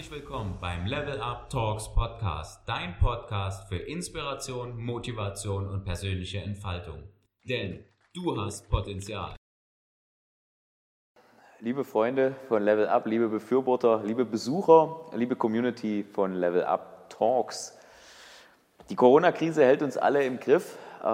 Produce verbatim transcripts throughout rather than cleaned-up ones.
Herzlich willkommen beim Level Up Talks Podcast, dein Podcast für Inspiration, Motivation und persönliche Entfaltung. Denn du hast Potenzial. Liebe Freunde von Level Up, liebe Befürworter, liebe Besucher, liebe Community von Level Up Talks. Die Corona-Krise hält uns alle im Griff.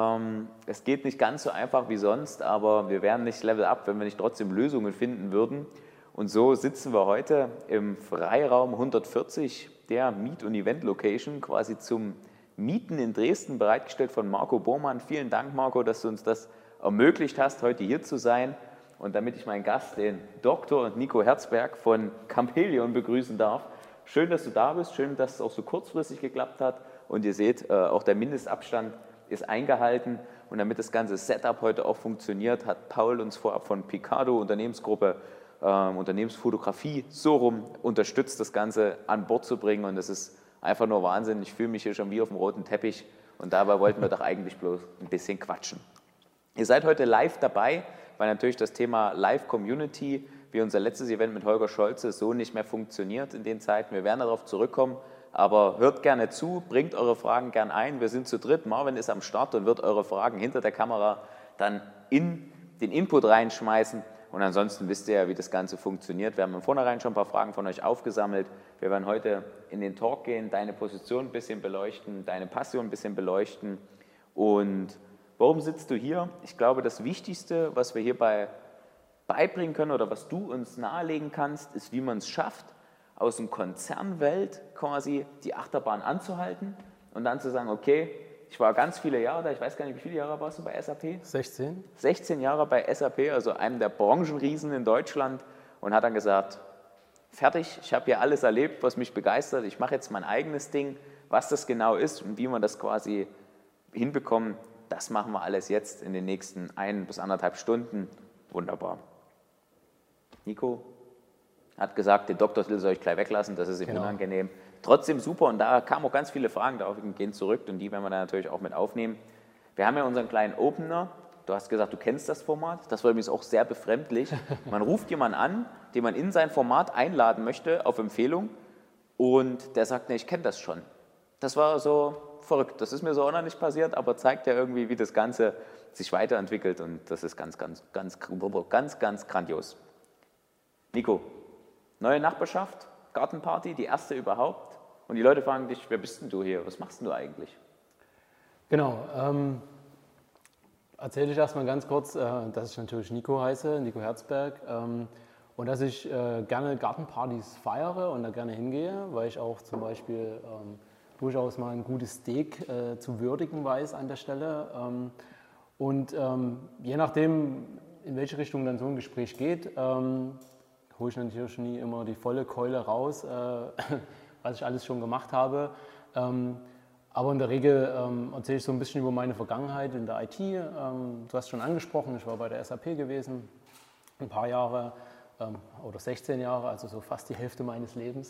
Es geht nicht ganz so einfach wie sonst, aber wir wären nicht Level Up, wenn wir nicht trotzdem Lösungen finden würden. Und so sitzen wir heute im Freiraum hundertvierzig, der Meet- und Event-Location, quasi zum Mieten in Dresden, bereitgestellt von Marco Bormann. Vielen Dank, Marco, dass du uns das ermöglicht hast, heute hier zu sein. Und damit ich meinen Gast, den Doktor Nico Herzberg von Campelion, begrüßen darf. Schön, dass du da bist, schön, dass es auch so kurzfristig geklappt hat. Und ihr seht, auch der Mindestabstand ist eingehalten. Und damit das ganze Setup heute auch funktioniert, hat Paul uns vorab von Picado Unternehmensgruppe, ähm, Unternehmensfotografie so rum unterstützt, das Ganze an Bord zu bringen. Und das ist einfach nur Wahnsinn. Ich fühle mich hier schon wie auf dem roten Teppich. Und dabei wollten wir doch eigentlich bloß ein bisschen quatschen. Ihr seid heute live dabei, weil natürlich das Thema Live-Community, wie unser letztes Event mit Holger Scholze, so nicht mehr funktioniert in den Zeiten. Wir werden darauf zurückkommen, aber hört gerne zu, bringt eure Fragen gern ein. Wir sind zu dritt, Marvin ist am Start und wird eure Fragen hinter der Kamera dann in den Input reinschmeißen. Und ansonsten wisst ihr ja, wie das Ganze funktioniert. Wir haben im Vornherein schon ein paar Fragen von euch aufgesammelt. Wir werden heute in den Talk gehen, deine Position ein bisschen beleuchten, deine Passion ein bisschen beleuchten. Und warum sitzt du hier? Ich glaube, das Wichtigste, was wir hierbei beibringen können oder was du uns nahelegen kannst, ist, wie man es schafft, aus dem Konzernwelt quasi die Achterbahn anzuhalten und dann zu sagen, okay, ich war ganz viele Jahre da, ich weiß gar nicht, wie viele Jahre warst du bei S A P? sechzehn. sechzehn Jahre bei S A P, also einem der Branchenriesen in Deutschland, und hat dann gesagt, fertig, ich habe hier alles erlebt, was mich begeistert, ich mache jetzt mein eigenes Ding. Was das genau ist und wie man das quasi hinbekommt, das machen wir alles jetzt in den nächsten ein bis anderthalb Stunden. Wunderbar. Nico hat gesagt, den Doktor will sie euch gleich weglassen, das ist ihm genau. unangenehm. Trotzdem super, und da kamen auch ganz viele Fragen, darauf gehen zurück und die werden wir dann natürlich auch mit aufnehmen. Wir haben ja unseren kleinen Opener. Du hast gesagt, du kennst das Format. Das war übrigens auch sehr befremdlich. Man ruft jemanden an, den man in sein Format einladen möchte, auf Empfehlung, und der sagt, nee, ich kenne das schon. Das war so verrückt. Das ist mir so auch noch nicht passiert, aber zeigt ja irgendwie, wie das Ganze sich weiterentwickelt, und das ist ganz, ganz, ganz, ganz, ganz grandios. Nico, neue Nachbarschaft, Gartenparty, die erste überhaupt, und die Leute fragen dich, wer bist denn du hier, was machst denn du eigentlich? Genau, ähm, erzähle ich erstmal ganz kurz, äh, dass ich natürlich Nico heiße, Nico Herzberg, ähm, und dass ich äh, gerne Gartenpartys feiere und da gerne hingehe, weil ich auch zum Beispiel ähm, durchaus mal ein gutes Steak äh, zu würdigen weiß an der Stelle. Ähm, und ähm, je nachdem, in welche Richtung dann so ein Gespräch geht, ähm, hole ich natürlich nie immer die volle Keule raus, äh, was ich alles schon gemacht habe. Ähm, aber in der Regel ähm, erzähle ich so ein bisschen über meine Vergangenheit in der I T. Ähm, du hast schon angesprochen, ich war bei der S A P gewesen, ein paar Jahre ähm, oder sechzehn Jahre, also so fast die Hälfte meines Lebens.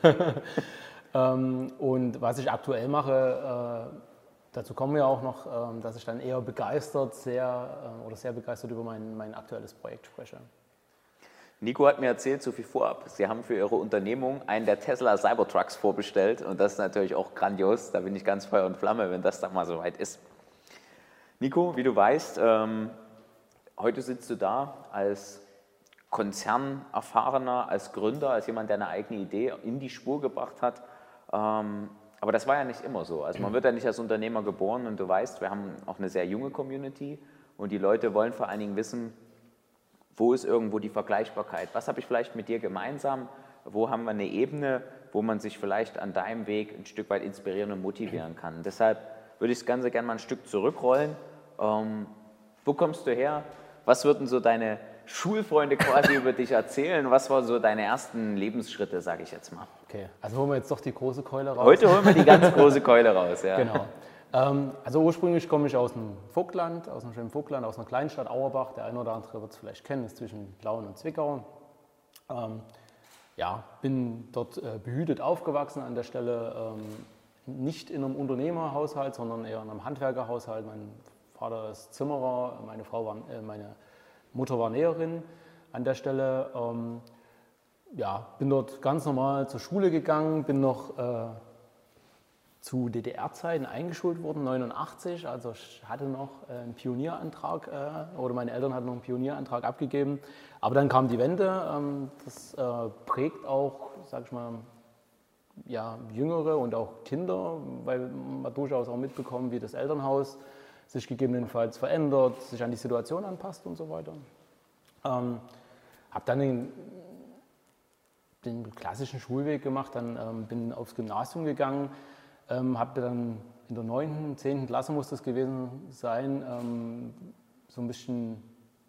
ähm, und was ich aktuell mache, äh, dazu kommen wir auch noch, äh, dass ich dann eher begeistert, sehr äh, oder sehr begeistert über mein, mein aktuelles Projekt spreche. Nico hat mir erzählt, so viel vorab, Sie haben für Ihre Unternehmung einen der Tesla Cybertrucks vorbestellt, und das ist natürlich auch grandios, da bin ich ganz Feuer und Flamme, wenn das dann mal soweit ist. Nico, wie du weißt, ähm, heute sitzt du da als Konzernerfahrener, als Gründer, als jemand, der eine eigene Idee in die Spur gebracht hat, ähm, aber das war ja nicht immer so, also man wird ja nicht als Unternehmer geboren, und du weißt, wir haben auch eine sehr junge Community, und die Leute wollen vor allen Dingen wissen, wo ist irgendwo die Vergleichbarkeit? Was habe ich vielleicht mit dir gemeinsam? Wo haben wir eine Ebene, wo man sich vielleicht an deinem Weg ein Stück weit inspirieren und motivieren kann? Und deshalb würde ich das Ganze gerne mal ein Stück zurückrollen. Ähm, wo kommst du her? Was würden so deine Schulfreunde quasi über dich erzählen? Was waren so deine ersten Lebensschritte, sage ich jetzt mal? Okay, also holen wir jetzt doch die große Keule raus. Heute holen wir die ganz große Keule raus, ja. Genau. Also ursprünglich komme ich aus dem Vogtland, aus einem schönen Vogtland, aus einer Kleinstadt Auerbach. Der eine oder andere wird es vielleicht kennen, ist zwischen Plauen und Zwickau. Ähm, ja, bin dort äh, behütet aufgewachsen an der Stelle, ähm, nicht in einem Unternehmerhaushalt, sondern eher in einem Handwerkerhaushalt. Mein Vater ist Zimmerer, meine, Frau war, äh, meine Mutter war Näherin an der Stelle. Ähm, ja, bin dort ganz normal zur Schule gegangen, bin noch äh, zu D D R-Zeiten eingeschult worden, neunundachtzig, also ich hatte noch äh, einen Pionierantrag, äh, oder meine Eltern hatten noch einen Pionierantrag abgegeben, aber dann kam die Wende, ähm, das äh, prägt auch, sag ich mal, ja, Jüngere und auch Kinder, weil man durchaus auch mitbekommen, wie das Elternhaus sich gegebenenfalls verändert, sich an die Situation anpasst und so weiter. Ähm, habe dann den, den klassischen Schulweg gemacht, dann ähm, bin aufs Gymnasium gegangen, ähm, habe dann in der neunten, zehnten Klasse muss das gewesen sein, ähm, so ein bisschen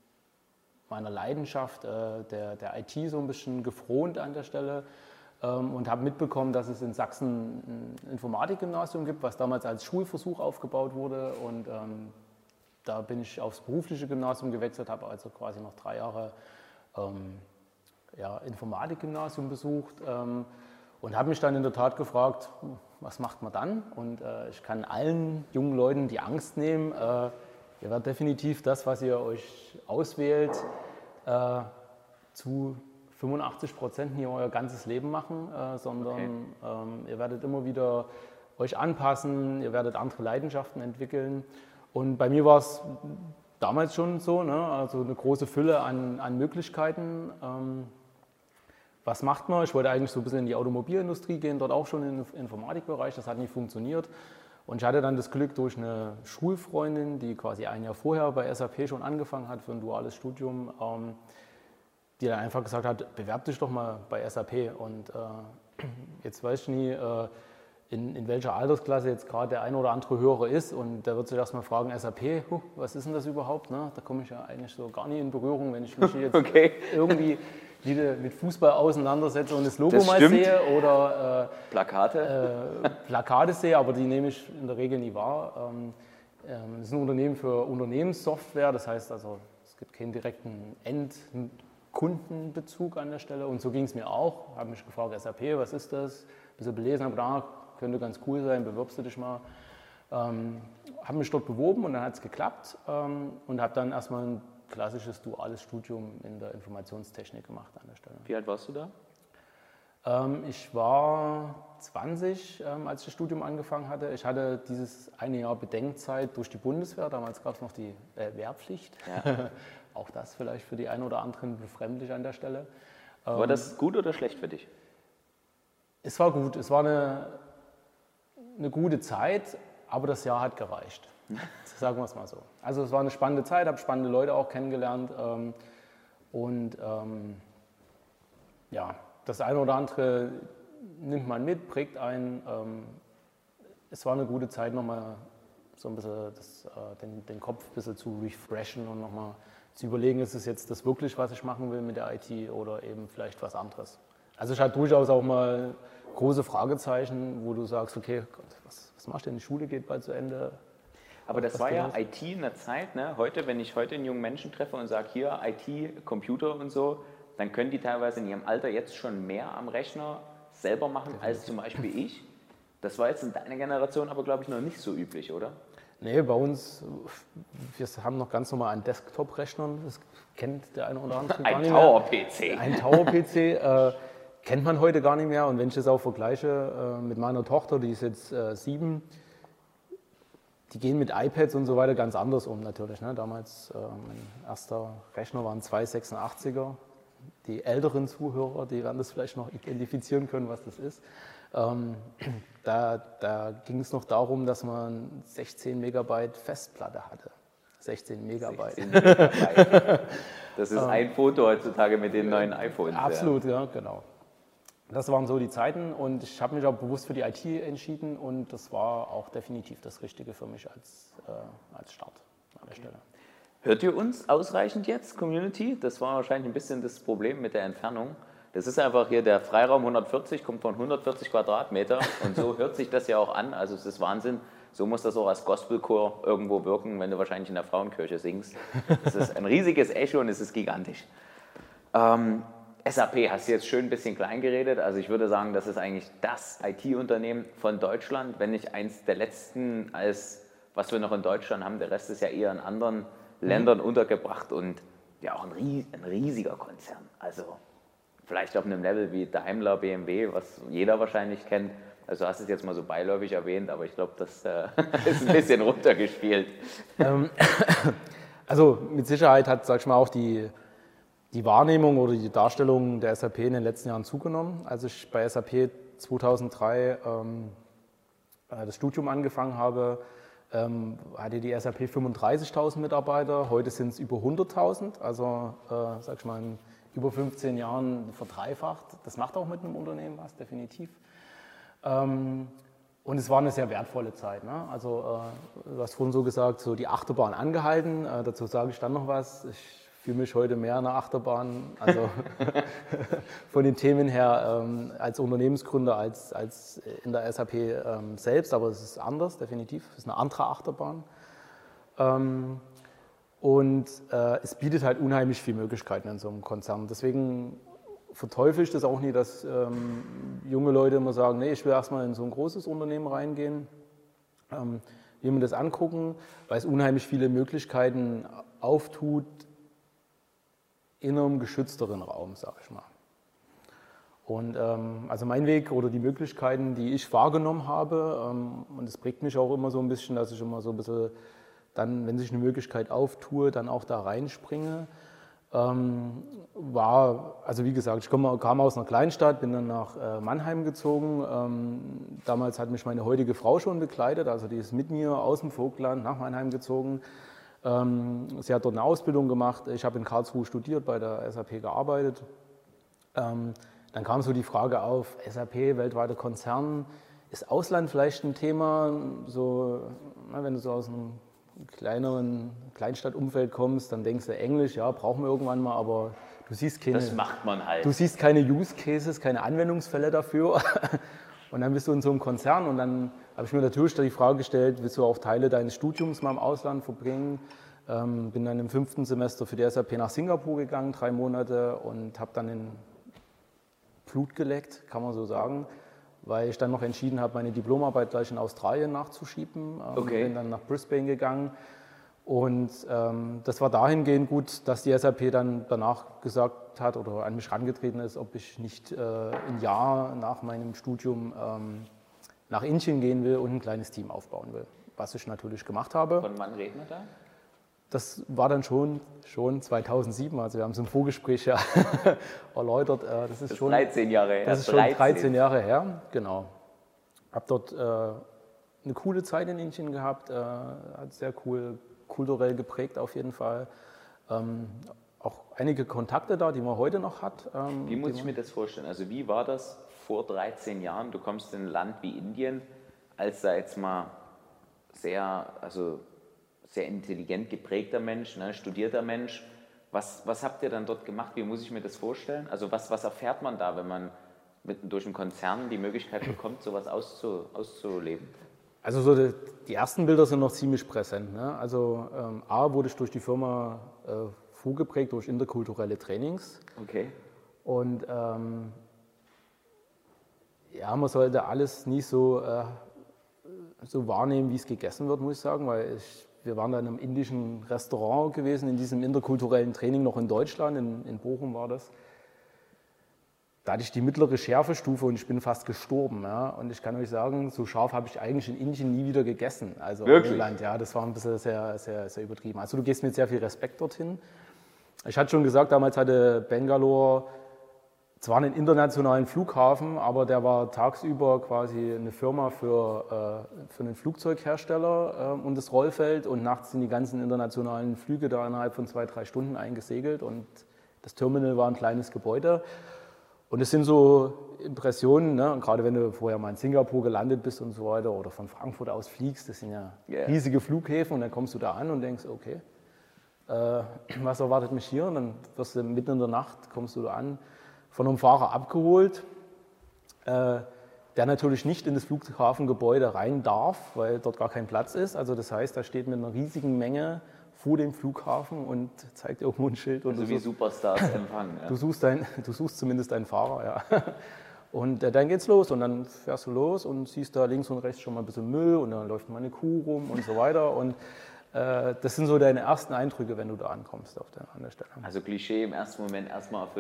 meiner Leidenschaft äh, der, der I T so ein bisschen gefront an der Stelle ähm, und habe mitbekommen, dass es in Sachsen ein Informatikgymnasium gibt, was damals als Schulversuch aufgebaut wurde, und ähm, da bin ich aufs berufliche Gymnasium gewechselt, habe also quasi noch drei Jahre ähm, ja, Informatikgymnasium besucht ähm, und habe mich dann in der Tat gefragt, was macht man dann? Und äh, ich kann allen jungen Leuten die Angst nehmen, äh, ihr werdet definitiv das, was ihr euch auswählt, äh, zu fünfundachtzig Prozent nie euer ganzes Leben machen, äh, sondern okay. ähm, ihr werdet immer wieder euch anpassen, ihr werdet andere Leidenschaften entwickeln. Und bei mir war es damals schon so, ne? Also eine große Fülle an, an Möglichkeiten. Ähm, was macht man? Ich wollte eigentlich so ein bisschen in die Automobilindustrie gehen, dort auch schon im Informatikbereich, das hat nicht funktioniert. Und ich hatte dann das Glück durch eine Schulfreundin, die quasi ein Jahr vorher bei S A P schon angefangen hat für ein duales Studium, ähm, die dann einfach gesagt hat, bewerb dich doch mal bei S A P. Und äh, jetzt weiß ich nie, äh, in, in welcher Altersklasse jetzt gerade der ein oder andere Hörer ist. Und der wird sich erstmal fragen, S A P, huh, was ist denn das überhaupt? Ne? Da komme ich ja eigentlich so gar nie in Berührung, wenn ich mich jetzt okay. irgendwie wieder mit Fußball auseinandersetze und das Logo das mal sehe oder äh, Plakate. Äh, Plakate sehe, aber die nehme ich in der Regel nie wahr. Ähm, ähm, das ist ein Unternehmen für Unternehmenssoftware, das heißt also, es gibt keinen direkten Endkundenbezug an der Stelle, und so ging es mir auch. Ich habe mich gefragt, S A P, was ist das? Ein bisschen belesen, habe gedacht, könnte ganz cool sein, bewirbst du dich mal. Ähm, habe mich dort beworben und dann hat es geklappt ähm, und habe dann erstmal ein klassisches duales Studium in der Informationstechnik gemacht an der Stelle. Wie alt warst du da? Ähm, ich war zwanzig, ähm, als ich das Studium angefangen hatte. Ich hatte dieses eine Jahr Bedenkzeit durch die Bundeswehr. Damals gab es noch die äh, Wehrpflicht. Ja. Auch das vielleicht für die einen oder anderen befremdlich an der Stelle. War ähm, das gut oder schlecht für dich? Es war gut. Es war eine, eine gute Zeit, aber das Jahr hat gereicht. Sagen wir es mal so. Also es war eine spannende Zeit, habe spannende Leute auch kennengelernt ähm, und ähm, ja, das eine oder andere nimmt man mit, prägt einen. Ähm, es war eine gute Zeit, nochmal so ein bisschen das, äh, den, den Kopf ein bisschen zu refreshen und nochmal zu überlegen, ist es jetzt das wirklich, was ich machen will mit der I T oder eben vielleicht was anderes. Also ich hatte durchaus auch mal große Fragezeichen, wo du sagst, okay, Gott, was, was machst du denn? Die Schule geht bald zu Ende. Aber das war ja I T in der Zeit, ne? Heute, wenn ich heute einen jungen Menschen treffe und sage, hier I T, Computer und so, dann können die teilweise in ihrem Alter jetzt schon mehr am Rechner selber machen als zum Beispiel ich. Das war jetzt in deiner Generation aber, glaube ich, noch nicht so üblich, oder? Nee, bei uns, wir haben noch ganz normal einen Desktop-Rechner, das kennt der eine oder andere gar nicht mehr. Ein Tower-P C. Ein Tower-P C äh, kennt man heute gar nicht mehr, und wenn ich das auch vergleiche äh, mit meiner Tochter, die ist jetzt äh, sieben, die gehen mit iPads und so weiter ganz anders um natürlich. Ne? Damals, äh, mein erster Rechner war ein zwei sechsundachtziger. Die älteren Zuhörer, die werden das vielleicht noch identifizieren können, was das ist. Ähm, da da ging es noch darum, dass man sechzehn Megabyte Festplatte hatte. sechzehn Megabyte. sechzehn Megabyte. Das ist ein Foto heutzutage mit den neuen iPhones. Absolut, ja, ja genau. Das waren so die Zeiten, und ich habe mich auch bewusst für die I T entschieden, und das war auch definitiv das Richtige für mich als, äh, als Start an der Stelle. Hört ihr uns ausreichend jetzt, Community? Das war wahrscheinlich ein bisschen das Problem mit der Entfernung. Das ist einfach hier der Freiraum hundertvierzig, kommt von hundertvierzig Quadratmeter, und so hört sich das ja auch an. Also es ist Wahnsinn. So muss das auch als Gospelchor irgendwo wirken, wenn du wahrscheinlich in der Frauenkirche singst. Es ist ein riesiges Echo und es ist gigantisch. Ähm, S A P hast du jetzt schön ein bisschen klein geredet. Also ich würde sagen, das ist eigentlich das I T-Unternehmen von Deutschland, wenn nicht eins der letzten, als was wir noch in Deutschland haben. Der Rest ist ja eher in anderen Ländern mhm. untergebracht und ja auch ein, ries ein riesiger Konzern. Also vielleicht auf einem Level wie Daimler, B M W, was jeder wahrscheinlich kennt. Also du hast es jetzt mal so beiläufig erwähnt, aber ich glaube, das äh, ist ein bisschen runtergespielt. Ähm, also mit Sicherheit hat, sag ich mal, auch die, die Wahrnehmung oder die Darstellung der S A P in den letzten Jahren zugenommen. Als ich bei S A P zweitausenddrei ähm, das Studium angefangen habe, ähm, hatte die S A P fünfunddreißigtausend Mitarbeiter, heute sind es über hunderttausend, also äh, sag ich mal in über fünfzehn Jahren verdreifacht. Das macht auch mit einem Unternehmen was, definitiv. Ähm, und es war eine sehr wertvolle Zeit. Ne? Also äh, du hast vorhin so gesagt, so die Achterbahn angehalten, äh, dazu sage ich dann noch was. Ich fühle mich heute mehr in der Achterbahn, also von den Themen her ähm, als Unternehmensgründer als, als in der S A P ähm, selbst, aber es ist anders, definitiv. Es ist eine andere Achterbahn. Ähm, und äh, es bietet halt unheimlich viele Möglichkeiten in so einem Konzern. Deswegen verteufel ich das auch nie, dass ähm, junge Leute immer sagen, nee, ich will erstmal in so ein großes Unternehmen reingehen, ähm, will mir das angucken, weil es unheimlich viele Möglichkeiten auftut, in einem geschützteren Raum, sag ich mal. Und ähm, also mein Weg oder die Möglichkeiten, die ich wahrgenommen habe, ähm, und es prägt mich auch immer so ein bisschen, dass ich immer so ein bisschen dann, wenn sich eine Möglichkeit auftue, dann auch da reinspringe, ähm, war, also wie gesagt, ich komme, kam aus einer Kleinstadt, bin dann nach äh, Mannheim gezogen. Ähm, damals hat mich meine heutige Frau schon begleitet, also die ist mit mir aus dem Vogtland nach Mannheim gezogen. Sie hat dort eine Ausbildung gemacht, ich habe in Karlsruhe studiert, bei der S A P gearbeitet. Dann kam so die Frage auf, S A P, weltweiter Konzern, ist Ausland vielleicht ein Thema? So, wenn du so aus einem kleineren Kleinstadtumfeld kommst, dann denkst du Englisch, ja, brauchen wir irgendwann mal, aber du siehst keine, das macht man halt. Du siehst keine Use Cases, keine Anwendungsfälle dafür. Und dann bist du in so einem Konzern und dann habe ich mir natürlich die Frage gestellt, willst du auch Teile deines Studiums mal im Ausland verbringen? Ähm, bin dann im fünften Semester für die S A P nach Singapur gegangen, drei Monate und habe dann in Blut geleckt, kann man so sagen, weil ich dann noch entschieden habe, meine Diplomarbeit gleich in Australien nachzuschieben. Ähm, okay. Bin dann nach Brisbane gegangen und ähm, das war dahingehend gut, dass die S A P dann danach gesagt hat oder an mich herangetreten ist, ob ich nicht äh, ein Jahr nach meinem Studium ähm, nach Indien gehen will und ein kleines Team aufbauen will, was ich natürlich gemacht habe. Von wann reden wir da? Das war dann schon, schon zweitausendsieben, also wir haben es im Vorgespräch ja erläutert. Äh, das ist, das ist schon, dreizehn Jahre her. Das ist schon dreizehn Jahre her, genau. Habe dort äh, eine coole Zeit in Indien gehabt, äh, hat sehr cool, kulturell geprägt auf jeden Fall. Ähm, auch einige Kontakte da, die man heute noch hat. Ähm, wie muss ich mir das vorstellen? Also wie war das vor dreizehn Jahren? Du kommst in ein Land wie Indien, als da jetzt mal sehr, also sehr intelligent geprägter Mensch, ne, studierter Mensch. Was, was habt ihr dann dort gemacht? Wie muss ich mir das vorstellen? Also was, was erfährt man da, wenn man mit, durch einen Konzern die Möglichkeit bekommt, sowas auszu, auszuleben? Also so die, die ersten Bilder sind noch ziemlich präsent. Ne? Also ähm, A, wurde ich durch die Firma äh, vorgeprägt durch interkulturelle Trainings. Okay. Und ähm, ja, man sollte alles nie so, äh, so wahrnehmen, wie es gegessen wird, muss ich sagen, weil ich, wir waren da in einem indischen Restaurant gewesen, in diesem interkulturellen Training noch in Deutschland, in, in Bochum war das. Da hatte ich die mittlere Schärfestufe und ich bin fast gestorben. Ja? Und ich kann euch sagen, so scharf habe ich eigentlich in Indien nie wieder gegessen. Also wirklich? Im Land, ja, das war ein bisschen sehr, sehr, sehr übertrieben. Also du gehst mit sehr viel Respekt dorthin. Ich hatte schon gesagt, damals hatte Bangalore zwar einen internationalen Flughafen, aber der war tagsüber quasi eine Firma für, äh, für einen Flugzeughersteller äh, und das Rollfeld und nachts sind die ganzen internationalen Flüge da innerhalb von zwei, drei Stunden eingesegelt und das Terminal war ein kleines Gebäude. Und es sind so Impressionen, ne? Und gerade wenn du vorher mal in Singapur gelandet bist und so weiter oder von Frankfurt aus fliegst, das sind ja yeah. riesige Flughäfen und dann kommst du da an und denkst, okay, äh, was erwartet mich hier? Und dann wirst du mitten in der Nacht, kommst du da an, von einem Fahrer abgeholt, äh, der natürlich nicht in das Flughafengebäude rein darf, weil dort gar kein Platz ist. Also das heißt, er steht mit einer riesigen Menge vor dem Flughafen und zeigt irgendwo ein Schild. Und also wie Superstars empfangen. Ja. Du, suchst ein, du suchst zumindest einen Fahrer, ja. Und äh, dann geht's los und dann fährst du los und siehst da links und rechts schon mal ein bisschen Müll und dann läuft mal eine Kuh rum und so weiter. Und äh, das sind so deine ersten Eindrücke, wenn du da ankommst auf der, an der Stelle. Also Klischee im ersten Moment erstmal erfüllt.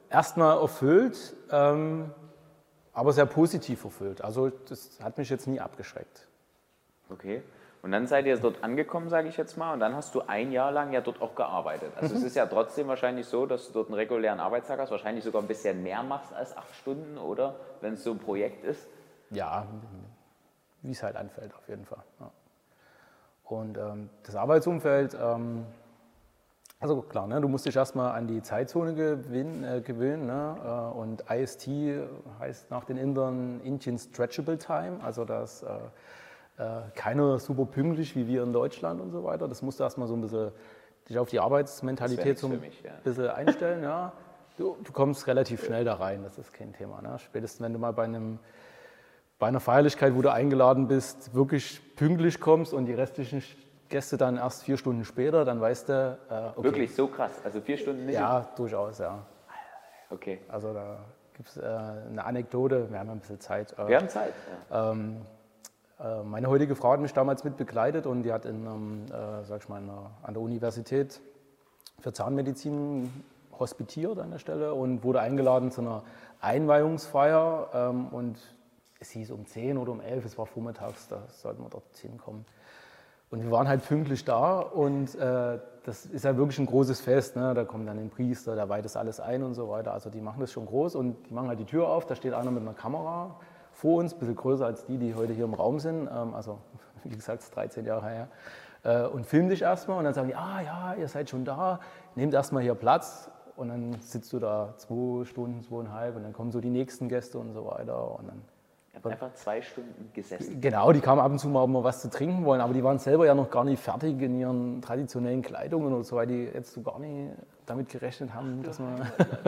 erstmal erfüllt, ähm, aber sehr positiv erfüllt. Also das hat mich jetzt nie abgeschreckt. Okay. Und dann seid ihr dort angekommen, sage ich jetzt mal, und dann hast du ein Jahr lang ja dort auch gearbeitet. Also mhm. es ist ja trotzdem wahrscheinlich so, dass du dort einen regulären Arbeitstag hast, wahrscheinlich sogar ein bisschen mehr machst als acht Stunden, oder? Wenn es so ein Projekt ist. Ja, wie es halt anfällt auf jeden Fall. Ja. Und ähm, das Arbeitsumfeld, ähm, also klar, ne, du musst dich erstmal an die Zeitzone gewinn, äh, gewöhnen. Ne? Äh, und I S T heißt nach den Indern Indian Stretchable Time, also das... Äh, keiner super pünktlich wie wir in Deutschland und so weiter. Das musst du erstmal so ein bisschen dich auf die Arbeitsmentalität so ein mich, ja. bisschen einstellen. Ja. Du, du kommst relativ schnell da rein, das ist kein Thema. Ne? Spätestens wenn du mal bei, einem, bei einer Feierlichkeit, wo du eingeladen bist, wirklich pünktlich kommst und die restlichen Gäste dann erst vier Stunden später, dann weißt du, äh, okay. Wirklich so krass? Also vier Stunden nicht? Ja, durchaus, ja. Okay. Also da gibt es äh, eine Anekdote, wir haben ein bisschen Zeit. Äh, wir haben Zeit, ja. Ähm, Meine heutige Frau hat mich damals mit begleitet und die hat in, äh, sag ich mal, an der Universität für Zahnmedizin hospitiert an der Stelle und wurde eingeladen zu einer Einweihungsfeier. Ähm, und es hieß um zehn oder um elf, es war vormittags, da sollten wir dort hinkommen. Und wir waren halt pünktlich da und äh, das ist ja wirklich ein großes Fest. Ne? Da kommt dann ein Priester, der weiht das alles ein und so weiter. Also die machen das schon groß und die machen halt die Tür auf, da steht einer mit einer Kamera vor uns, ein bisschen größer als die, die heute hier im Raum sind, also wie gesagt, dreizehn Jahre her, und film dich erstmal und dann sagen die, ah ja, ihr seid schon da, nehmt erstmal hier Platz und dann sitzt du da zwei Stunden, zweieinhalb und dann kommen so die nächsten Gäste und so weiter. Und dann ihr habt einfach zwei Stunden gesessen? Genau, die kamen ab und zu mal, ob wir was zu trinken wollen, aber die waren selber ja noch gar nicht fertig in ihren traditionellen Kleidungen oder so, weil die jetzt so gar nicht damit gerechnet haben, dass man...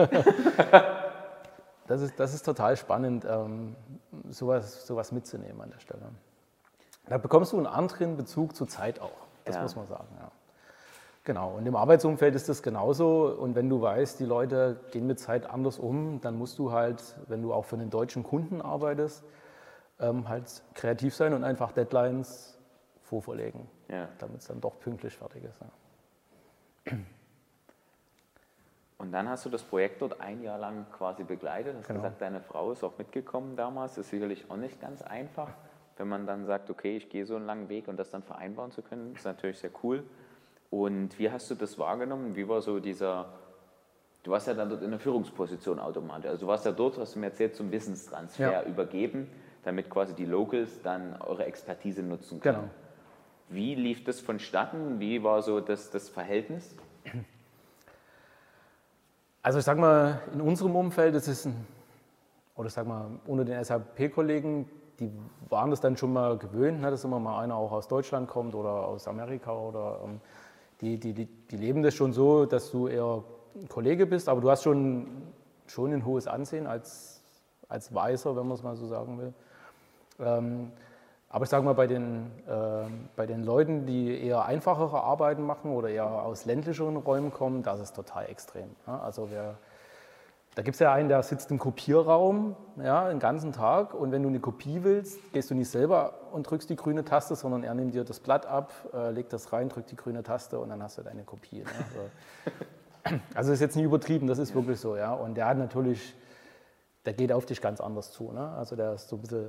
Das ist, das ist total spannend, ähm, sowas, sowas mitzunehmen an der Stelle. Da bekommst du einen anderen Bezug zur Zeit auch, das ja. muss man sagen. Ja. Genau, und im Arbeitsumfeld ist das genauso. Und wenn du weißt, die Leute gehen mit Zeit anders um, dann musst du halt, wenn du auch für einen deutschen Kunden arbeitest, ähm, halt kreativ sein und einfach Deadlines vorverlegen, ja. damit es dann doch pünktlich fertig ist. Ja. Und dann hast du das Projekt dort ein Jahr lang quasi begleitet. Du hast genau. gesagt, deine Frau ist auch mitgekommen damals. Das ist sicherlich auch nicht ganz einfach, wenn man dann sagt, okay, ich gehe so einen langen Weg und das dann vereinbaren zu können. Das ist natürlich sehr cool. Und wie hast du das wahrgenommen? Wie war so dieser, du warst ja dann dort in der Führungsposition automatisch. Also du warst ja dort, hast du mir erzählt, zum Wissenstransfer ja. übergeben, damit quasi die Locals dann eure Expertise nutzen können. Genau. Wie lief das vonstatten? Wie war so das, das Verhältnis? Also ich sag mal, in unserem Umfeld ist es ein, oder ich sag mal, unter den S A P-Kollegen, die waren das dann schon mal gewöhnt, ne, dass immer mal einer auch aus Deutschland kommt oder aus Amerika oder ähm, die, die, die, die leben das schon so, dass du eher ein Kollege bist, aber du hast schon, schon ein hohes Ansehen als, als Weißer, wenn man es mal so sagen will. Ähm, Aber ich sage mal, bei den, äh, bei den Leuten, die eher einfachere Arbeiten machen oder eher aus ländlicheren Räumen kommen, das ist total extrem. Ja? Also wer, da gibt es ja einen, der sitzt im Kopierraum ja, den ganzen Tag und wenn du eine Kopie willst, gehst du nicht selber und drückst die grüne Taste, sondern er nimmt dir das Blatt ab, äh, legt das rein, drückt die grüne Taste und dann hast du deine Kopie. Ne? Also, also das ist jetzt nicht übertrieben, das ist ja. wirklich so. Ja? Und der hat natürlich, der geht auf dich ganz anders zu. Ne? Also der ist so ein bisschen...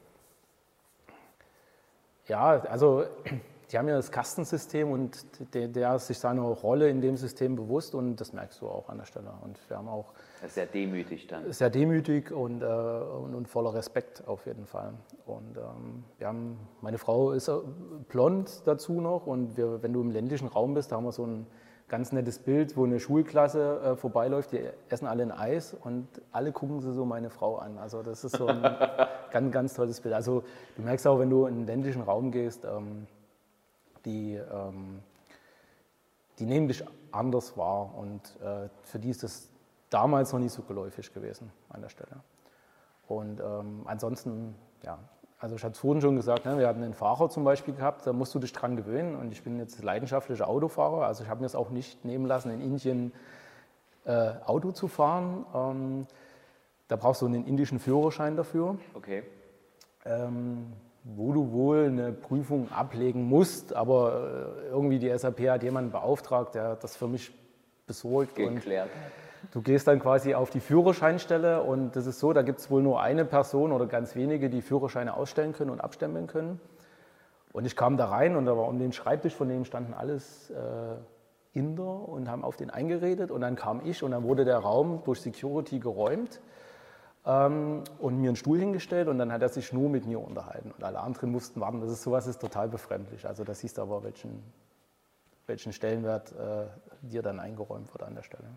Ja, also die haben ja das Kastensystem und der, der ist sich seiner Rolle in dem System bewusst und das merkst du auch an der Stelle. Und wir haben auch das ist sehr demütig dann. Sehr demütig und, äh, und, und voller Respekt auf jeden Fall. Und ähm, wir haben, meine Frau ist blond dazu noch und wir, wenn du im ländlichen Raum bist, da haben wir so ein ganz nettes Bild, wo eine Schulklasse äh, vorbeiläuft, die essen alle ein Eis und alle gucken sie so meine Frau an. Also das ist so ein ganz, ganz tolles Bild. Also du merkst auch, wenn du in den ländlichen Raum gehst, ähm, die, ähm, die nehmen dich anders wahr und äh, für die ist das damals noch nicht so geläufig gewesen an der Stelle. Und ähm, ansonsten, ja, also ich hatte es vorhin schon gesagt, ne, wir hatten einen Fahrer zum Beispiel gehabt, da musst du dich dran gewöhnen und ich bin jetzt leidenschaftlicher Autofahrer, also ich habe mir es auch nicht nehmen lassen, in Indien äh, Auto zu fahren. Ähm, da brauchst du einen indischen Führerschein dafür, okay. ähm, wo du wohl eine Prüfung ablegen musst, aber äh, irgendwie die S A P hat jemanden beauftragt, der das für mich besorgt. Geklärt. Und du gehst dann quasi auf die Führerscheinstelle und das ist so, da gibt es wohl nur eine Person oder ganz wenige, die Führerscheine ausstellen können und abstempeln können. Und ich kam da rein und da war um den Schreibtisch, von dem standen alles äh, Inder und haben auf den eingeredet und dann kam ich und dann wurde der Raum durch Security geräumt ähm, und mir einen Stuhl hingestellt und dann hat er sich nur mit mir unterhalten und alle anderen mussten warten. Das ist sowas ist total befremdlich. Also da siehst du aber, welchen, welchen Stellenwert äh, dir dann eingeräumt wird an der Stelle.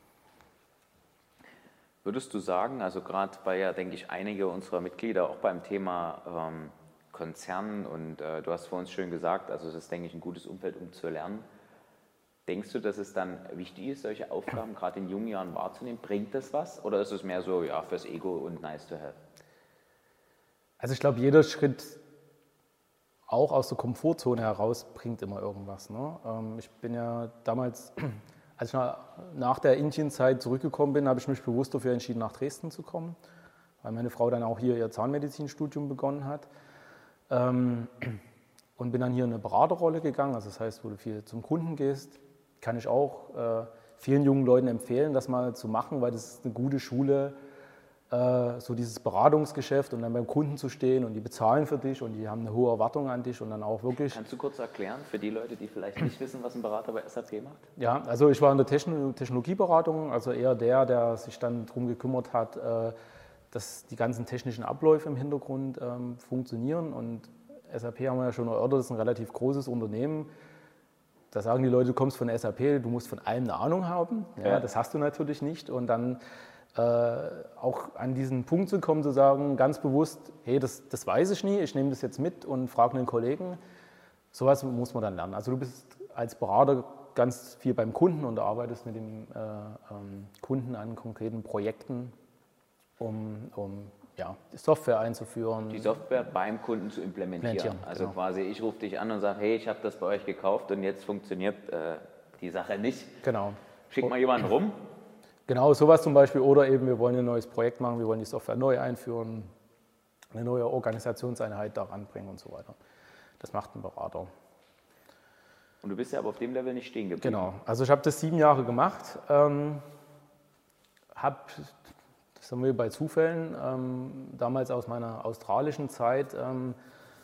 Würdest du sagen, also gerade weil ja, denke ich, einige unserer Mitglieder auch beim Thema ähm, Konzern und äh, du hast vor uns schön gesagt, also es ist, denke ich, ein gutes Umfeld, um zu lernen. Denkst du, dass es dann wichtig ist, solche Aufgaben gerade in jungen Jahren wahrzunehmen? Bringt das was oder ist es mehr so, ja, fürs Ego und nice to have? Also ich glaube, jeder Schritt auch aus der Komfortzone heraus bringt immer irgendwas. Ne? Ähm, ich bin ja damals, als ich nach der Indienzeit zurückgekommen bin, habe ich mich bewusst dafür entschieden, nach Dresden zu kommen, weil meine Frau dann auch hier ihr Zahnmedizinstudium begonnen hat. Ähm, und bin dann hier in eine Beraterrolle gegangen, also das heißt, wo du viel zum Kunden gehst, kann ich auch äh, vielen jungen Leuten empfehlen, das mal zu machen, weil das ist eine gute Schule, äh, so dieses Beratungsgeschäft und dann beim Kunden zu stehen und die bezahlen für dich und die haben eine hohe Erwartung an dich und dann auch wirklich... Kannst du kurz erklären für die Leute, die vielleicht nicht wissen, was ein Berater bei S A P macht? Ja, also ich war in der Techno- Technologieberatung, also eher der, der sich dann darum gekümmert hat, äh, dass die ganzen technischen Abläufe im Hintergrund ähm, funktionieren und S A P haben wir ja schon erörtert, das ist ein relativ großes Unternehmen. Da sagen die Leute, du kommst von S A P, du musst von allem eine Ahnung haben. Ja, ja. Das hast du natürlich nicht. Und dann äh, auch an diesen Punkt zu kommen, zu sagen, ganz bewusst, hey, das, das weiß ich nie, ich nehme das jetzt mit und frage einen Kollegen. Sowas muss man dann lernen. Also du bist als Berater ganz viel beim Kunden und arbeitest mit dem äh, ähm, Kunden an konkreten Projekten, um, um ja, die Software einzuführen. Die Software beim Kunden zu implementieren. implementieren Also genau. quasi, ich rufe dich an und sage, hey, ich habe das bei euch gekauft und jetzt funktioniert äh, die Sache nicht. Genau. Schick mal jemanden rum. Genau, sowas zum Beispiel. Oder eben, wir wollen ein neues Projekt machen, wir wollen die Software neu einführen, eine neue Organisationseinheit da ranbringen und so weiter. Das macht ein Berater. Und du bist ja aber auf dem Level nicht stehen geblieben. Genau, also ich habe das sieben Jahre gemacht, ähm, habe... Das haben wir bei Zufällen, ähm, damals aus meiner australischen Zeit, ähm,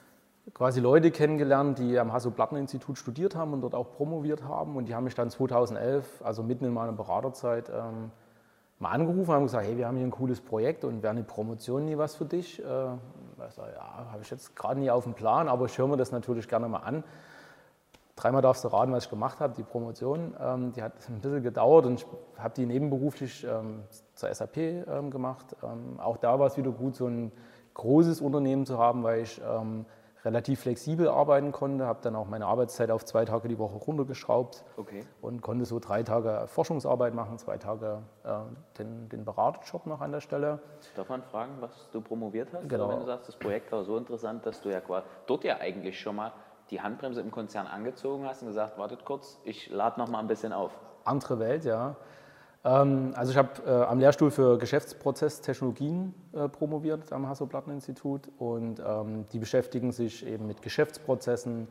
quasi Leute kennengelernt, die am Hasso-Plattner-Institut studiert haben und dort auch promoviert haben. Und die haben mich dann zweitausendelf, also mitten in meiner Beraterzeit, ähm, mal angerufen und haben gesagt, hey, wir haben hier ein cooles Projekt und wäre eine Promotion nie was für dich? Äh, ich sage, ja, habe ich jetzt gerade nie auf dem Plan, aber ich höre mir das natürlich gerne mal an. Dreimal darfst du raten, was ich gemacht habe, die Promotion. Ähm, die hat ein bisschen gedauert und ich habe die nebenberuflich ähm, zur S A P ähm, gemacht. Ähm, auch da war es wieder gut, so ein großes Unternehmen zu haben, weil ich ähm, relativ flexibel arbeiten konnte. Habe dann auch meine Arbeitszeit auf zwei Tage die Woche runtergeschraubt okay. und konnte so drei Tage Forschungsarbeit machen, zwei Tage äh, den, den Beraterjob noch an der Stelle. Darf man fragen, was du promoviert hast? Genau. Oder wenn du sagst, das Projekt war so interessant, dass du ja quasi dort ja eigentlich schon mal die Handbremse im Konzern angezogen hast und gesagt, wartet kurz, ich lade noch mal ein bisschen auf. Andere Welt, ja. Ähm, also ich habe äh, am Lehrstuhl für Geschäftsprozesstechnologien äh, promoviert am Hasso-Plattner-Institut und ähm, die beschäftigen sich eben mit Geschäftsprozessen.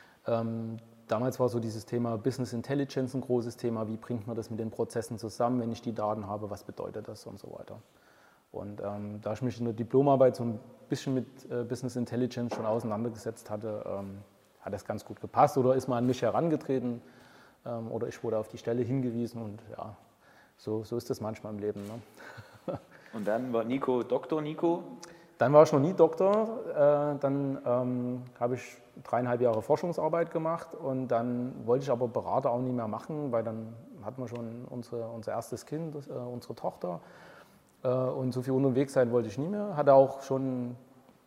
Ähm, damals war so dieses Thema Business Intelligence ein großes Thema, wie bringt man das mit den Prozessen zusammen, wenn ich die Daten habe, was bedeutet das und so weiter. Und ähm, da ich mich in der Diplomarbeit so ein bisschen mit äh, Business Intelligence schon auseinandergesetzt hatte, ähm, hat das ganz gut gepasst oder ist man an mich herangetreten ähm, oder ich wurde auf die Stelle hingewiesen und ja, so, so ist das manchmal im Leben. Ne? Und dann war Nico Doktor Nico? Dann war ich noch nie Doktor, äh, dann ähm, habe ich dreieinhalb Jahre Forschungsarbeit gemacht und dann wollte ich aber Berater auch nicht mehr machen, weil dann hatten wir schon unsere, unser erstes Kind, äh, unsere Tochter äh, und so viel unterwegs sein wollte ich nie mehr. Hatte auch schon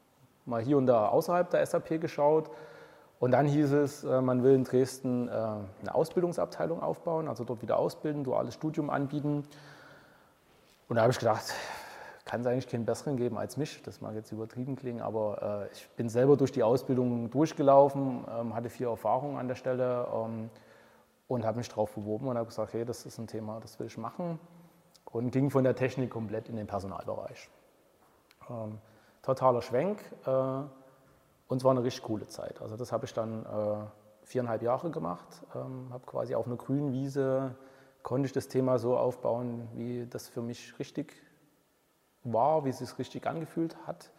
mal hier und da außerhalb der S A P geschaut. Und dann hieß es, man will in Dresden eine Ausbildungsabteilung aufbauen, also dort wieder ausbilden, duales Studium anbieten. Und da habe ich gedacht, kann es eigentlich keinen besseren geben als mich. Das mag jetzt übertrieben klingen, aber ich bin selber durch die Ausbildung durchgelaufen, hatte viel Erfahrung an der Stelle und habe mich darauf beworben und habe gesagt, hey, das ist ein Thema, das will ich machen. Und ging von der Technik komplett in den Personalbereich. Totaler Schwenk. Und es war eine richtig coole Zeit. Also das habe ich dann äh, viereinhalb Jahre gemacht, ähm, habe quasi auf einer grünen Wiese konnte ich das Thema so aufbauen, wie das für mich richtig war, wie es sich richtig angefühlt hat.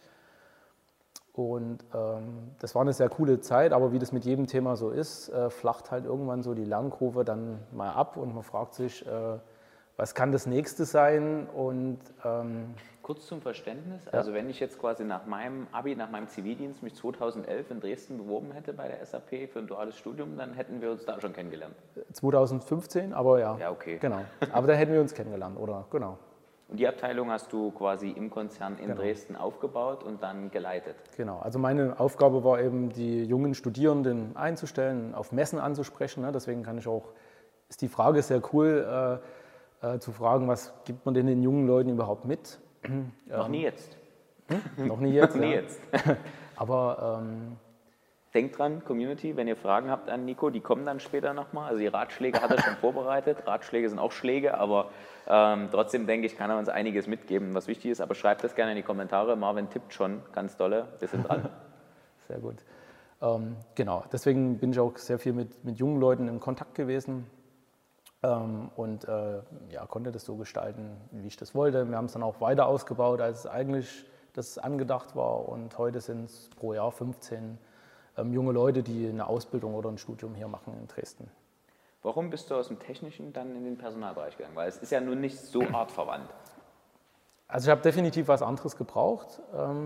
Und ähm, das war eine sehr coole Zeit, aber wie das mit jedem Thema so ist, äh, flacht halt irgendwann so die Lernkurve dann mal ab und man fragt sich, äh, was kann das nächste sein? Und ähm, kurz zum Verständnis, ja. also wenn ich jetzt quasi nach meinem Abi, nach meinem Zivildienst mich zweitausendelf in Dresden beworben hätte bei der S A P für ein duales Studium, dann hätten wir uns da schon kennengelernt. zweitausendfünfzehn, aber ja. Ja, okay. Genau. Aber da hätten wir uns kennengelernt, oder? Genau. Und die Abteilung hast du quasi im Konzern in Genau. Dresden aufgebaut und dann geleitet? Genau, also meine Aufgabe war eben, die jungen Studierenden einzustellen, auf Messen anzusprechen. Ne? Deswegen kann ich auch, ist die Frage sehr cool, äh, äh, zu fragen, was gibt man denn den jungen Leuten überhaupt mit? Noch nie jetzt. Hm? Noch nie jetzt. Noch nie ja. jetzt. Aber ähm, denkt dran, Community, wenn ihr Fragen habt an Nico, die kommen dann später nochmal. Also die Ratschläge hat er schon vorbereitet. Ratschläge sind auch Schläge, aber ähm, trotzdem denke ich, kann er uns einiges mitgeben, was wichtig ist. Aber schreibt das gerne in die Kommentare. Marvin tippt schon, ganz dolle. Wir sind dran. Sehr gut. Ähm, genau, deswegen bin ich auch sehr viel mit, mit jungen Leuten in Kontakt gewesen ähm, und äh, ja, konnte das so gestalten, wie ich das wollte. Wir haben es dann auch weiter ausgebaut, als eigentlich das angedacht war. Und heute sind es pro Jahr fünfzehn ähm, junge Leute, die eine Ausbildung oder ein Studium hier machen in Dresden. Warum bist du aus dem Technischen dann in den Personalbereich gegangen? Weil es ist ja nun nicht so artverwandt. Also ich habe definitiv was anderes gebraucht.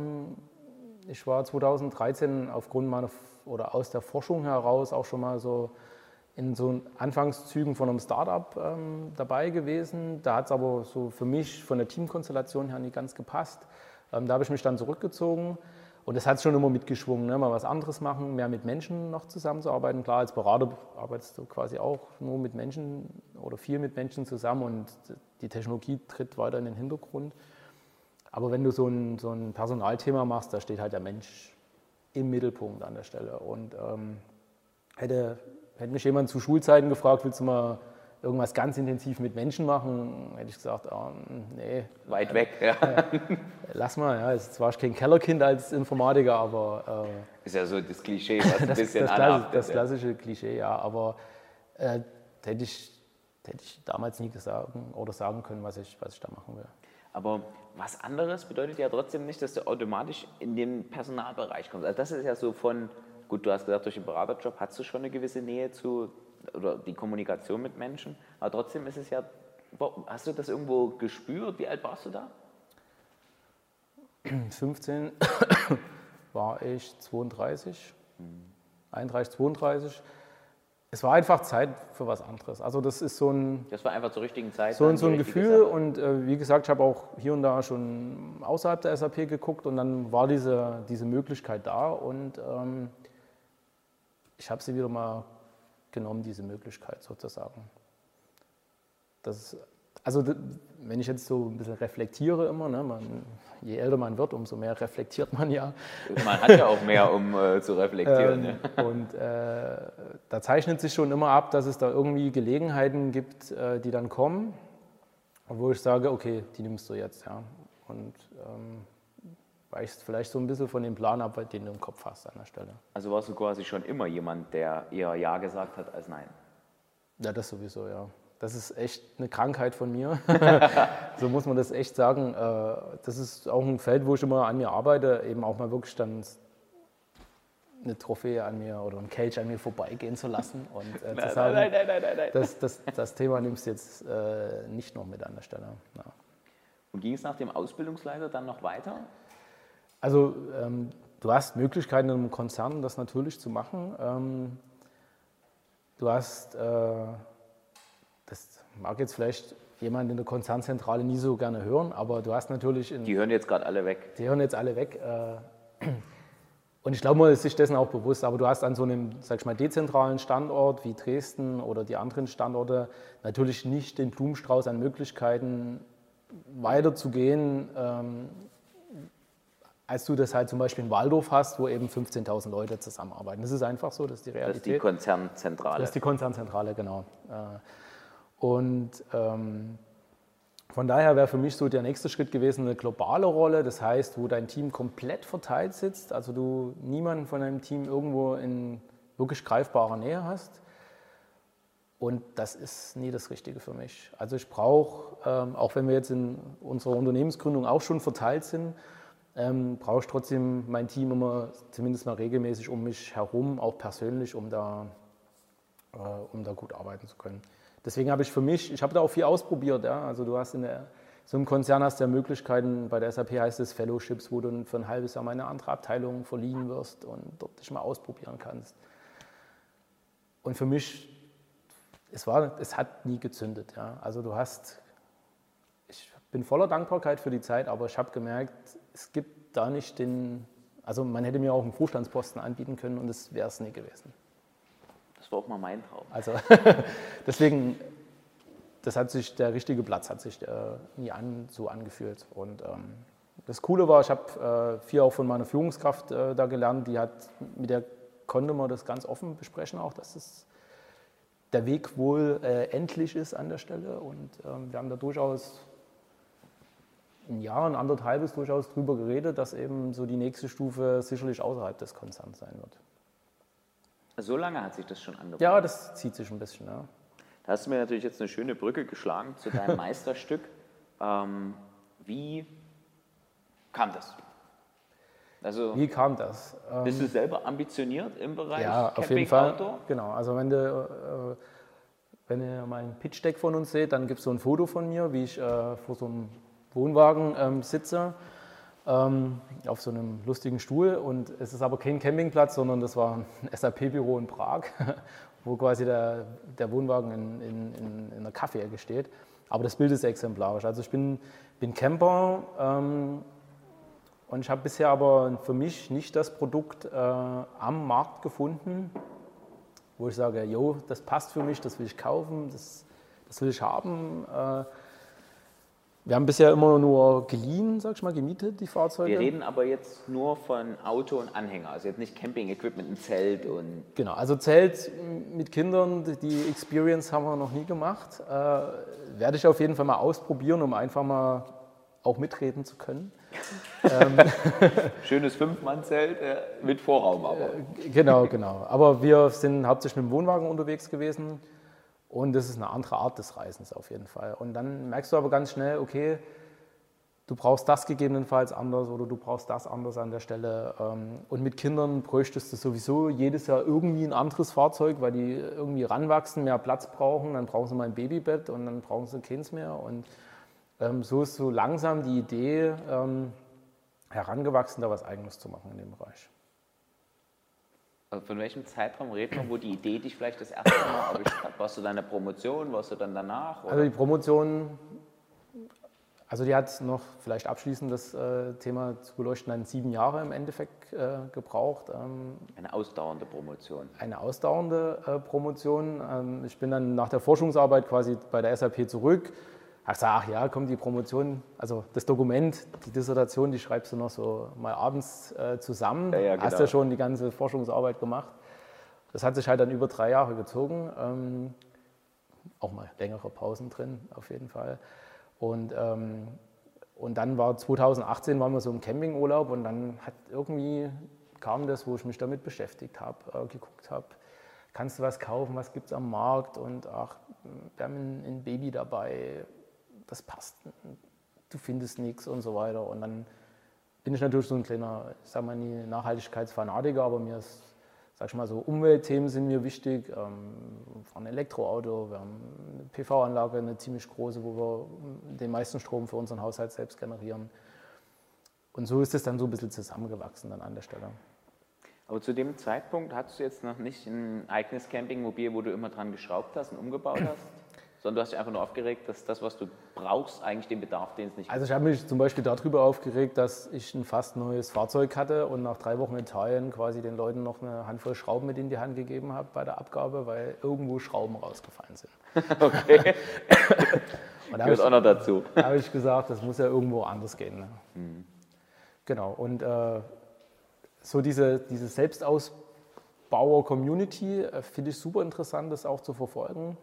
Ich war zweitausenddreizehn aufgrund meiner oder aus der Forschung heraus auch schon mal so in so Anfangszügen von einem Startup ähm, dabei gewesen. Da hat es aber so für mich von der Teamkonstellation her nicht ganz gepasst. Ähm, da habe ich mich dann zurückgezogen. Und das hat schon immer mitgeschwungen, ne? Mal was anderes machen, mehr mit Menschen noch zusammenzuarbeiten. Klar, als Berater arbeitest du quasi auch nur mit Menschen oder viel mit Menschen zusammen und die Technologie tritt weiter in den Hintergrund. Aber wenn du so ein, so ein Personalthema machst, da steht halt der Mensch im Mittelpunkt an der Stelle. Und ähm, hätte, hätte mich jemand zu Schulzeiten gefragt, willst du mal irgendwas ganz intensiv mit Menschen machen, hätte ich gesagt, oh, nee. Weit weg, ja. Äh, lass mal, ja. Jetzt war ich kein Kellerkind als Informatiker, aber... Äh, ist ja so das Klischee, was ein das, bisschen das, anhaftet. das klassische ja. Klischee, ja. Aber äh, hätte, ich, hätte ich damals nie gesagt oder sagen können, was ich, was ich da machen will. Aber was anderes bedeutet ja trotzdem nicht, dass du automatisch in den Personalbereich kommst. Also das ist ja so von, gut, du hast gesagt, durch den Beraterjob hast du schon eine gewisse Nähe zu... oder die Kommunikation mit Menschen, aber trotzdem ist es ja, hast du das irgendwo gespürt? Wie alt warst du da? fünfzehn war ich zweiunddreißig, einunddreißig, zweiunddreißig. Es war einfach Zeit für was anderes. Also das ist so ein... Das war einfach zur richtigen Zeit. So, so ein Gefühl Sache. Und äh, wie gesagt, ich habe auch hier und da schon außerhalb der S A P geguckt und dann war diese, diese Möglichkeit da und ähm, ich habe sie wieder mal genommen, diese Möglichkeit sozusagen. Das, also wenn ich jetzt so ein bisschen reflektiere immer, ne, man, je älter man wird, umso mehr reflektiert man ja. Man hat ja auch mehr, um äh, zu reflektieren. ähm, ja. Und äh, da zeichnet sich schon immer ab, dass es da irgendwie Gelegenheiten gibt, äh, die dann kommen, wo ich sage, okay, die nimmst du jetzt. Ja. Und ähm, weichst vielleicht so ein bisschen von dem Plan ab, den du im Kopf hast an der Stelle. Also warst du quasi schon immer jemand, der eher Ja gesagt hat als Nein? Ja, das sowieso, ja. Das ist echt eine Krankheit von mir. So muss man das echt sagen. Das ist auch ein Feld, wo ich immer an mir arbeite, eben auch mal wirklich dann eine Trophäe an mir oder ein Cage an mir vorbeigehen zu lassen. Und äh, nein, zu sagen, nein, nein, nein, nein, nein. Das, das, das Thema nimmst du jetzt äh, nicht noch mit an der Stelle. Ja. Und ging es nach dem Ausbildungsleiter dann noch weiter? Also ähm, du hast Möglichkeiten in einem Konzern, das natürlich zu machen. Ähm, du hast, äh, das mag jetzt vielleicht jemand in der Konzernzentrale nie so gerne hören, aber du hast natürlich... In, die hören jetzt gerade alle weg. Die hören jetzt alle weg. Äh, und ich glaube, man ist sich dessen auch bewusst, aber du hast an so einem, sag ich mal, dezentralen Standort wie Dresden oder die anderen Standorte natürlich nicht den Blumenstrauß an Möglichkeiten weiterzugehen, ähm, als du das halt zum Beispiel in Waldorf hast, wo eben fünfzehntausend Leute zusammenarbeiten. Das ist einfach so, das ist die Realität. Das ist die Konzernzentrale. Das ist die Konzernzentrale, genau. Und ähm, von daher wäre für mich so der nächste Schritt gewesen, eine globale Rolle, das heißt, wo dein Team komplett verteilt sitzt, also du niemanden von deinem Team irgendwo in wirklich greifbarer Nähe hast Und das ist nie das Richtige für mich. Also ich brauche, ähm, auch wenn wir jetzt in unserer Unternehmensgründung auch schon verteilt sind, ähm, brauche ich trotzdem mein Team immer zumindest mal regelmäßig um mich herum, auch persönlich, um da, äh, um da gut arbeiten zu können. Deswegen habe ich für mich, ich habe da auch viel ausprobiert. Ja? Also du hast in der, so einem Konzern hast du ja Möglichkeiten, bei der S A P heißt es Fellowships, wo du für ein halbes Jahr mal in eine andere Abteilung verliehen wirst und dort dich mal ausprobieren kannst. Und für mich, es, war, es hat nie gezündet. Ja? Also du hast, ich bin voller Dankbarkeit für die Zeit, aber ich habe gemerkt, es gibt da nicht den, also man hätte mir auch einen Vorstandsposten anbieten können und das wäre es nie gewesen. Das war auch mal mein Traum. Also deswegen, das hat sich, der richtige Platz hat sich äh, nie an, so angefühlt. Und ähm, das Coole war, ich habe äh, viel auch von meiner Führungskraft äh, da gelernt, die hat, mit der konnte man das ganz offen besprechen auch, dass es der Weg wohl äh, endlich ist an der Stelle. Und ähm, wir haben da durchaus ein Jahr, ein anderthalbes durchaus drüber geredet, dass eben so die nächste Stufe sicherlich außerhalb des Konzerns sein wird. So lange hat sich das schon angeboten? Ja, das zieht sich ein bisschen, ja. Da hast du mir natürlich jetzt eine schöne Brücke geschlagen zu deinem Meisterstück. Ähm, wie kam das? Also, wie kam das? Ähm, bist du selber ambitioniert im Bereich ja, Camping, auf jeden Fall. Outdoor? Genau, also wenn du, äh, wenn ihr mein Pitch-Deck von uns seht, dann gibt es so ein Foto von mir, wie ich äh, vor so einem Wohnwagen ähm, sitze, ähm, auf so einem lustigen Stuhl. Und es ist aber kein Campingplatz, sondern das war ein S A P-Büro in Prag, wo quasi der, der Wohnwagen in, in, in, in einer Kaffeeecke steht. Aber das Bild ist exemplarisch. Also ich bin, bin Camper ähm, und ich habe bisher aber für mich nicht das Produkt äh, am Markt gefunden, wo ich sage, jo, das passt für mich, das will ich kaufen, das, das will ich haben. Äh, Wir haben bisher immer nur geliehen, sag ich mal, gemietet, die Fahrzeuge. Wir reden aber jetzt nur von Auto und Anhänger, also jetzt nicht Camping-Equipment, ein Zelt und... Genau, also Zelt mit Kindern, die Experience haben wir noch nie gemacht. Äh, werde ich auf jeden Fall mal ausprobieren, um einfach mal auch mitreden zu können. ähm, Schönes Fünf-Mann-Zelt äh, mit Vorraum aber. Äh, genau, genau. Aber wir sind hauptsächlich mit dem Wohnwagen unterwegs gewesen. Und das ist eine andere Art des Reisens auf jeden Fall. Und dann merkst du aber ganz schnell, okay, du brauchst das gegebenenfalls anders oder du brauchst das anders an der Stelle. Und mit Kindern bräuchtest du sowieso jedes Jahr irgendwie ein anderes Fahrzeug, weil die irgendwie ranwachsen, mehr Platz brauchen. Dann brauchen sie mal ein Babybett und dann brauchen sie keins mehr. Und so ist so langsam die Idee herangewachsen, da was Eigenes zu machen in dem Bereich. Von welchem Zeitraum reden wir, wo die Idee dich vielleicht das erste Mal erwischt hat? Warst du dann in der Promotion, warst du dann danach? Oder? Also die Promotion, also die hat noch vielleicht abschließend das äh, Thema zu beleuchten, dann sieben Jahre im Endeffekt äh, gebraucht. Ähm, eine ausdauernde Promotion. Eine ausdauernde äh, Promotion. Ähm, ich bin dann nach der Forschungsarbeit quasi bei der S A P zurück. Ich sage, ach ja, komm, die Promotion, also das Dokument, die Dissertation, die schreibst du noch so mal abends äh, zusammen. Ja, ja, genau. Hast ja schon die ganze Forschungsarbeit gemacht. Das hat sich halt dann über drei Jahre gezogen. Ähm, auch mal längere Pausen drin, auf jeden Fall. Und, ähm, und dann war zweitausendachtzehn, waren wir so im Campingurlaub und dann hat irgendwie kam das, wo ich mich damit beschäftigt habe, äh, geguckt habe, kannst du was kaufen, was gibt es am Markt und ach, wir haben ein, ein Baby dabei, das passt, du findest nichts und so weiter. Und dann bin ich natürlich so ein kleiner, ich sag mal nie Nachhaltigkeitsfanatiker, aber mir ist, sag ich mal so, Umweltthemen sind mir wichtig. Ähm, wir fahren ein Elektroauto, wir haben eine P V-Anlage, eine ziemlich große, wo wir den meisten Strom für unseren Haushalt selbst generieren. Und so ist es dann so ein bisschen zusammengewachsen dann an der Stelle. Aber zu dem Zeitpunkt hattest du jetzt noch nicht ein eigenes Campingmobil, wo du immer dran geschraubt hast und umgebaut hast? Sondern du hast dich einfach nur aufgeregt, dass das, was du brauchst, eigentlich den Bedarf, den es nicht gibt. Also ich habe mich zum Beispiel darüber aufgeregt, dass ich ein fast neues Fahrzeug hatte und nach drei Wochen in Italien quasi den Leuten noch eine Handvoll Schrauben mit in die Hand gegeben habe bei der Abgabe, weil irgendwo Schrauben rausgefallen sind. Okay. Und da gehört auch noch dazu. Da habe ich gesagt, das muss ja irgendwo anders gehen. Ne? Mhm. Genau, und äh, so diese, diese Selbstausbauer-Community äh, finde ich super interessant, das auch zu verfolgen.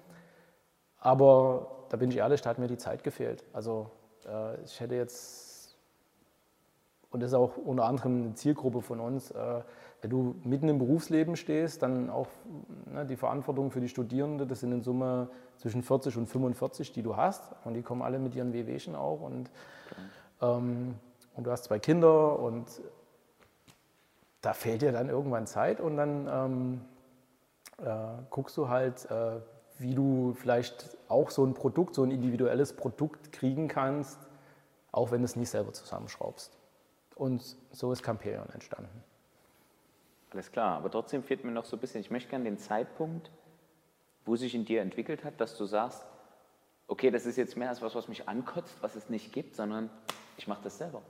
Aber da bin ich ehrlich, da hat mir die Zeit gefehlt. Also äh, ich hätte jetzt, und das ist auch unter anderem eine Zielgruppe von uns, äh, wenn du mitten im Berufsleben stehst, dann auch ne, die Verantwortung für die Studierenden, das sind in Summe zwischen vierzig und fünfundvierzig, die du hast. Und die kommen alle mit ihren Wehwehchen auch. Und, okay. ähm, und du hast zwei Kinder und da fehlt dir dann irgendwann Zeit. Und dann ähm, äh, guckst du halt, äh, wie du vielleicht auch so ein Produkt, so ein individuelles Produkt kriegen kannst, auch wenn du es nicht selber zusammenschraubst. Und so ist Camperion entstanden. Alles klar, aber trotzdem fehlt mir noch so ein bisschen, ich möchte gerne den Zeitpunkt, wo sich in dir entwickelt hat, dass du sagst, okay, das ist jetzt mehr als was, was mich ankotzt, was es nicht gibt, sondern ich mache das selber.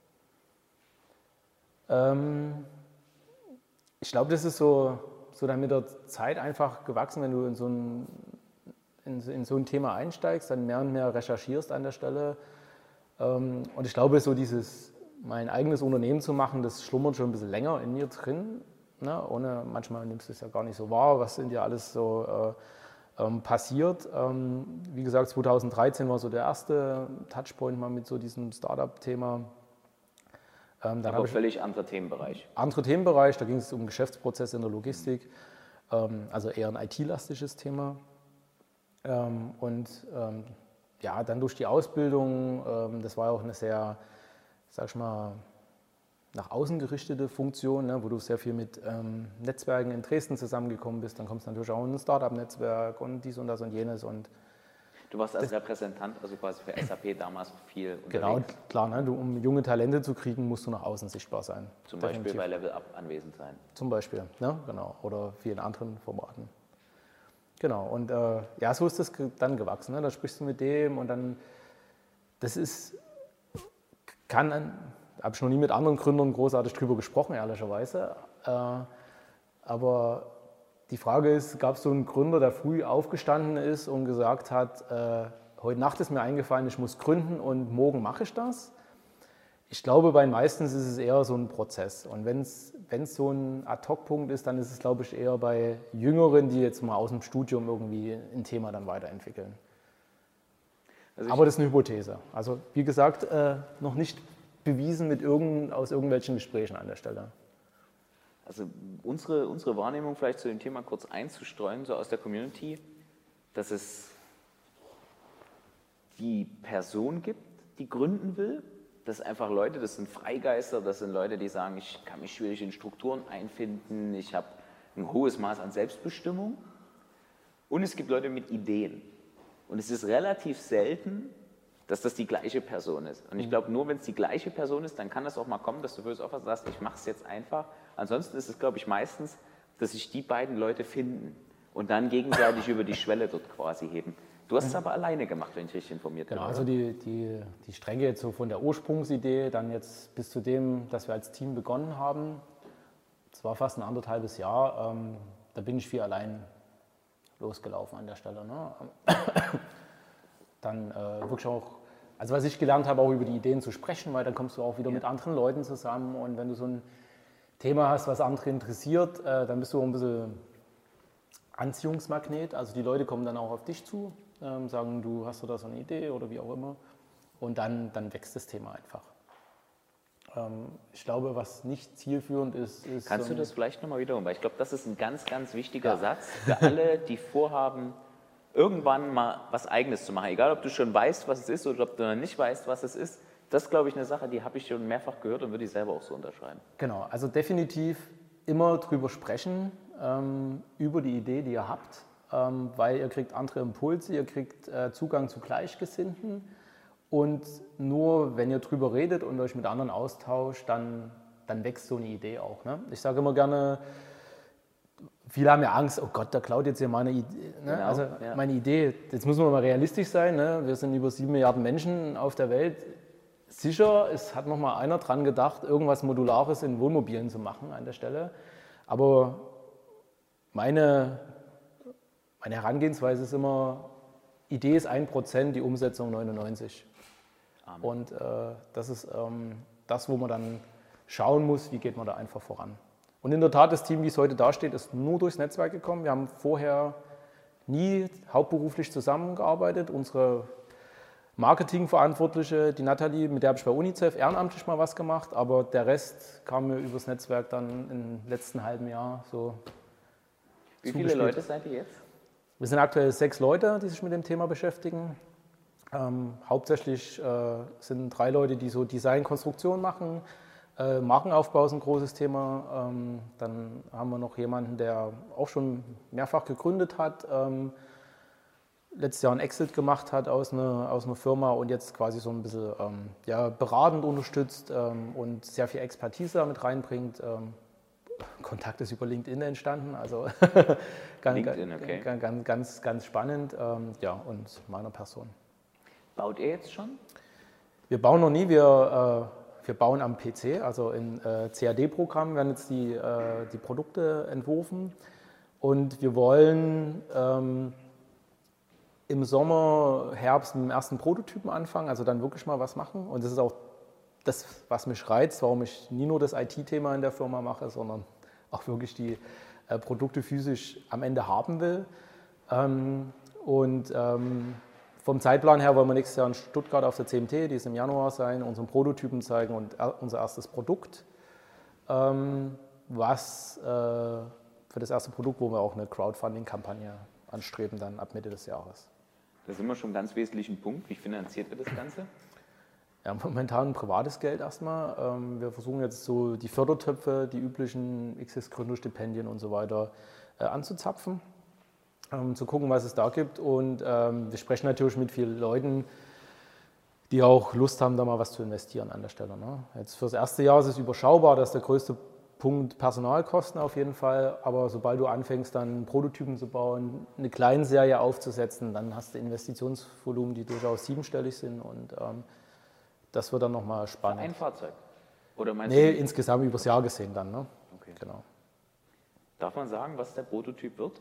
Ähm, ich glaube, das ist so, so dann mit der Zeit einfach gewachsen, wenn du in so, ein, in, in so ein Thema einsteigst, dann mehr und mehr recherchierst an der Stelle. Ähm, und ich glaube, so dieses, mein eigenes Unternehmen zu machen, das schlummert schon ein bisschen länger in mir drin. Ne? Ohne, manchmal nimmst du es ja gar nicht so wahr, was in dir alles so äh, ähm, passiert. Ähm, wie gesagt, zweitausenddreizehn war so der erste Touchpoint mal mit so diesem Startup-Thema. Ähm, dann Aber völlig anderer Themenbereich. Anderer Themenbereich, da ging es um Geschäftsprozesse in der Logistik, ähm, also eher ein I T-lastisches Thema. Ähm, und ähm, ja, dann durch die Ausbildung, ähm, das war auch eine sehr, sag ich mal, nach außen gerichtete Funktion, ne, wo du sehr viel mit ähm, Netzwerken in Dresden zusammengekommen bist. Dann kommst du natürlich auch in ein Startup-Netzwerk und dies und das und jenes. Und du warst als Repräsentant, also quasi für S A P damals viel unterwegs. Genau, klar, ne, du, um junge Talente zu kriegen, musst du nach außen sichtbar sein. Zum Definitiv. Beispiel bei Level Up anwesend sein. Zum Beispiel, ne, genau, oder vielen anderen Formaten. Genau, und äh, ja, so ist das dann gewachsen. Ne? Da sprichst du mit dem und dann, das ist, kann, habe ich noch nie mit anderen Gründern großartig drüber gesprochen, ehrlicherweise. Äh, aber die Frage ist, gab es so einen Gründer, der früh aufgestanden ist und gesagt hat, äh, heute Nacht ist mir eingefallen, ich muss gründen und morgen mache ich das? Ich glaube, bei den meisten ist es eher so ein Prozess. Und wenn es so ein Ad-Hoc-Punkt ist, dann ist es, glaube ich, eher bei Jüngeren, die jetzt mal aus dem Studium irgendwie ein Thema dann weiterentwickeln. Also aber das ist eine Hypothese. Also wie gesagt, äh, noch nicht bewiesen mit irgend, aus irgendwelchen Gesprächen an der Stelle. Also unsere, unsere Wahrnehmung vielleicht zu dem Thema kurz einzustreuen, so aus der Community, dass es die Person gibt, die gründen will. Das sind einfach Leute, das sind Freigeister, das sind Leute, die sagen, ich kann mich schwierig in Strukturen einfinden, ich habe ein hohes Maß an Selbstbestimmung. Und es gibt Leute mit Ideen. Und es ist relativ selten, dass das die gleiche Person ist. Und ich glaube, nur wenn es die gleiche Person ist, dann kann das auch mal kommen, dass du böse aufhörst und sagst, ich mache es jetzt einfach. Ansonsten ist es, glaube ich, meistens, dass sich die beiden Leute finden und dann gegenseitig über die Schwelle dort quasi heben. Du hast es aber alleine gemacht, wenn ich richtig informiert bin. Genau, also die, die, die Strecke jetzt so von der Ursprungsidee dann jetzt bis zu dem, dass wir als Team begonnen haben, das war fast ein anderthalbes Jahr, ähm, da bin ich viel allein losgelaufen an der Stelle. Ne? Dann äh, wirklich auch, also was ich gelernt habe, auch über die Ideen zu sprechen, weil dann kommst du auch wieder ja. mit anderen Leuten zusammen und wenn du so ein Thema hast, was andere interessiert, äh, dann bist du auch ein bisschen Anziehungsmagnet, also die Leute kommen dann auch auf dich zu, ähm, sagen, du hast du da so eine Idee oder wie auch immer und dann, dann wächst das Thema einfach. Ähm, ich glaube, was nicht zielführend ist, ist... Kannst so du das vielleicht nochmal wiederholen, weil ich glaube, das ist ein ganz, ganz wichtiger ja. Satz für alle, die vorhaben, irgendwann mal was Eigenes zu machen, egal ob du schon weißt, was es ist oder ob du noch nicht weißt, was es ist. Das ist, glaube ich, eine Sache, die habe ich schon mehrfach gehört und würde ich selber auch so unterschreiben. Genau, also definitiv immer drüber sprechen, ähm, über die Idee, die ihr habt, ähm, weil ihr kriegt andere Impulse, ihr kriegt äh, Zugang zu Gleichgesinnten und nur wenn ihr drüber redet und euch mit anderen austauscht, dann, dann wächst so eine Idee auch. Ne? Ich sage immer gerne, viele haben ja Angst, oh Gott, da klaut jetzt hier meine Idee. Ne? Genau, also ja. meine Idee, jetzt müssen wir mal realistisch sein, ne? Wir sind über sieben Milliarden Menschen auf der Welt. Sicher, es hat noch mal einer dran gedacht, irgendwas Modulares in Wohnmobilen zu machen an der Stelle. Aber meine, meine Herangehensweise ist immer, Idee ist ein Prozent, die Umsetzung neunundneunzig. Amen. Und äh, das ist ähm, das, wo man dann schauen muss, wie geht man da einfach voran. Und in der Tat, das Team, wie es heute dasteht, ist nur durchs Netzwerk gekommen. Wir haben vorher nie hauptberuflich zusammengearbeitet. Unsere Marketingverantwortliche, die Nathalie, mit der habe ich bei UNICEF ehrenamtlich mal was gemacht, aber der Rest kam mir übers Netzwerk dann im letzten halben Jahr so. Wie viele Leute seid ihr jetzt? Wir sind aktuell sechs Leute, die sich mit dem Thema beschäftigen. Ähm, hauptsächlich äh, sind drei Leute, die so Design, Konstruktion machen. Äh, Markenaufbau ist ein großes Thema. Ähm, dann haben wir noch jemanden, der auch schon mehrfach gegründet hat. Ähm, letztes Jahr einen Exit gemacht hat aus einer, aus einer Firma und jetzt quasi so ein bisschen ähm, ja, beratend unterstützt ähm, und sehr viel Expertise damit reinbringt. Ähm, Kontakt ist über LinkedIn entstanden, also ganz, LinkedIn, okay. ganz, ganz, ganz, ganz spannend. Ähm, ja, und meiner Person. Baut ihr jetzt schon? Wir bauen noch nie, wir, äh, wir bauen am P C, also in äh, C A D-Programmen werden jetzt die, äh, die Produkte entworfen und wir wollen ähm, im Sommer, Herbst mit dem ersten Prototypen anfangen, also dann wirklich mal was machen. Und das ist auch das, was mich reizt, warum ich nie nur das I T-Thema in der Firma mache, sondern auch wirklich die äh, Produkte physisch am Ende haben will. Ähm, und ähm, vom Zeitplan her wollen wir nächstes Jahr in Stuttgart auf der C M T, die ist im Januar sein, unseren Prototypen zeigen und er, unser erstes Produkt. Ähm, was äh, für das erste Produkt, wo wir auch eine Crowdfunding-Kampagne anstreben, dann ab Mitte des Jahres. Da sind wir schon einen ganz wesentlichen Punkt. Wie finanziert ihr das Ganze? Ja, momentan ein privates Geld erstmal. Wir versuchen jetzt so die Fördertöpfe, die üblichen X S-Gründerstipendien und so weiter anzuzapfen, zu gucken, was es da gibt. Und wir sprechen natürlich mit vielen Leuten, die auch Lust haben, da mal was zu investieren an der Stelle. Jetzt für das erste Jahr ist es überschaubar, das ist der größte Punkt Personalkosten auf jeden Fall, aber sobald du anfängst, dann Prototypen zu bauen, eine Kleinserie aufzusetzen, dann hast du Investitionsvolumen, die durchaus siebenstellig sind und ähm, das wird dann nochmal spannend. Ein Fahrzeug? Oder meinst nee, du insgesamt übers Jahr gesehen dann. Ne? Okay. Genau. Darf man sagen, was der Prototyp wird?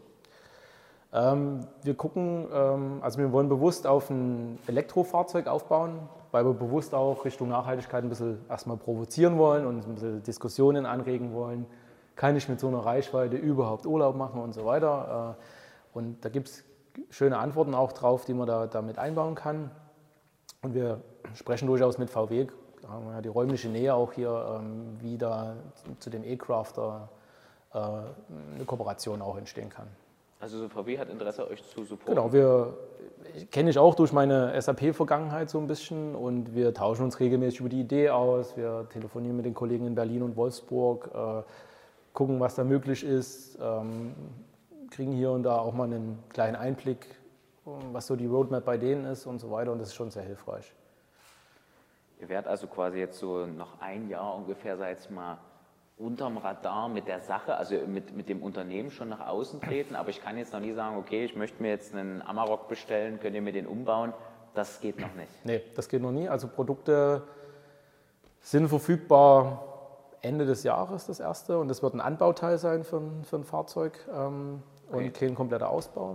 Ähm, wir gucken, ähm, also wir wollen bewusst auf ein Elektrofahrzeug aufbauen, weil wir bewusst auch Richtung Nachhaltigkeit ein bisschen erstmal provozieren wollen und ein bisschen Diskussionen anregen wollen. Kann ich mit so einer Reichweite überhaupt Urlaub machen und so weiter? Und da gibt es schöne Antworten auch drauf, die man da damit einbauen kann. Und wir sprechen durchaus mit V W, haben wir ja die räumliche Nähe auch hier, wie da zu dem E-Crafter eine Kooperation auch entstehen kann. Also so V W hat Interesse, euch zu supporten? Genau, wir kenne ich auch durch meine S A P-Vergangenheit so ein bisschen und wir tauschen uns regelmäßig über die Idee aus. Wir telefonieren mit den Kollegen in Berlin und Wolfsburg, äh, gucken, was da möglich ist, ähm, kriegen hier und da auch mal einen kleinen Einblick, was so die Roadmap bei denen ist und so weiter und das ist schon sehr hilfreich. Ihr werdet also quasi jetzt so noch ein Jahr ungefähr, sag jetzt mal, unterm Radar mit der Sache, also mit, mit dem Unternehmen schon nach außen treten, aber ich kann jetzt noch nie sagen, okay, ich möchte mir jetzt einen Amarok bestellen, könnt ihr mir den umbauen, das geht noch nicht. Nee, das geht noch nie, also Produkte sind verfügbar Ende des Jahres das erste und das wird ein Anbauteil sein für ein, für ein Fahrzeug ähm, und okay. Kein kompletter Ausbau.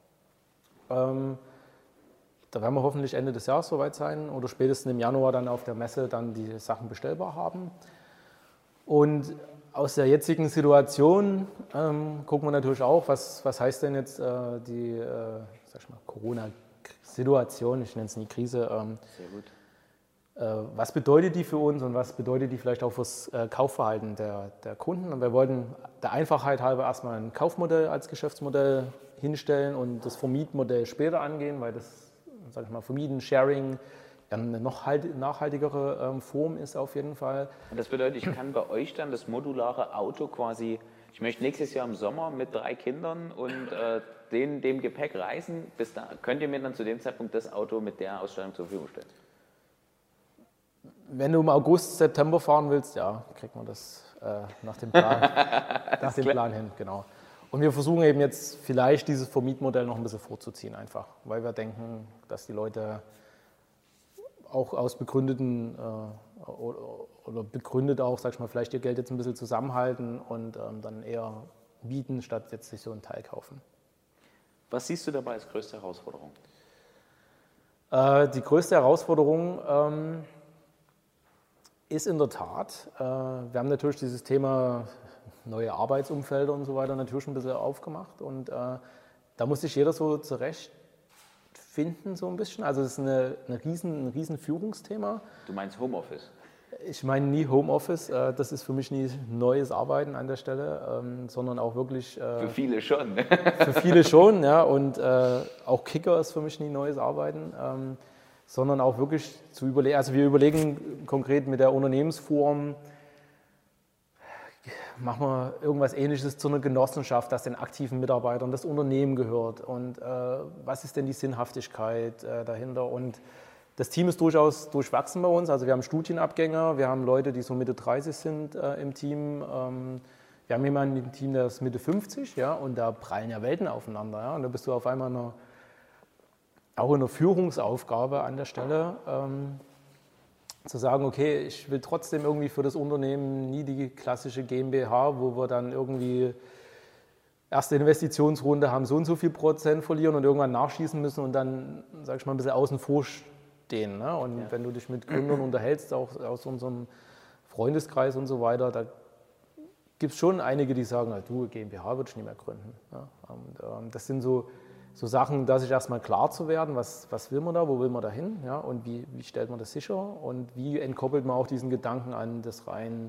Ähm, da werden wir hoffentlich Ende des Jahres soweit sein oder spätestens im Januar dann auf der Messe dann die Sachen bestellbar haben. Und aus der jetzigen Situation ähm, gucken wir natürlich auch, was, was heißt denn jetzt äh, die äh, sag ich mal, Corona-Situation, ich nenne es nie Krise. Ähm, Sehr gut. Äh, was bedeutet die für uns und was bedeutet die vielleicht auch fürs äh, Kaufverhalten der, der Kunden? Und wir wollten der Einfachheit halber erstmal ein Kaufmodell als Geschäftsmodell hinstellen und das Vermietmodell später angehen, weil das, sag ich mal, Vermieten, Sharing, eine noch nachhaltigere ähm, Form ist auf jeden Fall. Und das bedeutet, ich kann bei euch dann das modulare Auto quasi, ich möchte nächstes Jahr im Sommer mit drei Kindern und äh, den, dem Gepäck reisen, bis da könnt ihr mir dann zu dem Zeitpunkt das Auto mit der Ausstattung zur Verfügung stellen? Wenn du im August, September fahren willst, ja, kriegt man das äh, nach dem Plan, nach dem Plan hin, genau. Und wir versuchen eben jetzt vielleicht dieses Vermietmodell noch ein bisschen vorzuziehen einfach, weil wir denken, dass die Leute auch aus begründeten äh, oder, oder begründet auch, sag ich mal, vielleicht ihr Geld jetzt ein bisschen zusammenhalten und ähm, dann eher mieten, statt jetzt sich so einen Teil kaufen. Was siehst du dabei als größte Herausforderung? Äh, die größte Herausforderung ähm, ist in der Tat, äh, wir haben natürlich dieses Thema neue Arbeitsumfelder und so weiter natürlich ein bisschen aufgemacht und äh, da muss sich jeder so zurecht finden, so ein bisschen. Also es ist eine, eine riesen, ein riesen Führungsthema. Du meinst Homeoffice? Ich meine nie Homeoffice, äh, das ist für mich nie neues Arbeiten an der Stelle, ähm, sondern auch wirklich... Äh, für viele schon. für viele schon, ja, und äh, auch Kicker ist für mich nie neues Arbeiten, ähm, sondern auch wirklich zu überlegen, also wir überlegen konkret mit der Unternehmensform, machen wir irgendwas Ähnliches zu einer Genossenschaft, das den aktiven Mitarbeitern das Unternehmen gehört und äh, was ist denn die Sinnhaftigkeit äh, dahinter und das Team ist durchaus durchwachsen bei uns, also wir haben Studienabgänger, wir haben Leute, die so Mitte dreißig sind äh, im Team, ähm, wir haben jemanden im Team, der ist Mitte fünfzig, ja, und da prallen ja Welten aufeinander, ja, und da bist du auf einmal eine, auch in einer Führungsaufgabe an der Stelle, ähm, zu sagen, okay, ich will trotzdem irgendwie für das Unternehmen nie die klassische GmbH, wo wir dann irgendwie erste Investitionsrunde haben, so und so viel Prozent verlieren und irgendwann nachschießen müssen und dann, sag ich mal, ein bisschen außen vor stehen. Ne? Und ja. wenn du dich mit Gründern unterhältst, auch aus unserem Freundeskreis und so weiter, da gibt es schon einige, die sagen, du, GmbH würde ich nicht mehr gründen. Ja? Und ähm, das sind so So Sachen, da sich erstmal klar zu werden, was, was will man da, wo will man da hin, ja, und wie, wie stellt man das sicher und wie entkoppelt man auch diesen Gedanken an das rein,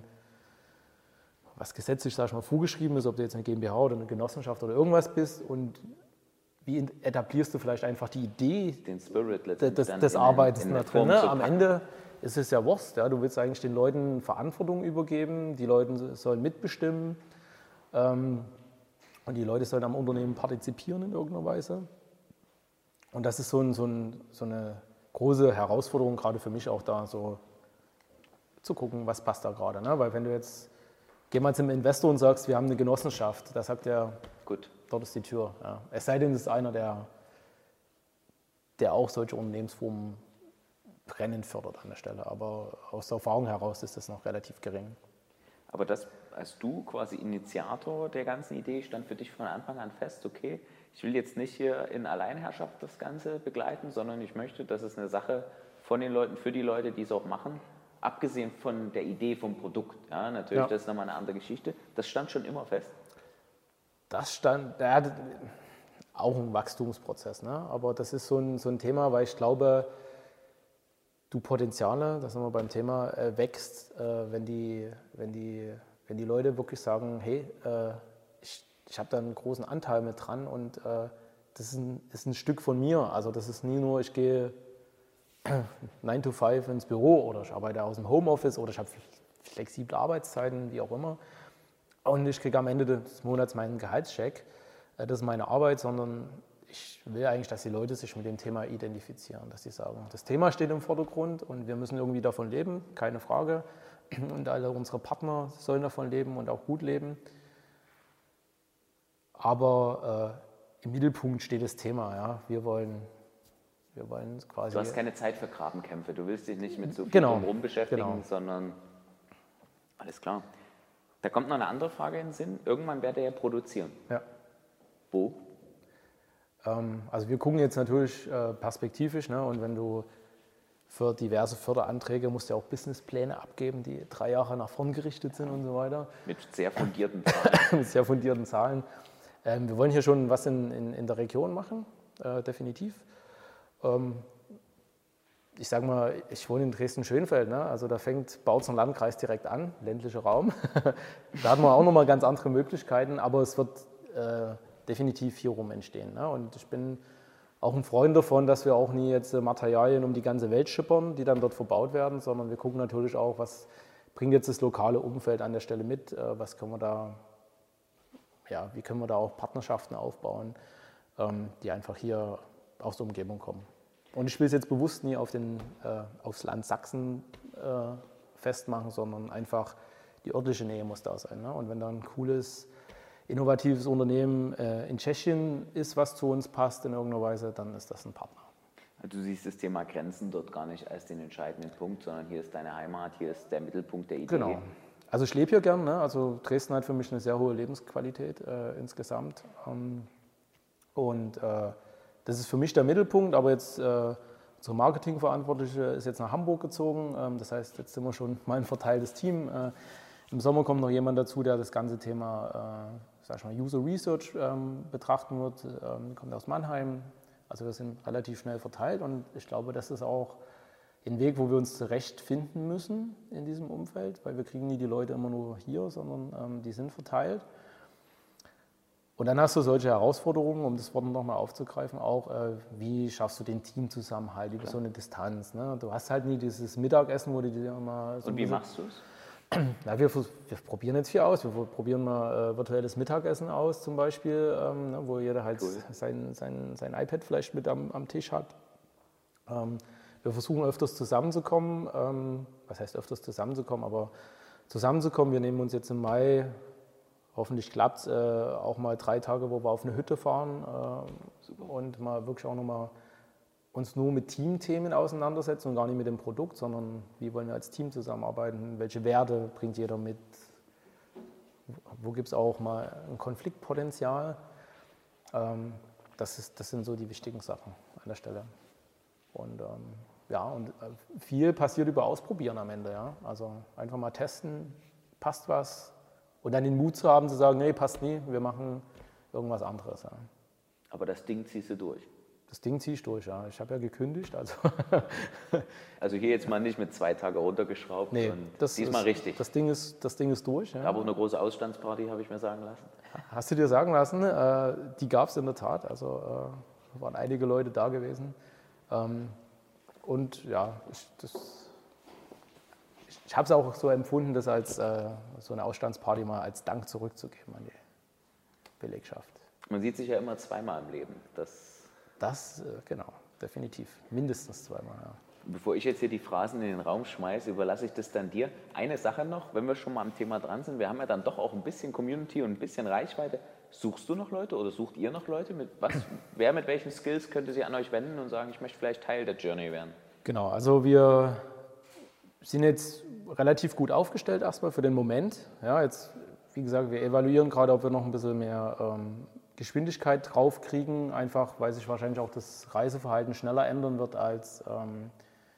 was gesetzlich, sag ich mal, vorgeschrieben ist, ob du jetzt eine GmbH oder eine Genossenschaft oder irgendwas bist und wie etablierst du vielleicht einfach die Idee den Spirit des, des Arbeitens da drin. Ne? Am Ende ist es ja Wurst, ja, du willst eigentlich den Leuten Verantwortung übergeben, die Leute sollen mitbestimmen, ähm, und die Leute sollen am Unternehmen partizipieren in irgendeiner Weise. Und das ist so, ein, so, ein, so eine große Herausforderung, gerade für mich auch da, so zu gucken, was passt da gerade. Ne? Weil wenn du jetzt, geh mal zum Investor und sagst, wir haben eine Genossenschaft, da sagt er, gut, dort ist die Tür. Ja. Es sei denn, es ist einer, der, der auch solche Unternehmensformen brennend fördert an der Stelle. Aber aus der Erfahrung heraus ist das noch relativ gering. Aber das, als du quasi Initiator der ganzen Idee, stand für dich von Anfang an fest, okay, ich will jetzt nicht hier in Alleinherrschaft das Ganze begleiten, sondern ich möchte, dass es eine Sache von den Leuten, für die Leute, die es auch machen, abgesehen von der Idee vom Produkt. Ja, natürlich, ja. Das ist nochmal eine andere Geschichte. Das stand schon immer fest. Das stand, ja, auch ein Wachstumsprozess, ne? Aber das ist so ein, so ein Thema, weil ich glaube, du Potenziale, das sind wir beim Thema, äh, wächst, äh, wenn, die, wenn, die, wenn die Leute wirklich sagen, hey, äh, ich, ich habe da einen großen Anteil mit dran und äh, das ist ein, ist ein Stück von mir. Also das ist nie nur, ich gehe nine to five ins Büro oder ich arbeite aus dem Homeoffice oder ich habe flexible Arbeitszeiten, wie auch immer. Und ich kriege am Ende des Monats meinen Gehaltscheck. Äh, das ist meine Arbeit, sondern ich will eigentlich, dass die Leute sich mit dem Thema identifizieren, dass sie sagen, das Thema steht im Vordergrund und wir müssen irgendwie davon leben, keine Frage. Und alle unsere Partner sollen davon leben und auch gut leben. Aber äh, im Mittelpunkt steht das Thema. Ja. Wir wollen, wir wollen quasi... Du hast keine Zeit für Grabenkämpfe, du willst dich nicht mit so viel genau, drumherum beschäftigen, genau. sondern alles klar. Da kommt noch eine andere Frage in den Sinn. Irgendwann werdet ihr ja produzieren. Ja. Wo? Also wir gucken jetzt natürlich perspektivisch, ne? Und wenn du für diverse Förderanträge musst du ja auch Businesspläne abgeben, die drei Jahre nach vorn gerichtet sind und so weiter. Mit sehr fundierten Zahlen. Mit sehr fundierten Zahlen. Ähm, wir wollen hier schon was in, in, in der Region machen, äh, definitiv. Ähm, ich sage mal, ich wohne in Dresden-Schönfeld, ne? Also da fängt Bautzen Landkreis direkt an, ländlicher Raum. Da hat man auch nochmal ganz andere Möglichkeiten, aber es wird... Äh, definitiv hier rum entstehen. Ne? Und ich bin auch ein Freund davon, dass wir auch nie jetzt Materialien um die ganze Welt schippern, die dann dort verbaut werden, sondern wir gucken natürlich auch, was bringt jetzt das lokale Umfeld an der Stelle mit, was können wir da, ja, wie können wir da auch Partnerschaften aufbauen, die einfach hier aus der Umgebung kommen. Und ich will es jetzt bewusst nie auf den, äh, aufs Land Sachsen äh, festmachen, sondern einfach die örtliche Nähe muss da sein. Ne? Und wenn da ein cooles innovatives Unternehmen äh, in Tschechien ist, was zu uns passt in irgendeiner Weise, dann ist das ein Partner. Du siehst das Thema Grenzen dort gar nicht als den entscheidenden Punkt, sondern hier ist deine Heimat, hier ist der Mittelpunkt der Idee. Genau. Also ich lebe hier gern, ne? Also Dresden hat für mich eine sehr hohe Lebensqualität äh, insgesamt. Ähm, und äh, das ist für mich der Mittelpunkt, aber jetzt äh, unsere Marketingverantwortliche ist jetzt nach Hamburg gezogen. Ähm, das heißt, jetzt sind wir schon mal ein verteiltes Team. Äh, Im Sommer kommt noch jemand dazu, der das ganze Thema äh, sag ich mal, User Research ähm, betrachten wird. Ähm, kommt aus Mannheim, Also wir sind relativ schnell verteilt und ich glaube, das ist auch ein Weg, wo wir uns zurechtfinden müssen in diesem Umfeld, weil wir kriegen nie die Leute immer nur hier, sondern ähm, die sind verteilt. Und dann hast du solche Herausforderungen, um das Wort nochmal aufzugreifen, auch äh, wie schaffst du den Teamzusammenhalt über so eine Distanz. Ne? Du hast halt nie dieses Mittagessen, wo du dir immer so. Und wie machst du es? Na, wir, wir probieren jetzt viel aus. Wir probieren mal äh, virtuelles Mittagessen aus zum Beispiel, ähm, ne, wo jeder halt cool. sein, sein, sein iPad vielleicht mit am, am Tisch hat. Ähm, wir versuchen öfters zusammenzukommen. Ähm, was heißt öfters zusammenzukommen? Aber zusammenzukommen, wir nehmen uns jetzt im Mai, hoffentlich klappt es, äh, auch mal drei Tage, wo wir auf eine Hütte fahren äh, und mal wirklich auch nochmal uns nur mit Teamthemen auseinandersetzen und gar nicht mit dem Produkt, sondern wie wollen wir als Team zusammenarbeiten, welche Werte bringt jeder mit, wo gibt es auch mal ein Konfliktpotenzial. Ähm, das, ist, das sind so die wichtigen Sachen an der Stelle. Und ähm, ja, und viel passiert über Ausprobieren am Ende. Ja? Also einfach mal testen, passt was und dann den Mut zu haben zu sagen, nee, passt nie, wir machen irgendwas anderes. Ja. Aber das Ding ziehst du durch? Das Ding ziehe ich durch, ja. Ich habe ja gekündigt. Also, also hier jetzt mal nicht mit zwei Tage runtergeschraubt, nee, und das diesmal ist, richtig. Das Ding ist, das Ding ist durch. Ja. Gab auch eine große Ausstandsparty, habe ich mir sagen lassen. Hast du dir sagen lassen? Äh, die gab es in der Tat. Also äh, waren einige Leute da gewesen. Ähm, und ja, ich, das, ich, ich habe es auch so empfunden, das als äh, so eine Ausstandsparty mal als Dank zurückzugeben an die Belegschaft. Man sieht sich ja immer zweimal im Leben. Das Das, genau, definitiv. Mindestens zweimal, ja. Bevor ich jetzt hier die Phrasen in den Raum schmeiße, überlasse ich das dann dir. Eine Sache noch, wenn wir schon mal am Thema dran sind, wir haben ja dann doch auch ein bisschen Community und ein bisschen Reichweite. Suchst du noch Leute oder sucht ihr noch Leute? Mit was, wer mit welchen Skills könnte sich an euch wenden und sagen, ich möchte vielleicht Teil der Journey werden? Genau, also wir sind jetzt relativ gut aufgestellt erstmal für den Moment. Ja, jetzt, wie gesagt, wir evaluieren gerade, ob wir noch ein bisschen mehr ähm, Geschwindigkeit drauf kriegen, einfach weil sich wahrscheinlich auch das Reiseverhalten schneller ändern wird, als, ähm,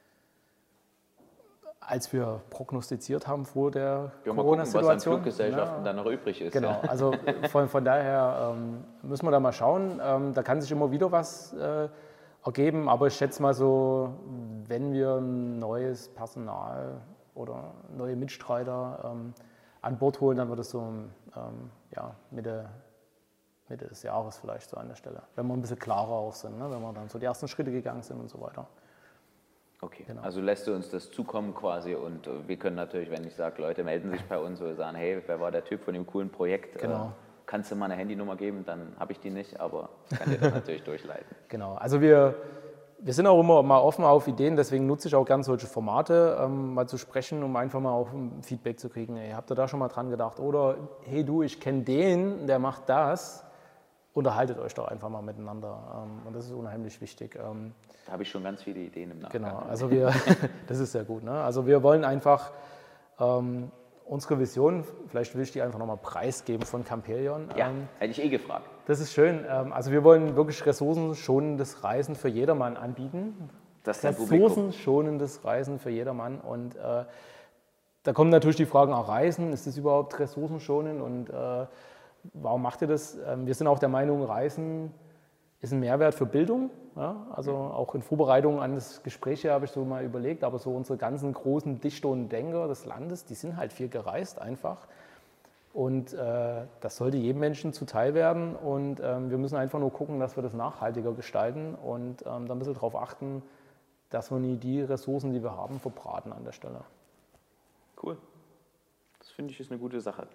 als wir prognostiziert haben vor der Corona-Situation. Was an Fluggesellschaften ja. dann noch übrig ist. Genau, ja. also von, von daher ähm, müssen wir da mal schauen. Ähm, da kann sich immer wieder was äh, ergeben, aber ich schätze mal so, wenn wir neues Personal oder neue Mitstreiter ähm, an Bord holen, dann wird es so ähm, ja, Mitte Mitte des Jahres vielleicht so an der Stelle, wenn wir ein bisschen klarer auch sind, ne? Wenn wir dann so die ersten Schritte gegangen sind und so weiter. Okay, genau. Also lässt du uns das zukommen quasi und wir können natürlich, wenn ich sage, Leute melden sich bei uns oder sagen, hey, wer war der Typ von dem coolen Projekt, genau. äh, kannst du mal eine Handynummer geben, dann habe ich die nicht, aber ich kann dir das natürlich durchleiten. Genau, also wir, wir sind auch immer mal offen auf Ideen, deswegen nutze ich auch gerne solche Formate, ähm, mal zu sprechen, um einfach mal auch ein Feedback zu kriegen. Hey, habt ihr da schon mal dran gedacht? Oder hey du, ich kenne den, der macht das. Unterhaltet euch doch einfach mal miteinander und das ist unheimlich wichtig. Da habe ich schon ganz viele Ideen im Nachgang. Genau, also wir, das ist sehr gut. Ne? Also wir wollen einfach ähm, unsere Vision, vielleicht will ich die einfach nochmal preisgeben von Camperion. Ja, ähm, hätte ich eh gefragt. Das ist schön. Ähm, also wir wollen wirklich ressourcenschonendes Reisen für jedermann anbieten. Das ressourcenschonendes Reisen für jedermann und äh, da kommen natürlich die Fragen, auch Reisen, ist das überhaupt ressourcenschonend und äh, warum macht ihr das? Wir sind auch der Meinung, Reisen ist ein Mehrwert für Bildung. Ja? Also auch in Vorbereitung an das Gespräch hier habe ich so mal überlegt, aber so unsere ganzen großen Dichter und Denker des Landes, die sind halt viel gereist einfach. Und äh, das sollte jedem Menschen zuteil werden. Und ähm, wir müssen einfach nur gucken, dass wir das nachhaltiger gestalten und ähm, dann ein bisschen darauf achten, dass wir nie die Ressourcen, die wir haben, verbraten an der Stelle. Cool. Das finde ich ist eine gute Sache.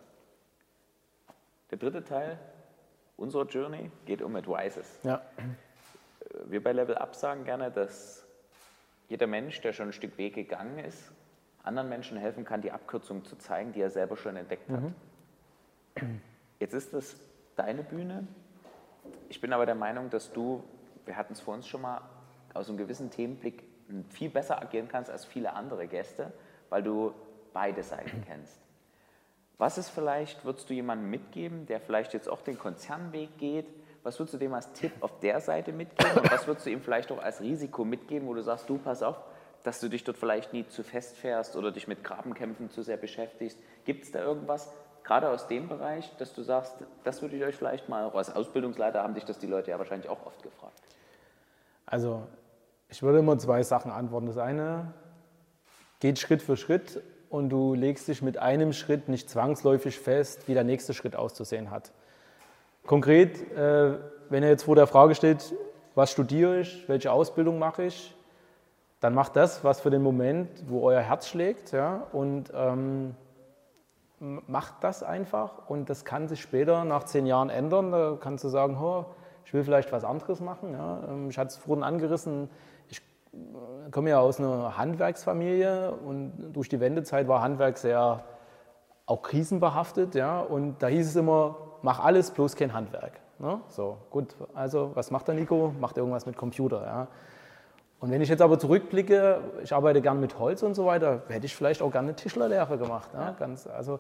Der dritte Teil unserer Journey geht um Advices. Ja. Wir bei Level Up sagen gerne, dass jeder Mensch, der schon ein Stück Weg gegangen ist, anderen Menschen helfen kann, die Abkürzung zu zeigen, die er selber schon entdeckt hat. Mhm. Jetzt ist das deine Bühne. Ich bin aber der Meinung, dass du, wir hatten es vor uns schon mal, aus einem gewissen Themenblick viel besser agieren kannst als viele andere Gäste, weil du beide Seiten kennst. Was ist vielleicht, würdest du jemandem mitgeben, der vielleicht jetzt auch den Konzernweg geht? Was würdest du dem als Tipp auf der Seite mitgeben? Und was würdest du ihm vielleicht auch als Risiko mitgeben, wo du sagst, du, pass auf, dass du dich dort vielleicht nie zu fest fährst oder dich mit Grabenkämpfen zu sehr beschäftigst? Gibt es da irgendwas, gerade aus dem Bereich, dass du sagst, das würde ich euch vielleicht mal, auch als Ausbildungsleiter haben dich das die Leute ja wahrscheinlich auch oft gefragt. Also ich würde immer zwei Sachen antworten. Das eine geht Schritt für Schritt und du legst dich mit einem Schritt nicht zwangsläufig fest, wie der nächste Schritt auszusehen hat. Konkret, äh, wenn ihr jetzt vor der Frage steht, was studiere ich, welche Ausbildung mache ich, dann macht das, was für den Moment, wo euer Herz schlägt, ja, und ähm, macht das einfach und das kann sich später nach zehn Jahren ändern. Da kannst du sagen, oh, ich will vielleicht was anderes machen. Ja. Ich hatte es vorhin angerissen, ich komme ja aus einer Handwerksfamilie und durch die Wendezeit war Handwerk sehr auch krisenbehaftet. Ja. Und da hieß es immer, mach alles, bloß kein Handwerk. Ne? So, gut, also was macht der Nico? Macht irgendwas mit Computer. Ja. Und wenn ich jetzt aber zurückblicke, ich arbeite gern mit Holz und so weiter, hätte ich vielleicht auch gerne eine Tischlerlehre gemacht. Ja? Ganz, also,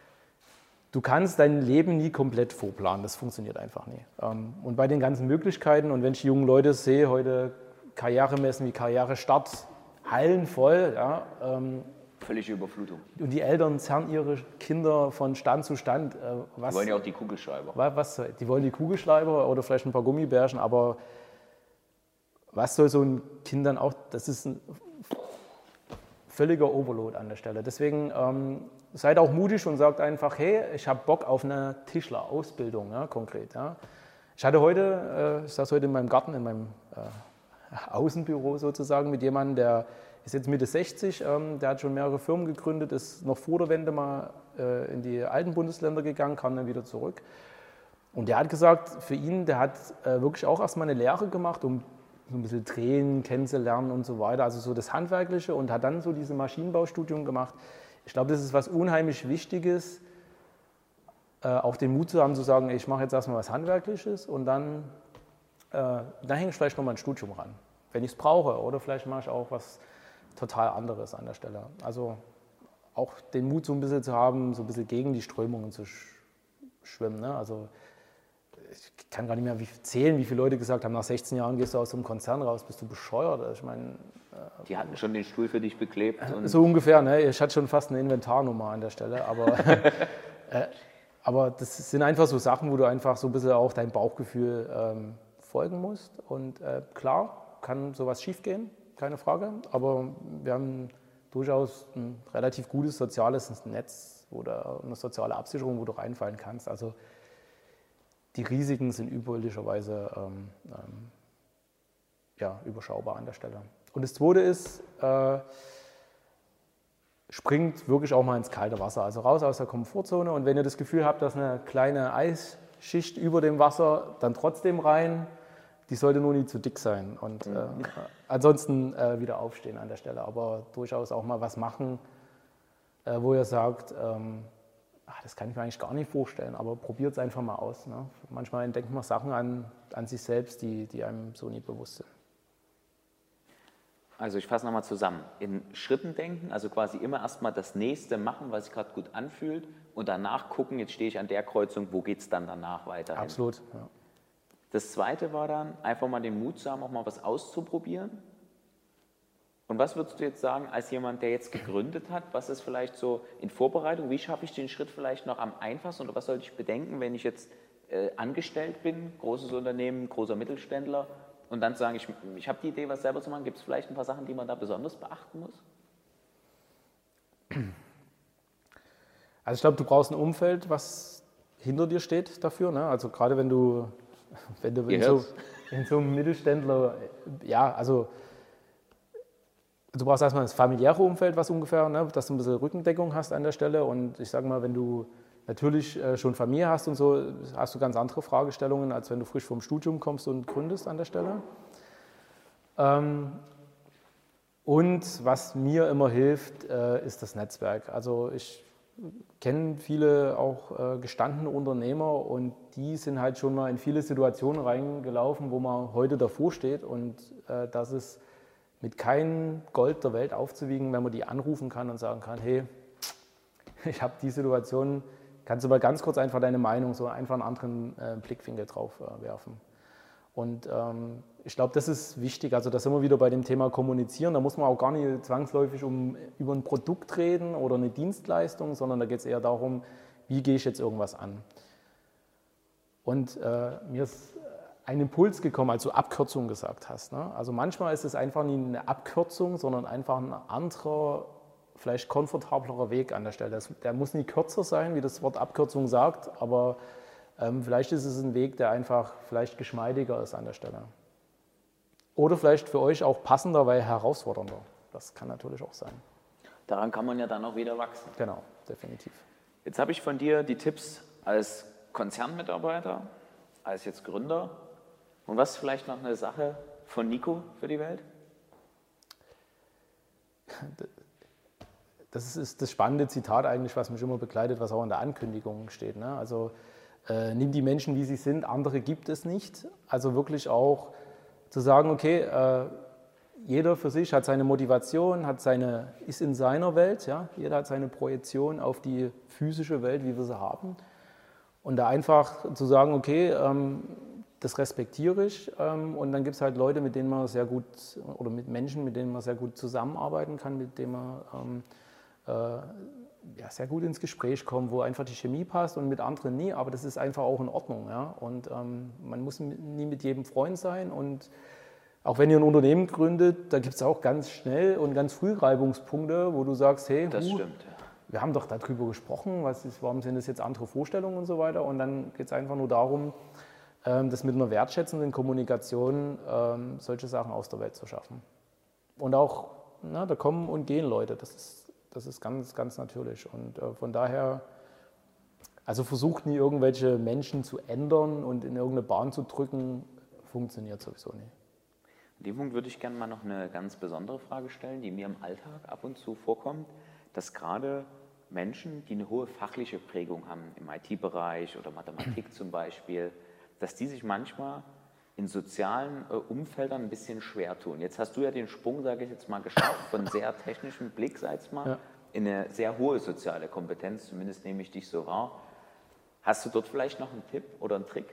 du kannst dein Leben nie komplett vorplanen, das funktioniert einfach nie. Und bei den ganzen Möglichkeiten, und wenn ich die jungen Leute sehe, heute Karrieremessen wie Karrierestart, Hallen voll, ja, völlige Überflutung. Und die Eltern zerren ihre Kinder von Stand zu Stand. Was, die wollen ja auch die Kugelschreiber. Was, die wollen die Kugelschreiber oder vielleicht ein paar Gummibärchen, aber was soll so ein Kind dann auch, das ist ein völliger Overload an der Stelle. Deswegen ähm, seid auch mutig und sagt einfach, hey, ich habe Bock auf eine Tischlerausbildung, ja, konkret. Ja. Ich hatte heute, äh, ich saß heute in meinem Garten, in meinem äh, Außenbüro sozusagen mit jemandem, der ist jetzt Mitte sechzig, ähm, der hat schon mehrere Firmen gegründet, ist noch vor der Wende mal äh, in die alten Bundesländer gegangen, kam dann wieder zurück. Und der hat gesagt, für ihn, der hat äh, wirklich auch erstmal eine Lehre gemacht, um so ein bisschen drehen, kennenzulernen und so weiter, also so das Handwerkliche, und hat dann so diese Maschinenbaustudium gemacht. Ich glaube, das ist was unheimlich Wichtiges, äh, auch den Mut zu haben, zu sagen, ich mache jetzt erstmal was Handwerkliches und dann, äh, dann hänge ich vielleicht nochmal ein Studium ran, wenn ich es brauche, oder vielleicht mache ich auch was total anderes an der Stelle. Also auch den Mut so ein bisschen zu haben, so ein bisschen gegen die Strömungen zu sch schwimmen. Ne? Also ich kann gar nicht mehr zählen, wie viele Leute gesagt haben, nach sechzehn Jahren gehst du aus so einem Konzern raus, bist du bescheuert. Ich meine, die hatten schon den Stuhl für dich beklebt. Und so ungefähr, ne? Ich hatte schon fast eine Inventarnummer an der Stelle, aber, äh, aber das sind einfach so Sachen, wo du einfach so ein bisschen auch deinem Bauchgefühl ähm, folgen musst. Und äh, klar, kann sowas schief gehen, keine Frage, aber wir haben durchaus ein relativ gutes soziales Netz oder eine soziale Absicherung, wo du reinfallen kannst. Also die Risiken sind üblicherweise ähm, ähm, ja, überschaubar an der Stelle. Und das Zweite ist, äh, springt wirklich auch mal ins kalte Wasser, also raus aus der Komfortzone. Und wenn ihr das Gefühl habt, dass eine kleine Eisschicht über dem Wasser, dann trotzdem rein, die sollte nur nie zu dick sein. Und äh, ansonsten äh, wieder aufstehen an der Stelle, aber durchaus auch mal was machen, äh, wo ihr sagt, ähm, ach, das kann ich mir eigentlich gar nicht vorstellen, aber probiert es einfach mal aus. Ne? Manchmal entdeckt man Sachen an, an sich selbst, die, die einem so nie bewusst sind. Also ich fasse nochmal zusammen. In Schritten denken, also quasi immer erstmal das Nächste machen, was sich gerade gut anfühlt, und danach gucken, jetzt stehe ich an der Kreuzung, wo geht es dann danach weiter? Absolut, ja. Das Zweite war dann, einfach mal den Mut zu haben, auch mal was auszuprobieren. Und was würdest du jetzt sagen, als jemand, der jetzt gegründet hat, was ist vielleicht so in Vorbereitung, wie schaffe ich den Schritt vielleicht noch am einfachsten, oder was sollte ich bedenken, wenn ich jetzt äh, angestellt bin, großes Unternehmen, großer Mittelständler, und dann sagen, ich, ich habe die Idee, was selber zu machen, gibt es vielleicht ein paar Sachen, die man da besonders beachten muss? Also ich glaube, du brauchst ein Umfeld, was hinter dir steht dafür. Ne? Also gerade wenn du, wenn du in so, in so einem Mittelständler, ja, also du brauchst erstmal das familiäre Umfeld, was ungefähr, ne, dass du ein bisschen Rückendeckung hast an der Stelle. Und ich sage mal, wenn du natürlich äh, schon Familie hast und so, hast du ganz andere Fragestellungen, als wenn du frisch vom Studium kommst und gründest an der Stelle. Ähm, und was mir immer hilft, äh, ist das Netzwerk. Also ich kenne viele auch äh, gestandene Unternehmer, und die sind halt schon mal in viele Situationen reingelaufen, wo man heute davor steht, und äh, das ist mit keinem Gold der Welt aufzuwiegen, wenn man die anrufen kann und sagen kann, hey, ich habe die Situation, kannst du mal ganz kurz einfach deine Meinung, so einfach einen anderen äh, Blickwinkel drauf äh, werfen. Und ähm, ich glaube, das ist wichtig, also da sind wir wieder bei dem Thema Kommunizieren, da muss man auch gar nicht zwangsläufig um, über ein Produkt reden oder eine Dienstleistung, sondern da geht es eher darum, wie gehe ich jetzt irgendwas an. Und äh, mir ist ein Impuls gekommen, als du Abkürzung gesagt hast. Ne? Also manchmal ist es einfach nicht eine Abkürzung, sondern einfach ein anderer, vielleicht komfortablerer Weg an der Stelle. Das, der muss nicht kürzer sein, wie das Wort Abkürzung sagt, aber ähm, vielleicht ist es ein Weg, der einfach vielleicht geschmeidiger ist an der Stelle. Oder vielleicht für euch auch passender, weil herausfordernder. Das kann natürlich auch sein. Daran kann man ja dann auch wieder wachsen. Genau, definitiv. Jetzt habe ich von dir die Tipps als Konzernmitarbeiter, als jetzt Gründer. Und was ist vielleicht noch eine Sache von Nico für die Welt? Das ist das spannende Zitat eigentlich, was mich immer begleitet, was auch in der Ankündigung steht. Ne? Also äh, nimm die Menschen, wie sie sind, andere gibt es nicht. Also wirklich auch zu sagen, okay, äh, jeder für sich hat seine Motivation, hat seine, ist in seiner Welt, ja? Jeder hat seine Projektion auf die physische Welt, wie wir sie haben. Und da einfach zu sagen, okay, ähm, das respektiere ich ähm, und dann gibt es halt Leute, mit denen man sehr gut, oder mit Menschen, mit denen man sehr gut zusammenarbeiten kann, mit denen man ähm, äh, ja, sehr gut ins Gespräch kommt, wo einfach die Chemie passt und mit anderen nie, aber das ist einfach auch in Ordnung. Ja? Und ähm, man muss nie mit jedem Freund sein und auch wenn ihr ein Unternehmen gründet, da gibt es auch ganz schnell und ganz früh Reibungspunkte, wo du sagst, hey, Das hu, stimmt, ja. wir haben doch darüber gesprochen, was ist, warum sind das jetzt andere Vorstellungen und so weiter. Und dann geht es einfach nur darum, ähm, das mit einer wertschätzenden Kommunikation ähm, solche Sachen aus der Welt zu schaffen. Und auch, na, da kommen und gehen Leute, das ist, das ist ganz, ganz natürlich. Und äh, von daher, also versucht nie irgendwelche Menschen zu ändern und in irgendeine Bahn zu drücken, funktioniert sowieso nicht. In dem Punkt würde ich gerne mal noch eine ganz besondere Frage stellen, die mir im Alltag ab und zu vorkommt, dass gerade Menschen, die eine hohe fachliche Prägung haben, im I T-Bereich oder Mathematik zum Beispiel, dass die sich manchmal in sozialen äh, Umfeldern ein bisschen schwer tun. Jetzt hast du ja den Sprung, sage ich jetzt mal, geschafft, von sehr technischem Blick, sag ich mal, ja, in eine sehr hohe soziale Kompetenz, zumindest nehme ich dich so wahr. Hast du dort vielleicht noch einen Tipp oder einen Trick?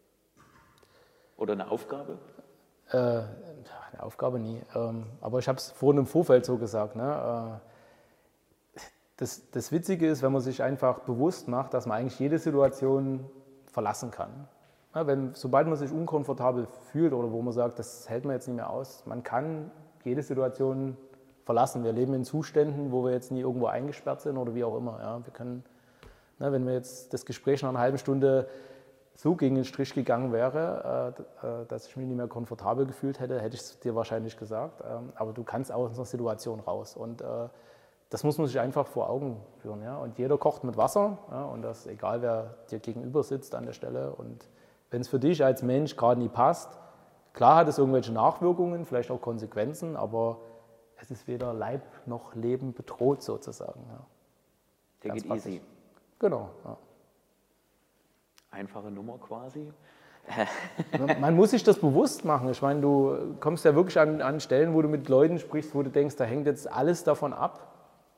Oder eine Aufgabe? Äh, eine Aufgabe nie. Ähm, aber ich habe es vorhin im Vorfeld so gesagt. Ne? Äh, das, das Witzige ist, wenn man sich einfach bewusst macht, dass man eigentlich jede Situation verlassen kann. Ja, wenn, sobald man sich unkomfortabel fühlt oder wo man sagt, das hält man jetzt nicht mehr aus, man kann jede Situation verlassen. Wir leben in Zuständen, wo wir jetzt nie irgendwo eingesperrt sind oder wie auch immer. Ja? Wir können, ne, wenn wir jetzt das Gespräch nach einer halben Stunde so gegen den Strich gegangen wäre, äh, dass ich mich nicht mehr komfortabel gefühlt hätte, hätte ich es dir wahrscheinlich gesagt. Ähm, aber du kannst auch aus einer Situation raus. Und äh, das muss man sich einfach vor Augen führen. Ja? Und jeder kocht mit Wasser. Ja? Und das ist egal, wer dir gegenüber sitzt an der Stelle. Und wenn es für dich als Mensch gerade nie passt, klar hat es irgendwelche Nachwirkungen, vielleicht auch Konsequenzen, aber es ist weder Leib noch Leben bedroht sozusagen. Ja. Der geht easy. Genau. Ja. Einfache Nummer quasi. Man muss sich das bewusst machen. Ich meine, du kommst ja wirklich an, an Stellen, wo du mit Leuten sprichst, wo du denkst, da hängt jetzt alles davon ab.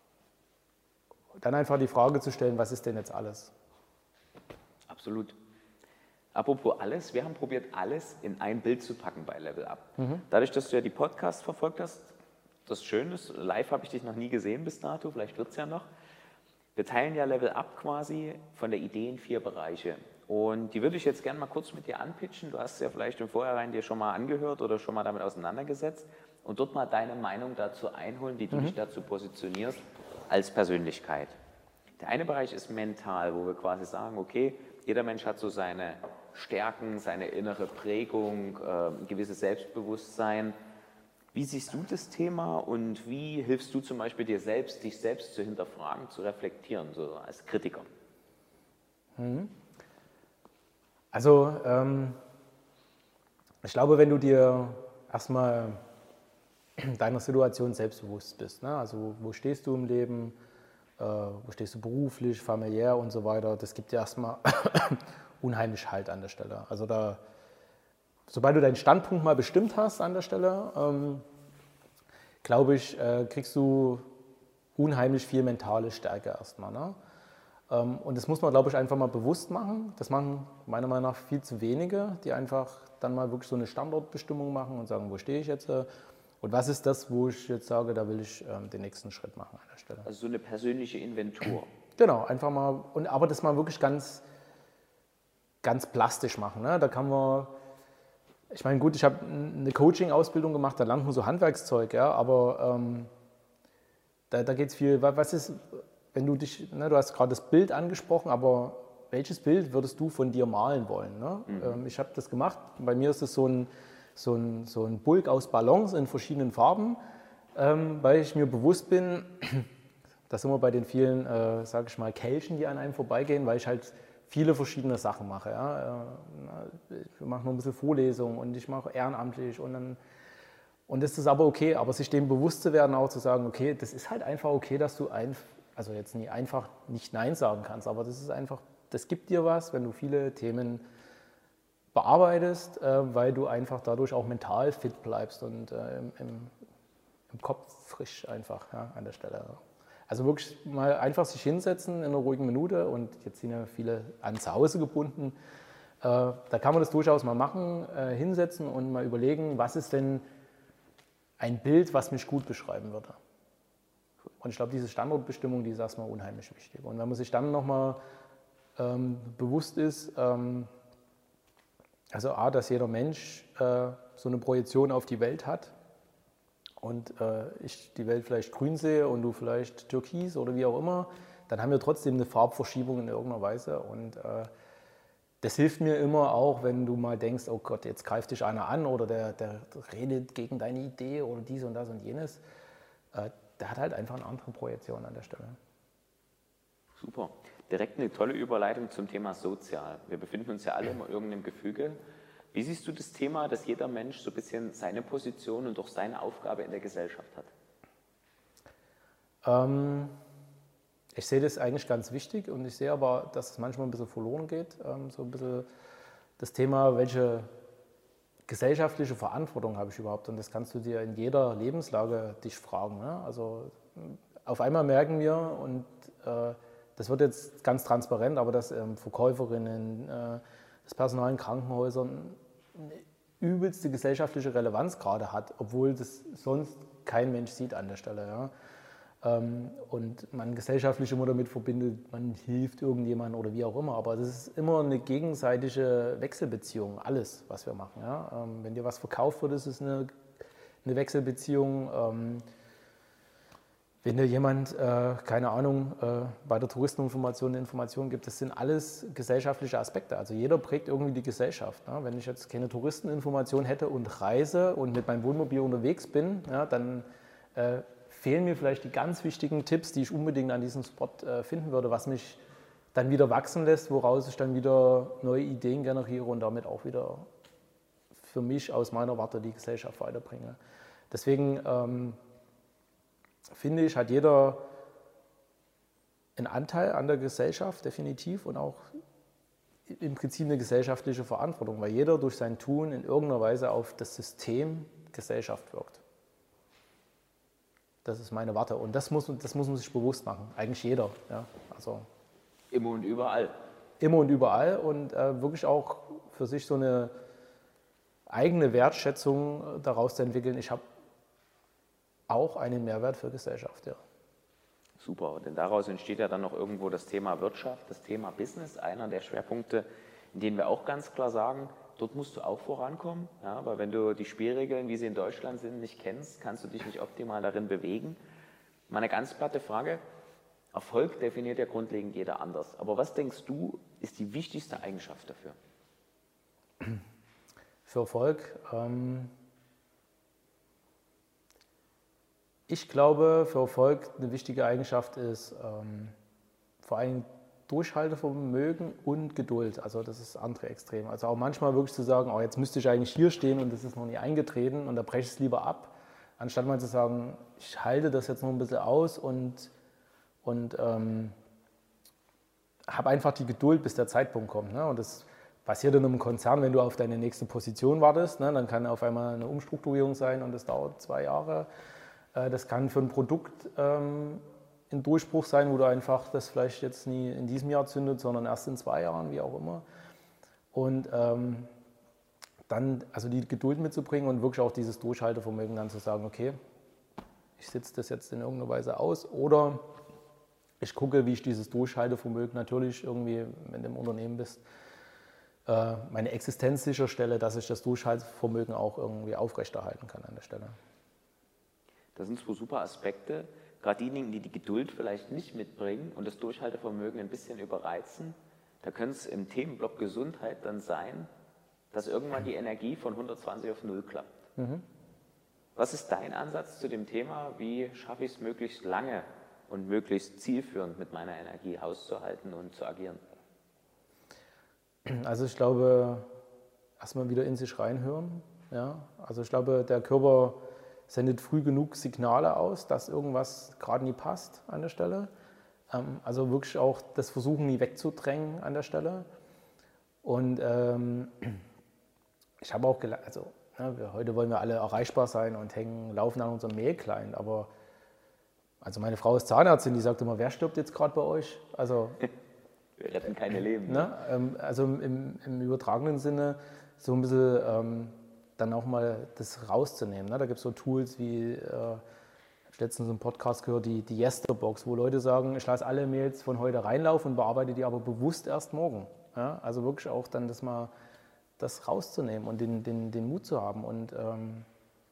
Dann einfach die Frage zu stellen, was ist denn jetzt alles? Absolut. Apropos alles, wir haben probiert, alles in ein Bild zu packen bei Level Up. Mhm. Dadurch, dass du ja die Podcasts verfolgt hast, das Schöne ist, live habe ich dich noch nie gesehen bis dato, vielleicht wird es ja noch. Wir teilen ja Level Up quasi von der Idee in vier Bereiche. Und die würde ich jetzt gerne mal kurz mit dir anpitchen. Du hast es ja vielleicht im Vorhinein dir schon mal angehört oder schon mal damit auseinandergesetzt und dort mal deine Meinung dazu einholen, wie du mhm. dich dazu positionierst als Persönlichkeit. Der eine Bereich ist mental, wo wir quasi sagen, okay, jeder Mensch hat so seine Stärken, seine innere Prägung, äh, ein gewisses Selbstbewusstsein. Wie siehst du das Thema und wie hilfst du zum Beispiel dir selbst, dich selbst zu hinterfragen, zu reflektieren, so als Kritiker? Mhm. Also, ähm, ich glaube, wenn du dir erstmal deiner Situation selbstbewusst bist, ne? Also wo stehst du im Leben, äh, wo stehst du beruflich, familiär und so weiter, das gibt dir erstmal unheimlich Halt an der Stelle. Also da, sobald du deinen Standpunkt mal bestimmt hast an der Stelle, ähm, glaube ich, äh, kriegst du unheimlich viel mentale Stärke erstmal. Ne? Ähm, und das muss man, glaube ich, einfach mal bewusst machen. Das machen meiner Meinung nach viel zu wenige, die einfach dann mal wirklich so eine Standortbestimmung machen und sagen, wo stehe ich jetzt? Äh, und was ist das, wo ich jetzt sage, da will ich ähm, den nächsten Schritt machen an der Stelle. Also so eine persönliche Inventur. Genau, einfach mal, und, aber das mal wirklich ganz, ganz plastisch machen. Ne? Da kann man ich meine, gut, ich habe eine Coaching-Ausbildung gemacht, da lernt man so Handwerkszeug, ja, aber ähm, da, da geht es viel, was ist, wenn du dich, ne, du hast gerade das Bild angesprochen, aber welches Bild würdest du von dir malen wollen? Ne? Mhm. Ähm, ich habe das gemacht, bei mir ist es so ein, so ein, so ein Bulk aus Ballons in verschiedenen Farben, ähm, weil ich mir bewusst bin, da sind wir bei den vielen, äh, sage ich mal, Kelchen, die an einem vorbeigehen, weil ich halt viele verschiedene Sachen mache. Ja. Ich mache noch ein bisschen Vorlesungen und ich mache ehrenamtlich und dann, und das ist aber okay, aber sich dem bewusst zu werden, auch zu sagen, okay, das ist halt einfach okay, dass du ein, also jetzt nie einfach nicht Nein sagen kannst, aber das ist einfach, das gibt dir was, wenn du viele Themen bearbeitest, äh, weil du einfach dadurch auch mental fit bleibst und äh, im, im, im Kopf frisch einfach, ja, an der Stelle. Also wirklich mal einfach sich hinsetzen in einer ruhigen Minute und jetzt sind ja viele an zu Hause gebunden. Äh, da kann man das durchaus mal machen, äh, hinsetzen und mal überlegen, was ist denn ein Bild, was mich gut beschreiben würde. Und ich glaube, diese Standortbestimmung, die ist erstmal unheimlich wichtig. Und wenn man sich dann nochmal ähm, bewusst ist, ähm, also A, dass jeder Mensch äh, so eine Projektion auf die Welt hat, und äh, ich die Welt vielleicht grün sehe und du vielleicht türkis oder wie auch immer, dann haben wir trotzdem eine Farbverschiebung in irgendeiner Weise. Und äh, das hilft mir immer auch, wenn du mal denkst, oh Gott, jetzt greift dich einer an oder der, der redet gegen deine Idee oder dies und das und jenes. Äh, der hat halt einfach eine andere Projektion an der Stelle. Super. Direkt eine tolle Überleitung zum Thema sozial. Wir befinden uns ja alle in irgendeinem Gefüge. Wie siehst du das Thema, dass jeder Mensch so ein bisschen seine Position und auch seine Aufgabe in der Gesellschaft hat? Ähm, ich sehe das eigentlich ganz wichtig und ich sehe aber, dass es manchmal ein bisschen verloren geht. Ähm, so ein bisschen das Thema, welche gesellschaftliche Verantwortung habe ich überhaupt? Und das kannst du dir in jeder Lebenslage dich fragen. Ne? Also auf einmal merken wir, und äh, das wird jetzt ganz transparent, aber dass ähm, Verkäuferinnen, äh, das Personal in Krankenhäusern eine übelste gesellschaftliche Relevanz gerade hat, obwohl das sonst kein Mensch sieht an der Stelle. Ja. Ähm, und man gesellschaftlich immer damit verbindet, man hilft irgendjemandem oder wie auch immer, aber das ist immer eine gegenseitige Wechselbeziehung, alles, was wir machen. Ja. Ähm, wenn dir was verkauft wird, ist es eine, eine Wechselbeziehung. Ähm, Wenn dir jemand, äh, keine Ahnung, äh, bei der Touristeninformation eine Information gibt, das sind alles gesellschaftliche Aspekte. Also jeder prägt irgendwie die Gesellschaft. Ne? Wenn ich jetzt keine Touristeninformation hätte und reise und mit meinem Wohnmobil unterwegs bin, ja, dann äh, fehlen mir vielleicht die ganz wichtigen Tipps, die ich unbedingt an diesem Spot äh, finden würde, was mich dann wieder wachsen lässt, woraus ich dann wieder neue Ideen generiere und damit auch wieder für mich aus meiner Warte die Gesellschaft weiterbringe. Deswegen ähm, finde ich, hat jeder einen Anteil an der Gesellschaft, definitiv, und auch im Prinzip eine gesellschaftliche Verantwortung, weil jeder durch sein Tun in irgendeiner Weise auf das System Gesellschaft wirkt. Das ist meine Warte und das muss, das muss man sich bewusst machen, eigentlich jeder. Ja, also immer und überall. Immer und überall und äh, wirklich auch für sich so eine eigene Wertschätzung daraus zu entwickeln, ich habe auch einen Mehrwert für Gesellschaft, ja. Super, denn daraus entsteht ja dann noch irgendwo das Thema Wirtschaft, das Thema Business, einer der Schwerpunkte, in denen wir auch ganz klar sagen, dort musst du auch vorankommen, ja, weil wenn du die Spielregeln, wie sie in Deutschland sind, nicht kennst, kannst du dich nicht optimal darin bewegen. Mal eine ganz platte Frage, Erfolg definiert ja grundlegend jeder anders, aber was denkst du, ist die wichtigste Eigenschaft dafür? Für Erfolg? Ähm Ich glaube, für Erfolg eine wichtige Eigenschaft ist ähm, vor allem Durchhaltevermögen und Geduld. Also das ist das andere Extrem. Also auch manchmal wirklich zu sagen, oh, jetzt müsste ich eigentlich hier stehen und das ist noch nie eingetreten und da breche ich es lieber ab, anstatt mal zu sagen, ich halte das jetzt noch ein bisschen aus und, und ähm, habe einfach die Geduld, bis der Zeitpunkt kommt. Ne? Und das passiert in einem Konzern, wenn du auf deine nächste Position wartest, ne? Dann kann auf einmal eine Umstrukturierung sein und das dauert zwei Jahre. Das kann für ein Produkt ähm, ein Durchbruch sein, wo du einfach das vielleicht jetzt nie in diesem Jahr zündet, sondern erst in zwei Jahren, wie auch immer. Und ähm, dann also die Geduld mitzubringen und wirklich auch dieses Durchhaltevermögen dann zu sagen, okay, ich sitze das jetzt in irgendeiner Weise aus oder ich gucke, wie ich dieses Durchhaltevermögen natürlich irgendwie, wenn du im Unternehmen bist, äh, meine Existenz sicherstelle, dass ich das Durchhaltevermögen auch irgendwie aufrechterhalten kann an der Stelle. Das sind zwei super Aspekte. Gerade diejenigen, die die Geduld vielleicht nicht mitbringen und das Durchhaltevermögen ein bisschen überreizen, da könnte es im Themenblock Gesundheit dann sein, dass irgendwann die Energie von hundertzwanzig auf null klappt. Mhm. Was ist dein Ansatz zu dem Thema? Wie schaffe ich es möglichst lange und möglichst zielführend mit meiner Energie auszuhalten und zu agieren? Also ich glaube, erstmal wieder in sich reinhören. Ja? Also ich glaube, der Körper sendet früh genug Signale aus, dass irgendwas gerade nie passt an der Stelle. Ähm, also wirklich auch das Versuchen, nie wegzudrängen an der Stelle. Und ähm, ich habe auch gelernt, also ja, wir, heute wollen wir alle erreichbar sein und hängen, laufen an unserem Mail-Client, aber also meine Frau ist Zahnärztin, die sagt immer, wer stirbt jetzt gerade bei euch? Also wir retten keine Leben. Ne? Ähm, also im, im übertragenen Sinne so ein bisschen ähm, dann auch mal das rauszunehmen. Ne? Da gibt es so Tools wie, äh, habe ich letztens einen Podcast gehört, die, die Yesterbox, wo Leute sagen, ich lasse alle Mails von heute reinlaufen und bearbeite die aber bewusst erst morgen. Ja? Also wirklich auch dann das mal das rauszunehmen und den, den, den Mut zu haben. Und ähm,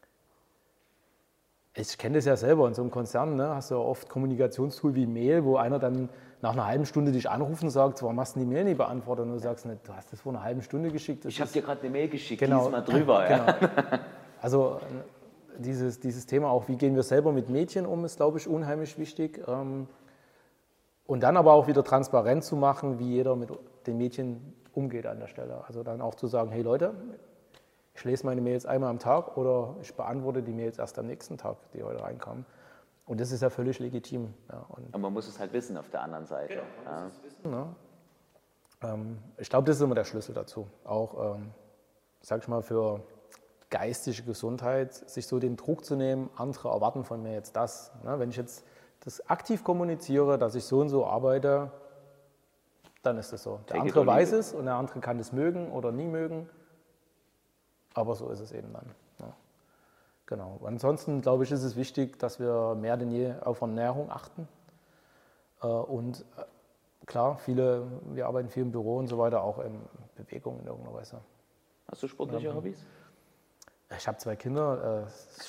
ich kenne das ja selber, in so einem Konzern ne, hast du ja oft Kommunikationstool wie Mail, wo einer dann nach einer halben Stunde dich anruft und sagt, warum hast du die Mail nicht beantwortet? Und du sagst, nicht, du hast das vor einer halben Stunde geschickt. Das ich habe dir gerade eine Mail geschickt, genau, lies mal drüber. Genau. Ja. Also dieses, dieses Thema auch, wie gehen wir selber mit Mädchen um, ist, glaube ich, unheimlich wichtig. Und dann aber auch wieder transparent zu machen, wie jeder mit den Mädchen umgeht an der Stelle. Also dann auch zu sagen, hey Leute, ich lese meine Mails einmal am Tag oder ich beantworte die Mails erst am nächsten Tag, die heute reinkamen. Und das ist ja völlig legitim. Ja, und aber man muss es halt wissen auf der anderen Seite. Genau, man ja. muss es wissen. Ne? Ähm, ich glaube, das ist immer der Schlüssel dazu. Auch, ähm, sag ich mal, für geistige Gesundheit, sich so den Druck zu nehmen, andere erwarten von mir jetzt das. Ne? Wenn ich jetzt das aktiv kommuniziere, dass ich so und so arbeite, dann ist es so. Der Take andere weiß es und der andere kann es mögen oder nie mögen. Aber so ist es eben dann. Ja. Genau. Ansonsten glaube ich, ist es wichtig, dass wir mehr denn je auf Ernährung achten. Und klar, viele, wir arbeiten viel im Büro und so weiter, auch in Bewegung in irgendeiner Weise. Hast du sportliche ja. Hobbys? Ich habe zwei Kinder.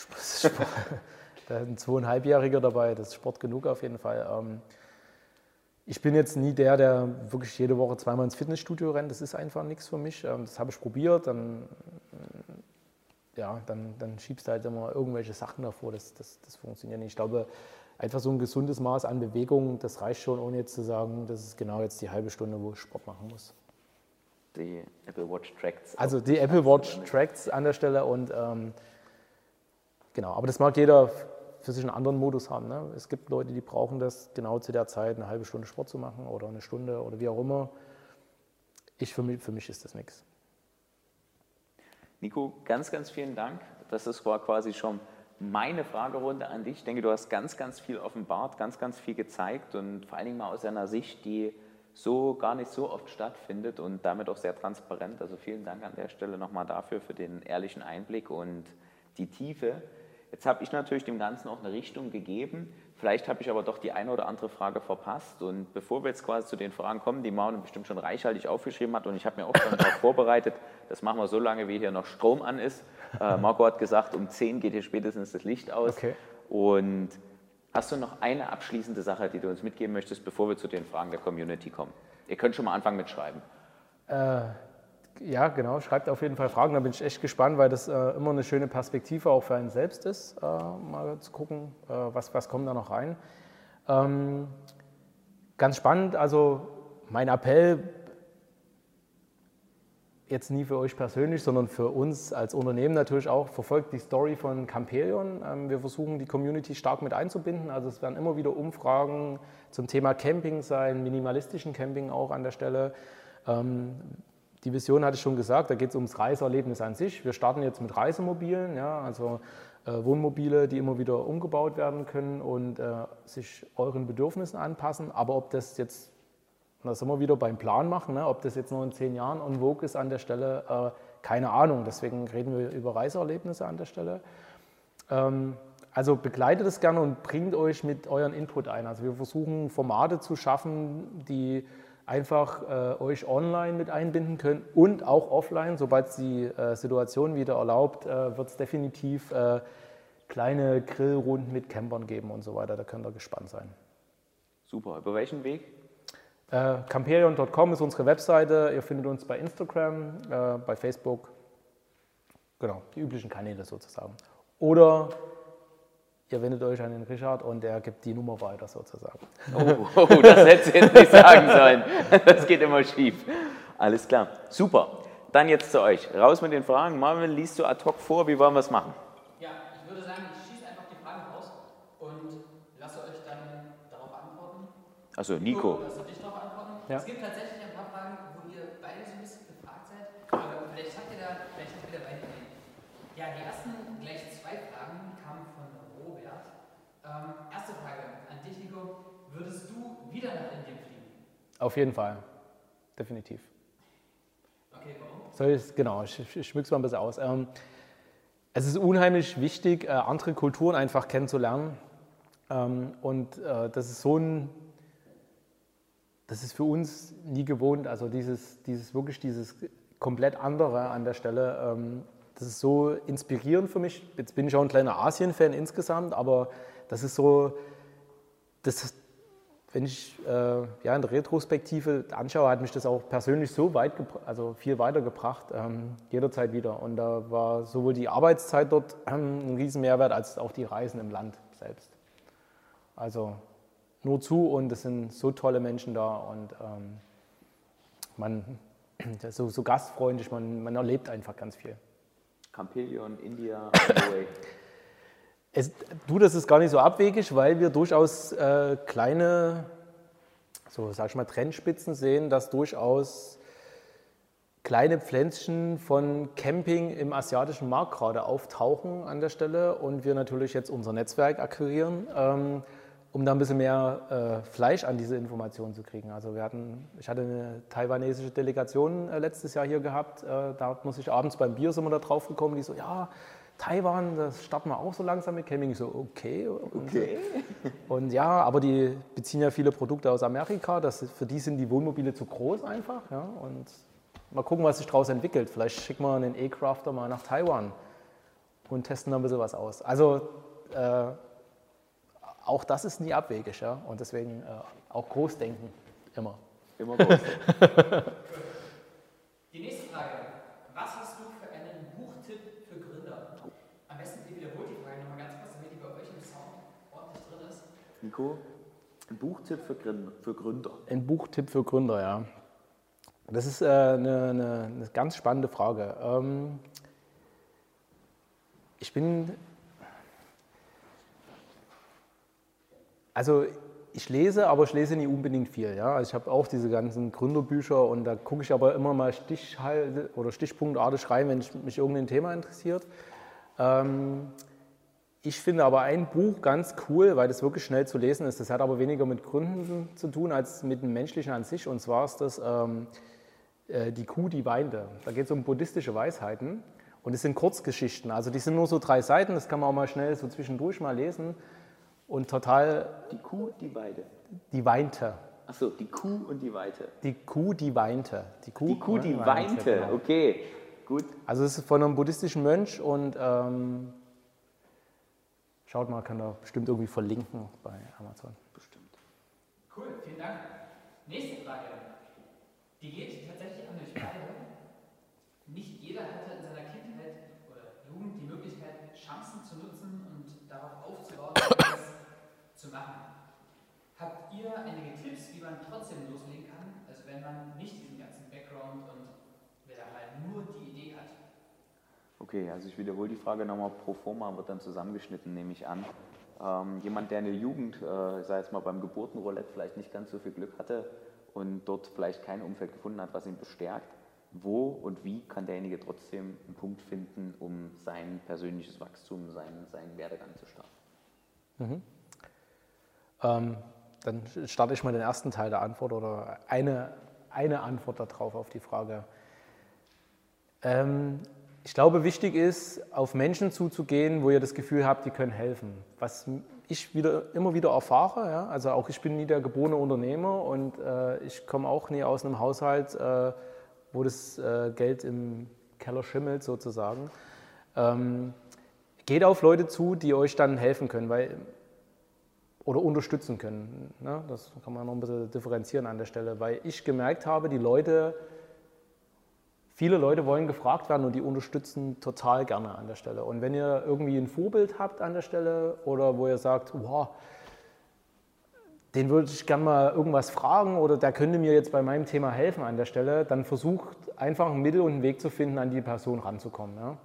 Da ist ein zweieinhalbjähriger dabei, das ist Sport genug auf jeden Fall. Ich bin jetzt nie der, der wirklich jede Woche zweimal ins Fitnessstudio rennt. Das ist einfach nichts für mich. Das habe ich probiert. Dann, ja, dann, dann schiebst du halt immer irgendwelche Sachen davor. Das, das, das funktioniert nicht. Ich glaube, einfach so ein gesundes Maß an Bewegung, das reicht schon, ohne jetzt zu sagen, das ist genau jetzt die halbe Stunde, wo ich Sport machen muss. Die Apple Watch trackt. Also die Apple Watch trackt an der Stelle. Und ähm, genau, aber das mag jeder für sich einen anderen Modus haben. Ne? Es gibt Leute, die brauchen das genau zu der Zeit, eine halbe Stunde Sport zu machen oder eine Stunde oder wie auch immer. Ich, für mich, für mich ist das nichts. Nico, ganz, ganz vielen Dank. Das ist quasi schon meine Fragerunde an dich. Ich denke, du hast ganz, ganz viel offenbart, ganz, ganz viel gezeigt und vor allen Dingen mal aus einer Sicht, die so gar nicht so oft stattfindet und damit auch sehr transparent. Also vielen Dank an der Stelle nochmal dafür, für den ehrlichen Einblick und die Tiefe. Jetzt habe ich natürlich dem Ganzen auch eine Richtung gegeben. Vielleicht habe ich aber doch die eine oder andere Frage verpasst. Und bevor wir jetzt quasi zu den Fragen kommen, die Maune bestimmt schon reichhaltig aufgeschrieben hat und ich habe mir auch schon darauf vorbereitet, das machen wir so lange, wie hier noch Strom an ist. Äh, Marco hat gesagt, um zehn geht hier spätestens das Licht aus. Okay. Und hast du noch eine abschließende Sache, die du uns mitgeben möchtest, bevor wir zu den Fragen der Community kommen? Ihr könnt schon mal anfangen mit Schreiben. Äh, ja, genau. Schreibt auf jeden Fall Fragen. Da bin ich echt gespannt, weil das äh, immer eine schöne Perspektive auch für einen selbst ist, äh, mal zu gucken, äh, was, was kommt da noch rein. Ähm, ganz spannend, also mein Appell, jetzt nie für euch persönlich, sondern für uns als Unternehmen natürlich auch, verfolgt die Story von Camperion. Ähm, wir versuchen, die Community stark mit einzubinden. Also es werden immer wieder Umfragen zum Thema Camping sein, minimalistischen Camping auch an der Stelle. Ähm, Die Vision hatte ich schon gesagt, da geht es ums Reiseerlebnis an sich. Wir starten jetzt mit Reisemobilen, ja, also äh, Wohnmobile, die immer wieder umgebaut werden können und äh, sich euren Bedürfnissen anpassen. Aber ob das jetzt, da sind wir wieder beim Plan machen, ne, ob das jetzt noch in zehn Jahren en vogue ist an der Stelle, äh, keine Ahnung. Deswegen reden wir über Reiseerlebnisse an der Stelle. Ähm, also begleitet es gerne und bringt euch mit euren Input ein. Also wir versuchen Formate zu schaffen, die einfach äh, euch online mit einbinden können und auch offline, sobald es die äh, Situation wieder erlaubt, äh, wird es definitiv äh, kleine Grillrunden mit Campern geben und so weiter. Da könnt ihr gespannt sein. Super. Über welchen Weg? Äh, camperion punkt com ist unsere Webseite. Ihr findet uns bei Instagram, äh, bei Facebook. Genau, die üblichen Kanäle sozusagen. Oder ihr wendet euch an den Richard und er gibt die Nummer weiter sozusagen. Oh, oh, das hättest du jetzt nicht sagen sollen. Das geht immer schief. Alles klar. Super. Dann jetzt zu euch. Raus mit den Fragen. Marvin, liest du ad hoc vor? Wie wollen wir es machen? Ja, ich würde sagen, ich schieße einfach die Fragen raus und lasse euch dann darauf antworten. Also Nico. Lass dich darauf antworten. Ja. Es gibt tatsächlich ein paar Fragen, wo ihr beide so ein bisschen gefragt seid. Aber vielleicht habt ihr da, vielleicht habt ihr da beide Ideen. Ja, die ersten gleich zwei Fragen kamen von Robert. Ähm, erste Frage an dich, Nico. Würdest du wieder nach Indien fliegen? Auf jeden Fall. Definitiv. Okay, warum? Soll ich, genau, ich, ich schmück's mal ein bisschen aus. Ähm, es ist unheimlich wichtig, äh, andere Kulturen einfach kennenzulernen. Ähm, und äh, das ist so ein, das ist für uns nie gewohnt. Also dieses, dieses wirklich dieses komplett andere an der Stelle. Ähm, das ist so inspirierend für mich. Jetzt bin ich auch ein kleiner Asien-Fan insgesamt, aber das ist so, das, wenn ich äh, ja, in der Retrospektive anschaue, hat mich das auch persönlich so weit, also viel weitergebracht, ähm, jederzeit wieder. Und da war sowohl die Arbeitszeit dort ähm, ein Riesenmehrwert, als auch die Reisen im Land selbst. Also nur zu und es sind so tolle Menschen da und ähm, man ist so, so gastfreundlich, man, man erlebt einfach ganz viel. Camperion, India, Norway. Es, du, das ist gar nicht so abwegig, weil wir durchaus äh, kleine, so sag ich mal, Trendspitzen sehen, dass durchaus kleine Pflänzchen von Camping im asiatischen Markt gerade auftauchen an der Stelle und wir natürlich jetzt unser Netzwerk akquirieren, ähm, um da ein bisschen mehr äh, Fleisch an diese Informationen zu kriegen. Also wir hatten, ich hatte eine taiwanesische Delegation äh, letztes Jahr hier gehabt, äh, da muss ich abends beim Bier sind wir da drauf gekommen, die so, ja, Taiwan, das starten wir auch so langsam mit Camping. Ich so, okay. Und, Okay. und ja, aber die beziehen ja viele Produkte aus Amerika, das, für die sind die Wohnmobile zu groß einfach. Ja, und mal gucken, was sich daraus entwickelt. Vielleicht schicken wir einen E-Crafter mal nach Taiwan und testen da ein bisschen was aus. Also äh, auch das ist nie abwegig, ja? Und deswegen äh, auch groß denken, immer. Immer groß. Die nächste Frage. Was hast du für einen Buchtipp für Gründer? Am besten ihr wiederholt die Frage nochmal ganz kurz, damit die bei euch im Sound ordentlich drin ist. Nico, ein Buchtipp für Gründer. Für Gründer. Ein Buchtipp für Gründer, ja. Das ist äh, eine, eine, eine ganz spannende Frage. Ähm, ich bin, also ich lese, aber ich lese nie unbedingt viel. Ja? Also ich habe auch diese ganzen Gründerbücher und da gucke ich aber immer mal Stichhalte oder stichpunktartig rein, wenn ich, mich irgendein Thema interessiert. Ähm, ich finde aber ein Buch ganz cool, weil das wirklich schnell zu lesen ist. Das hat aber weniger mit Gründen zu tun als mit dem Menschlichen an sich. Und zwar ist das ähm, äh, Die Kuh, die weinte. Da geht es um buddhistische Weisheiten und es sind Kurzgeschichten. Also die sind nur so drei Seiten, das kann man auch mal schnell so zwischendurch mal lesen. Und total. Die Kuh, die Weide. Die weinte. Achso, die Kuh und die Weite. Die Kuh, die weinte. Die Kuh, Die Kuh, die weinte. genau. Okay, gut. Also es ist von einem buddhistischen Mönch und ähm, schaut mal, kann da bestimmt irgendwie verlinken bei Amazon. Bestimmt. Cool, vielen Dank. Nächste Frage. Die geht tatsächlich an euch beide. Nicht jeder hatte in seiner Kindheit oder Jugend die Möglichkeit, Chancen zu nutzen und darauf aufzubauen, etwas zu machen. Habt ihr einige Tipps, wie man trotzdem loslegen kann, also wenn man nicht diesen ganzen Background und wer da mal nur die Idee hat? Okay, also ich wiederhole die Frage nochmal pro forma, wird dann zusammengeschnitten, nehme ich an. Ähm, jemand, der in der Jugend, äh, ich sage jetzt mal beim Geburtenroulette, vielleicht nicht ganz so viel Glück hatte und dort vielleicht kein Umfeld gefunden hat, was ihn bestärkt, wo und wie kann derjenige trotzdem einen Punkt finden, um sein persönliches Wachstum, seinen, seinen Werdegang zu starten? Mhm. Ähm, dann starte ich mal den ersten Teil der Antwort oder eine, eine Antwort darauf auf die Frage. Ähm, ich glaube, wichtig ist, auf Menschen zuzugehen, wo ihr das Gefühl habt, die können helfen. Was ich wieder, immer wieder erfahre. Ja? Also auch ich bin nie der geborene Unternehmer und äh, ich komme auch nie aus einem Haushalt, äh, wo das äh, Geld im Keller schimmelt sozusagen. Ähm, geht auf Leute zu, die euch dann helfen können, weil oder unterstützen können. Ne? Das kann man noch ein bisschen differenzieren an der Stelle, weil ich gemerkt habe, die Leute, viele Leute wollen gefragt werden und die unterstützen total gerne an der Stelle. Und wenn ihr irgendwie ein Vorbild habt an der Stelle oder wo ihr sagt, wow, den würde ich gerne mal irgendwas fragen oder der könnte mir jetzt bei meinem Thema helfen an der Stelle, dann versucht einfach ein Mittel und einen Weg zu finden, an die Person ranzukommen. Ja?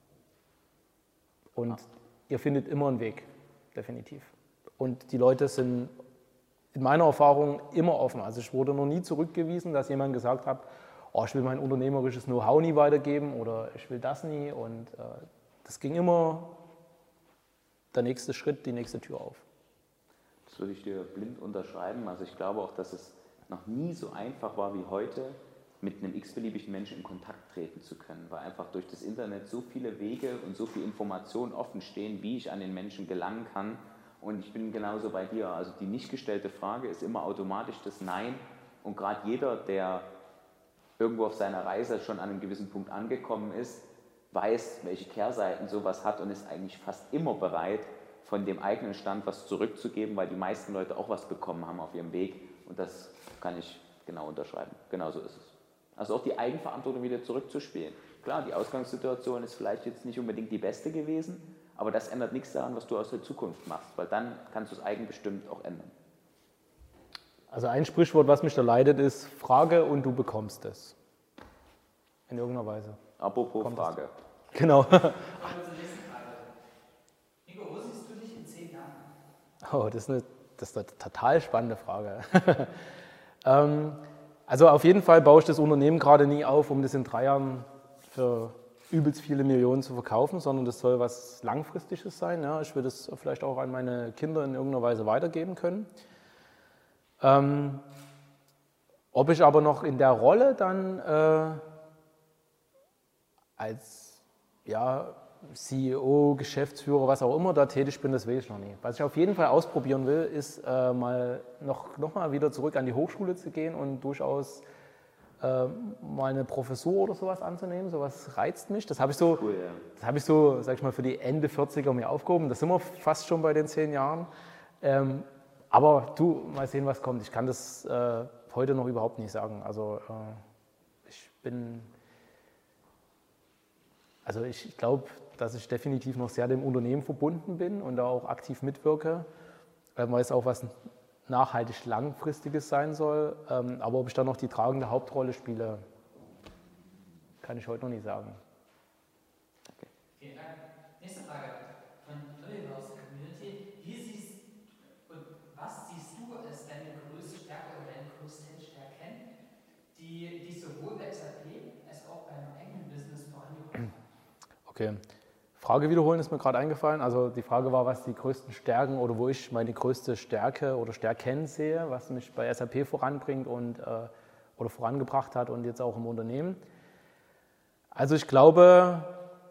Und ihr findet immer einen Weg, definitiv. Und die Leute sind in meiner Erfahrung immer offen. Also ich wurde noch nie zurückgewiesen, dass jemand gesagt hat, oh, ich will mein unternehmerisches Know-how nie weitergeben oder ich will das nie. Und äh, das ging immer der nächste Schritt, die nächste Tür auf. Das würde ich dir blind unterschreiben. Also ich glaube auch, dass es noch nie so einfach war wie heute, mit einem x-beliebigen Menschen in Kontakt treten zu können, weil einfach durch das Internet so viele Wege und so viel Informationen offen stehen, wie ich an den Menschen gelangen kann. Und ich bin genauso bei dir. Also die nicht gestellte Frage ist immer automatisch das Nein. Und gerade jeder, der irgendwo auf seiner Reise schon an einem gewissen Punkt angekommen ist, weiß, welche Kehrseiten sowas hat und ist eigentlich fast immer bereit, von dem eigenen Stand was zurückzugeben, weil die meisten Leute auch was bekommen haben auf ihrem Weg. Und das kann ich genau unterschreiben. Genau so ist es. Also auch die Eigenverantwortung wieder zurückzuspielen. Klar, die Ausgangssituation ist vielleicht jetzt nicht unbedingt die beste gewesen, aber das ändert nichts daran, was du aus der Zukunft machst, weil dann kannst du es eigenbestimmt auch ändern. Also ein Sprichwort, was mich da leidet, ist Frage und du bekommst es. In irgendeiner Weise. Apropos Kommt Frage. Das? Genau. Kommen wir zur nächsten Frage. Nico, wo siehst du dich in zehn Jahren? Oh, das ist eine, das ist eine total spannende Frage. ähm, also auf jeden Fall baue ich das Unternehmen gerade nie auf, um das in drei Jahren für übelst viele Millionen zu verkaufen, sondern das soll was Langfristiges sein. Ja. Ich will das vielleicht auch an meine Kinder in irgendeiner Weise weitergeben können. Ähm, ob ich aber noch in der Rolle dann äh, als ja, C E O, Geschäftsführer, was auch immer da tätig bin, das weiß ich noch nie. Was ich auf jeden Fall ausprobieren will, ist äh, mal noch, noch mal wieder zurück an die Hochschule zu gehen und durchaus äh, mal eine Professur oder sowas anzunehmen. Sowas reizt mich. Das habe ich so, Cool, ja. das habe ich so, sag ich mal, für die Ende vierziger mir aufgehoben. Das sind wir fast schon bei den zehn Jahren. Ähm, aber du, mal sehen, was kommt. Ich kann das äh, heute noch überhaupt nicht sagen. Also äh, ich bin, also ich glaube, dass ich definitiv noch sehr dem Unternehmen verbunden bin und da auch aktiv mitwirke, äh, weil es auch was nachhaltig langfristiges sein soll. Ähm, aber ob ich da noch die tragende Hauptrolle spiele, kann ich heute noch nicht sagen. Vielen Dank. Nächste Frage von Oliver aus der Community. Wie siehst und was siehst du als deine größte Stärke oder deine größten Stärken, die dich sowohl bei S A P als auch beim eigenen Business vorangebracht haben? Okay. Frage wiederholen ist mir gerade eingefallen. Also die Frage war, was die größten Stärken oder wo ich meine größte Stärke oder Stärken sehe, was mich bei S A P voranbringt und, äh, oder vorangebracht hat und jetzt auch im Unternehmen. Also ich glaube,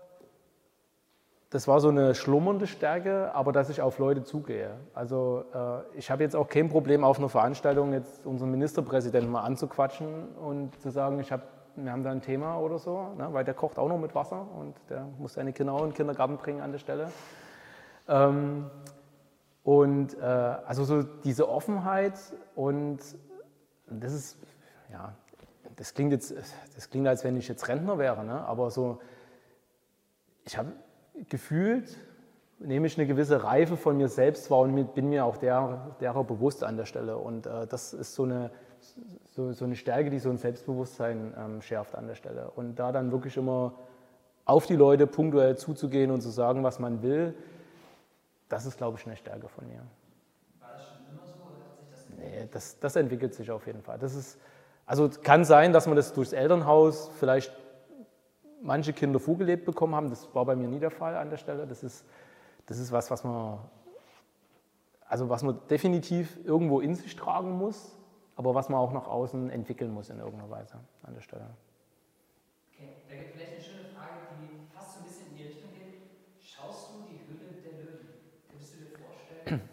das war so eine schlummernde Stärke, aber dass ich auf Leute zugehe. Also äh, ich habe jetzt auch kein Problem, auf einer Veranstaltung jetzt unseren Ministerpräsidenten mal anzuquatschen und zu sagen, ich habe wir haben da ein Thema oder so, ne, weil der kocht auch noch mit Wasser und der muss seine Kinder auch in den Kindergarten bringen an der Stelle. Ähm, und äh, also so diese Offenheit und das ist, ja, das klingt jetzt, das klingt, als wenn ich jetzt Rentner wäre, ne, aber so, ich habe gefühlt, nehme ich eine gewisse Reife von mir selbst wahr und bin mir auch der, derer bewusst an der Stelle und äh, das ist so eine So, so eine Stärke, die so ein Selbstbewusstsein ähm, schärft an der Stelle. Und da dann wirklich immer auf die Leute punktuell zuzugehen und zu sagen, was man will, das ist, glaube ich, eine Stärke von mir. War das schon immer so oder hat sich das entwickelt? Nee, das, das entwickelt sich auf jeden Fall. Das ist, also kann sein, dass man das durchs Elternhaus vielleicht manche Kinder vorgelebt bekommen haben. Das war bei mir nie der Fall an der Stelle. Das ist, das ist was, was man, also was man definitiv irgendwo in sich tragen muss, aber was man auch nach außen entwickeln muss in irgendeiner Weise an der Stelle. Okay, da gibt es vielleicht eine schöne Frage, die fast so ein bisschen in die Richtung geht. Schaust du die Höhle der Löwen? Könntest du dir vorstellen,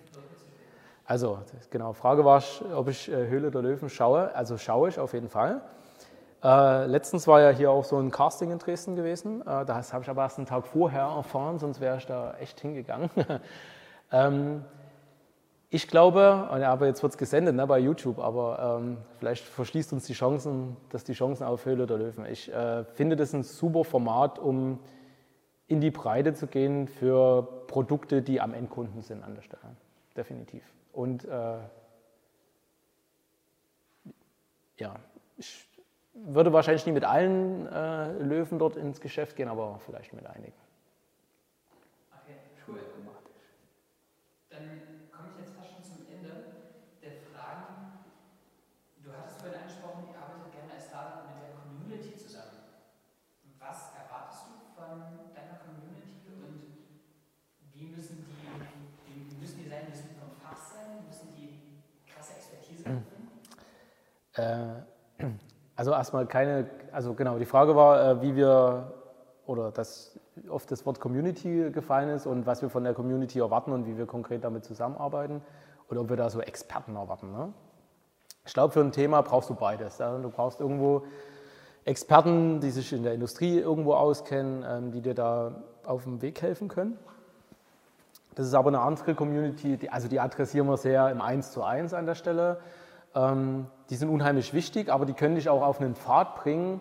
Also, genau, Frage war, ob ich äh, Höhle der Löwen schaue. Also schaue ich auf jeden Fall. Äh, letztens war ja hier auch so ein Casting in Dresden gewesen. Äh, das habe ich aber erst einen Tag vorher erfahren, sonst wäre ich da echt hingegangen. ähm, ich glaube, aber jetzt wird es gesendet ne, bei YouTube, aber ähm, vielleicht verschließt uns die Chancen, dass die Chancen auf Höhle der Löwen. Ich äh, finde das ein super Format, um in die Breite zu gehen für Produkte, die am Endkunden sind an der Stelle. Definitiv. Und äh, ja, ich würde wahrscheinlich nie mit allen äh, Löwen dort ins Geschäft gehen, aber vielleicht mit einigen. Okay, cool. Dann komme ich jetzt fast schon zum Ende der Fragen. Du hattest vorhin angesprochen, ihr arbeitet gerne als Startup mit der Community zusammen. Was erwartest du von deiner Community und wie müssen die, wie müssen die sein? Müssen die vom Fach sein? Müssen die krasse Expertise mitbringen? Äh, also erstmal keine, also genau, die Frage war, äh, wie wir, oder dass oft das Wort Community gefallen ist und was wir von der Community erwarten und wie wir konkret damit zusammenarbeiten oder ob wir da so Experten erwarten. Ne? Ich glaube, für ein Thema brauchst du beides. Ja? Du brauchst irgendwo Experten, die sich in der Industrie irgendwo auskennen, ähm, die dir da auf dem Weg helfen können. Das ist aber eine andere Community, die, also die adressieren wir sehr im Eins zu Eins an der Stelle. Ähm, die sind unheimlich wichtig, aber die können dich auch auf einen Pfad bringen,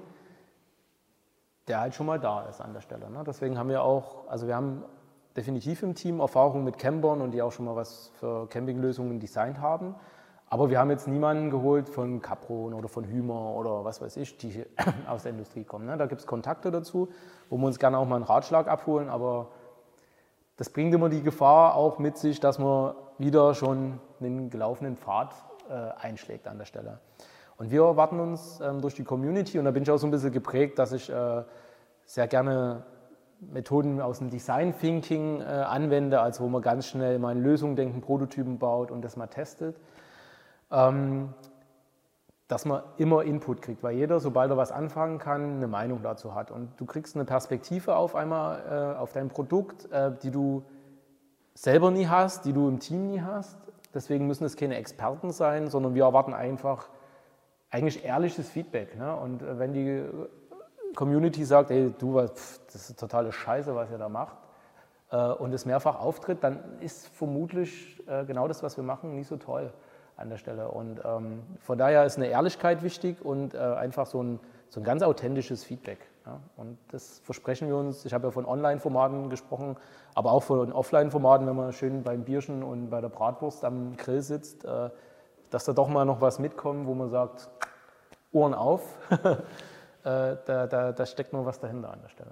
der halt schon mal da ist an der Stelle. Ne? Deswegen haben wir auch, also wir haben definitiv im Team Erfahrung mit Campern und die auch schon mal was für Campinglösungen designt haben. Aber wir haben jetzt niemanden geholt von Capron oder von Hümer oder was weiß ich, die aus der Industrie kommen. Ne? Da gibt es Kontakte dazu, wo wir uns gerne auch mal einen Ratschlag abholen, aber das bringt immer die Gefahr auch mit sich, dass man wieder schon einen gelaufenen Pfad äh, einschlägt an der Stelle. Und wir erwarten uns ähm, durch die Community, und da bin ich auch so ein bisschen geprägt, dass ich äh, sehr gerne Methoden aus dem Design Thinking äh, anwende, also wo man ganz schnell mal in Lösungen denkt, Prototypen baut und das mal testet, ähm, dass man immer Input kriegt, weil jeder, sobald er was anfangen kann, eine Meinung dazu hat. Und du kriegst eine Perspektive auf einmal äh, auf dein Produkt, äh, die du selber nie hast, die du im Team nie hast. Deswegen müssen es keine Experten sein, sondern wir erwarten einfach eigentlich ehrliches Feedback. Ne? Und äh, wenn die Community sagt, ey, du, pff, das ist totale Scheiße, was ihr da macht, äh, und es mehrfach auftritt, dann ist vermutlich äh, genau das, was wir machen, nicht so toll an der Stelle. Und ähm, von daher ist eine Ehrlichkeit wichtig und äh, einfach so ein, so ein ganz authentisches Feedback. Ja? Und das versprechen wir uns. Ich habe ja von Online-Formaten gesprochen, aber auch von Offline-Formaten, wenn man schön beim Bierchen und bei der Bratwurst am Grill sitzt, äh, dass da doch mal noch was mitkommt, wo man sagt, Ohren auf, äh, da, da, da steckt noch was dahinter an der Stelle.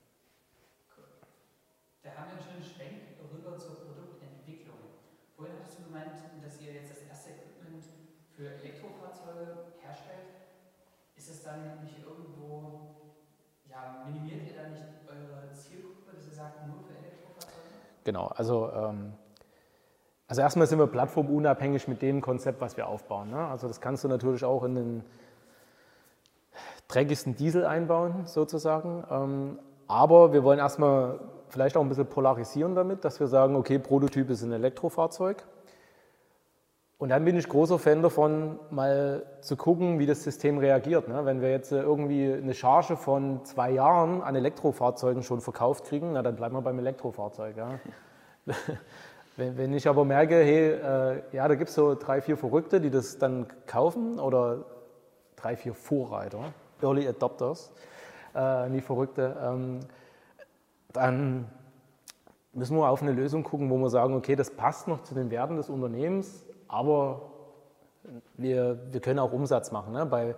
Da haben wir einen schönen Schwenk rüber zur Produktentwicklung. Vorhin hattest du gemeint, dass ihr jetzt das erste Equipment für Elektrofahrzeuge herstellt. Ist es dann nicht irgendwo, ja, minimiert ihr da nicht eure Zielgruppe, dass ihr sagt, nur für Elektrofahrzeuge? Genau, also, ähm, also erstmal sind wir plattformunabhängig mit dem Konzept, was wir aufbauen. Ne? Also das kannst du natürlich auch in den dreckigsten Diesel einbauen, sozusagen. Ähm, aber wir wollen erstmal vielleicht auch ein bisschen polarisieren damit, dass wir sagen, okay, Prototyp ist ein Elektrofahrzeug. Und dann bin ich großer Fan davon, mal zu gucken, wie das System reagiert. Ne? Wenn wir jetzt irgendwie eine Charge von zwei Jahren an Elektrofahrzeugen schon verkauft kriegen, na, dann bleiben wir beim Elektrofahrzeug. Ja? wenn, wenn ich aber merke, hey, äh, ja, da gibt es so drei, vier Verrückte, die das dann kaufen, oder drei, vier Vorreiter, Early Adopters, äh, nie Verrückte, ähm, dann müssen wir auf eine Lösung gucken, wo wir sagen, okay, das passt noch zu den Werten des Unternehmens, aber wir, wir können auch Umsatz machen. Ne? Bei,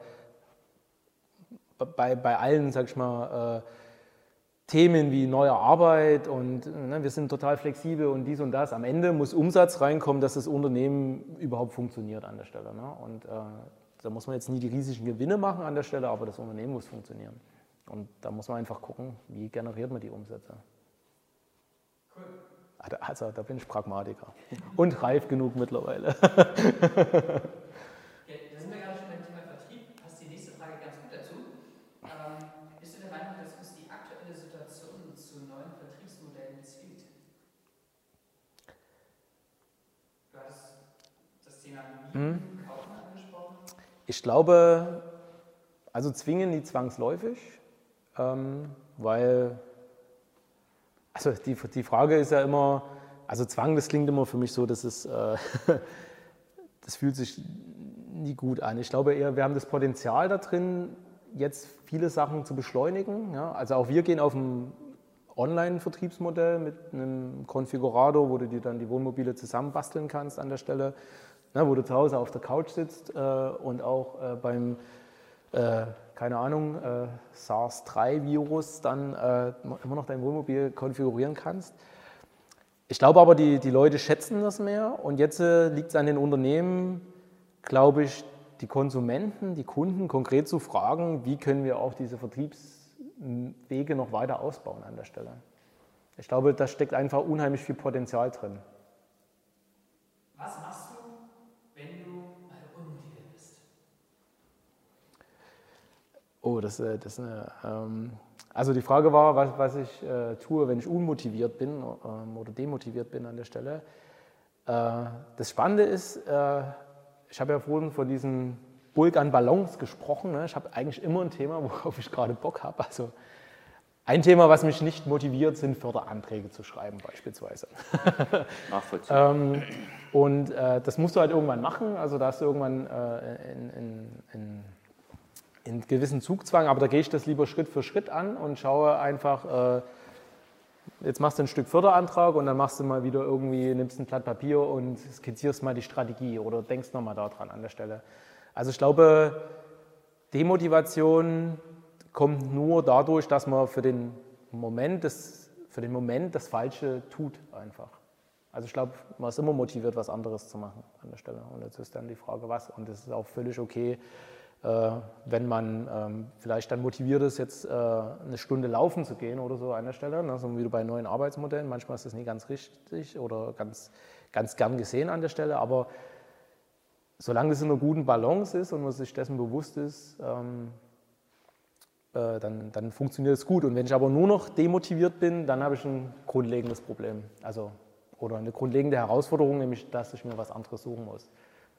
bei, bei allen, sag ich mal, äh, Themen wie neue Arbeit und ne, wir sind total flexibel und dies und das. Am Ende muss Umsatz reinkommen, dass das Unternehmen überhaupt funktioniert an der Stelle. Ne? Und äh, da muss man jetzt nie die riesigen Gewinne machen an der Stelle, aber das Unternehmen muss funktionieren. Und da muss man einfach gucken, wie generiert man die Umsätze. Cool. Also da bin ich Pragmatiker und reif genug mittlerweile. Ja, da sind wir gerade schon beim Thema Vertrieb. Passt die nächste Frage ganz gut dazu. Ähm, bist du der Meinung, dass uns die aktuelle Situation zu neuen Vertriebsmodellen zwingt? Du hast Kunden kaufen angesprochen. Ich glaube, also zwingen die zwangsläufig, ähm, weil, also die, die Frage ist ja immer, also Zwang, das klingt immer für mich so, dass es, äh, das fühlt sich nie gut an. Ich glaube eher, wir haben das Potenzial da drin, jetzt viele Sachen zu beschleunigen. Ja? Also auch wir gehen auf ein Online-Vertriebsmodell mit einem Konfigurator, wo du dir dann die Wohnmobile zusammenbasteln kannst an der Stelle, ne, wo du zu Hause auf der Couch sitzt äh, und auch äh, beim, äh, keine Ahnung, äh, SARS drei Virus dann äh, immer noch dein Wohnmobil konfigurieren kannst. Ich glaube aber, die, die Leute schätzen das mehr und jetzt äh, liegt es an den Unternehmen, glaube ich, die Konsumenten, die Kunden konkret zu fragen, wie können wir auch diese Vertriebswege noch weiter ausbauen an der Stelle. Ich glaube, da steckt einfach unheimlich viel Potenzial drin. Was machst du, wenn du mal unmotiviert bist? Oh, das, das ist eine... Ähm, also die Frage war, was, was ich äh, tue, wenn ich unmotiviert bin ähm, oder demotiviert bin an der Stelle. Äh, das Spannende ist, äh, ich habe ja vorhin von diesem Bulk an Ballons gesprochen. Ne? Ich habe eigentlich immer ein Thema, worauf ich gerade Bock habe. Also ein Thema, was mich nicht motiviert, sind Förderanträge zu schreiben beispielsweise. Nachvollziehbar. ähm, und äh, das musst du halt irgendwann machen. Also da hast du irgendwann äh, in, in, in, in gewissen Zugzwang. Aber da gehe ich das lieber Schritt für Schritt an und schaue einfach, äh, jetzt machst du ein Stück Förderantrag und dann machst du mal wieder irgendwie, nimmst ein Blatt Papier und skizzierst mal die Strategie oder denkst nochmal daran an der Stelle. Also ich glaube, Demotivation kommt nur dadurch, dass man für den Moment das, für den Moment das Falsche tut einfach. Also ich glaube, man ist immer motiviert, was anderes zu machen an der Stelle. Und jetzt ist dann die Frage, was. Und es ist auch völlig okay, äh, wenn man ähm, vielleicht dann motiviert ist, jetzt äh, eine Stunde laufen zu gehen oder so an der Stelle. Ne? So wie du bei neuen Arbeitsmodellen. Manchmal ist das nicht ganz richtig oder ganz, ganz gern gesehen an der Stelle. Aber solange es in einer guten Balance ist und man sich dessen bewusst ist, ähm, äh, dann, dann funktioniert es gut. Und wenn ich aber nur noch demotiviert bin, dann habe ich ein grundlegendes Problem. Also, oder eine grundlegende Herausforderung, nämlich, dass ich mir was anderes suchen muss.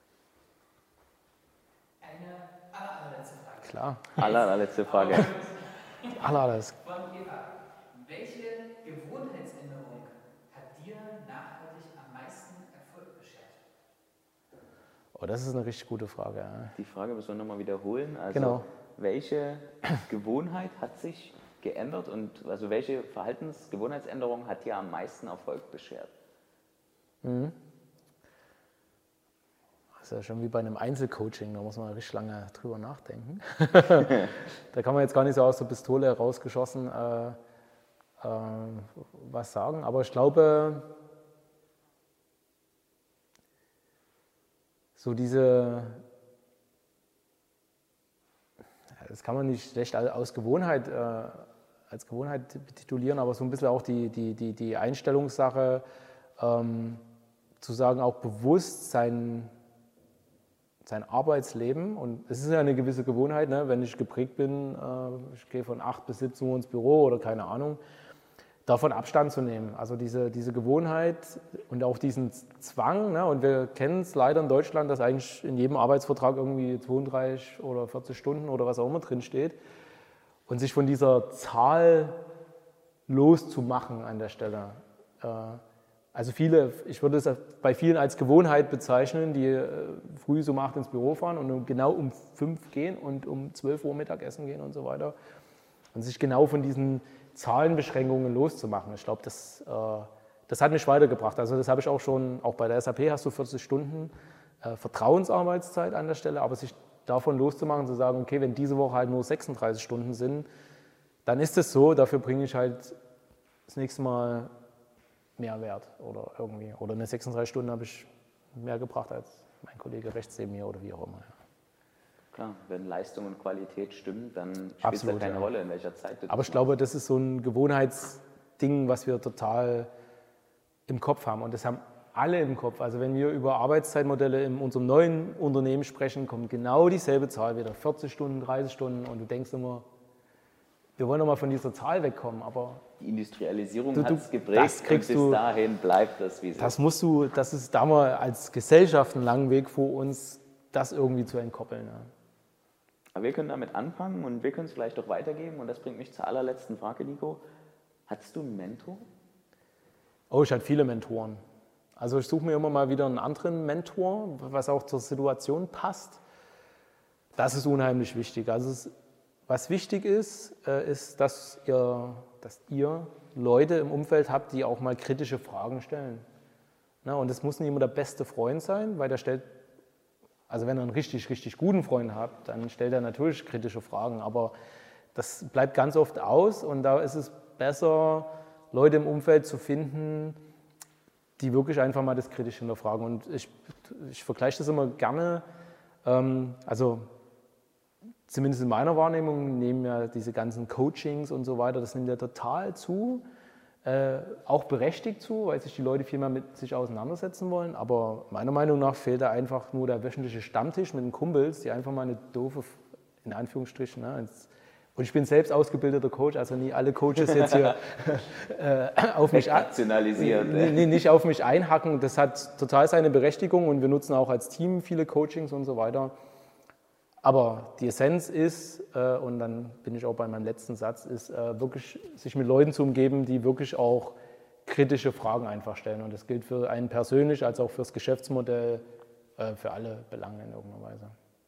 Eine aller, allerletzte Frage. Klar. Aller, allerletzte Frage. Aller, alles. Von Eva. Welche Gewohnheitsänderung hat dir nachhaltig am meisten Erfolg beschert? Oh, das ist eine richtig gute Frage. Ja. Die Frage müssen wir nochmal wiederholen. Also, Genau. welche Gewohnheit hat sich geändert und also welche Verhaltensgewohnheitsänderung hat dir am meisten Erfolg beschert? Mhm. Das ist ja schon wie bei einem Einzelcoaching, da muss man richtig lange drüber nachdenken. Da kann man jetzt gar nicht so aus der Pistole rausgeschossen äh, äh, was sagen, aber ich glaube, so diese, das kann man nicht schlecht als Gewohnheit, äh, als Gewohnheit titulieren, aber so ein bisschen auch die, die, die, die Einstellungssache, ähm, zu sagen, auch bewusst sein, sein Arbeitsleben, und es ist ja eine gewisse Gewohnheit, ne, wenn ich geprägt bin, äh, ich gehe von acht bis siebzehn Uhr ins Büro oder keine Ahnung, davon Abstand zu nehmen. Also diese, diese Gewohnheit und auch diesen Zwang, ne, und wir kennen es leider in Deutschland, dass eigentlich in jedem Arbeitsvertrag irgendwie zweiunddreißig oder vierzig Stunden oder was auch immer drin steht, und sich von dieser Zahl loszumachen an der Stelle. Äh, Also viele, ich würde es bei vielen als Gewohnheit bezeichnen, die früh so um acht ins Büro fahren und genau um fünf gehen und um zwölf Uhr Mittagessen gehen und so weiter. Und sich genau von diesen Zahlenbeschränkungen loszumachen. Ich glaube, das, das hat mich weitergebracht. Also das habe ich auch schon, auch bei der S A P hast du vierzig Stunden Vertrauensarbeitszeit an der Stelle, aber sich davon loszumachen, zu sagen, okay, wenn diese Woche halt nur sechsunddreißig Stunden sind, dann ist es so, dafür bringe ich halt das nächste Mal mehr Wert oder irgendwie. Oder in den sechsunddreißig Stunden habe ich mehr gebracht als mein Kollege rechts neben mir oder wie auch immer. Ja. Klar, wenn Leistung und Qualität stimmen, dann spielt es ja keine ja. Rolle, in welcher Zeit du das Aber ich glaube, das ist so ein Gewohnheitsding, was wir total im Kopf haben. Und das haben alle im Kopf. Also wenn wir über Arbeitszeitmodelle in unserem neuen Unternehmen sprechen, kommt genau dieselbe Zahl wieder. vierzig Stunden, dreißig Stunden, und du denkst immer, wir wollen doch mal von dieser Zahl wegkommen, aber die Industrialisierung du, hat es geprägt und bis du, dahin bleibt das wie es das ist. musst du, das ist da mal als Gesellschaft ein langer Weg vor uns, das irgendwie zu entkoppeln. Ja. Aber wir können damit anfangen und wir können es vielleicht auch weitergeben und das bringt mich zur allerletzten Frage, Nico. Hattest du einen Mentor? Oh, ich hatte viele Mentoren. Also ich suche mir immer mal wieder einen anderen Mentor, was auch zur Situation passt. Das ist unheimlich wichtig. Also es, was wichtig ist, ist, dass ihr, dass ihr Leute im Umfeld habt, die auch mal kritische Fragen stellen. Und das muss nicht immer der beste Freund sein, weil der stellt, also wenn ihr einen richtig, richtig guten Freund habt, dann stellt er natürlich kritische Fragen, aber das bleibt ganz oft aus und da ist es besser, Leute im Umfeld zu finden, die wirklich einfach mal das kritisch hinterfragen. Und ich, ich vergleiche das immer gerne, ähm, also zumindest in meiner Wahrnehmung nehmen ja diese ganzen Coachings und so weiter, das nimmt ja total zu, äh, auch berechtigt zu, weil sich die Leute viel mehr mit sich auseinandersetzen wollen. Aber meiner Meinung nach fehlt da einfach nur der wöchentliche Stammtisch mit den Kumpels, die einfach mal eine doofe, in Anführungsstrichen, ne, ins, und ich bin selbst ausgebildeter Coach, also nie alle Coaches jetzt hier äh, auf mich rationalisiert. Äh, nicht auf mich einhacken. Das hat total seine Berechtigung und wir nutzen auch als Team viele Coachings und so weiter. Aber die Essenz ist, äh, und dann bin ich auch bei meinem letzten Satz, ist äh, wirklich sich mit Leuten zu umgeben, die wirklich auch kritische Fragen einfach stellen. Und das gilt für einen persönlich als auch fürs Geschäftsmodell, äh, für alle Belange in irgendeiner Weise.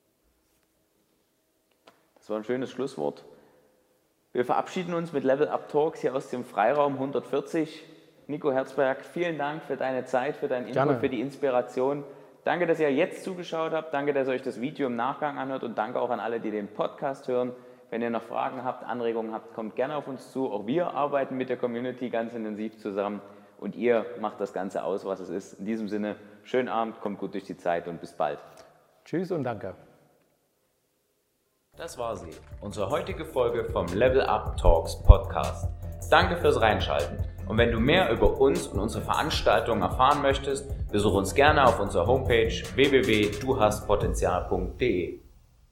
Das war ein schönes Schlusswort. Wir verabschieden uns mit Level Up Talks hier aus dem Freiraum hundertvierzig. Nico Herzberg, vielen Dank für deine Zeit, für deinen Input, Gerne. für die Inspiration. Danke, dass ihr jetzt zugeschaut habt. Danke, dass ihr euch das Video im Nachgang anhört. Und danke auch an alle, die den Podcast hören. Wenn ihr noch Fragen habt, Anregungen habt, kommt gerne auf uns zu. Auch wir arbeiten mit der Community ganz intensiv zusammen. Und ihr macht das Ganze aus, was es ist. In diesem Sinne, schönen Abend, kommt gut durch die Zeit und bis bald. Tschüss und danke. Das war sie, unsere heutige Folge vom Level Up Talks Podcast. Danke fürs Reinschalten. Und wenn du mehr über uns und unsere Veranstaltungen erfahren möchtest, besuche uns gerne auf unserer Homepage w w w punkt du hast potenzial punkt de.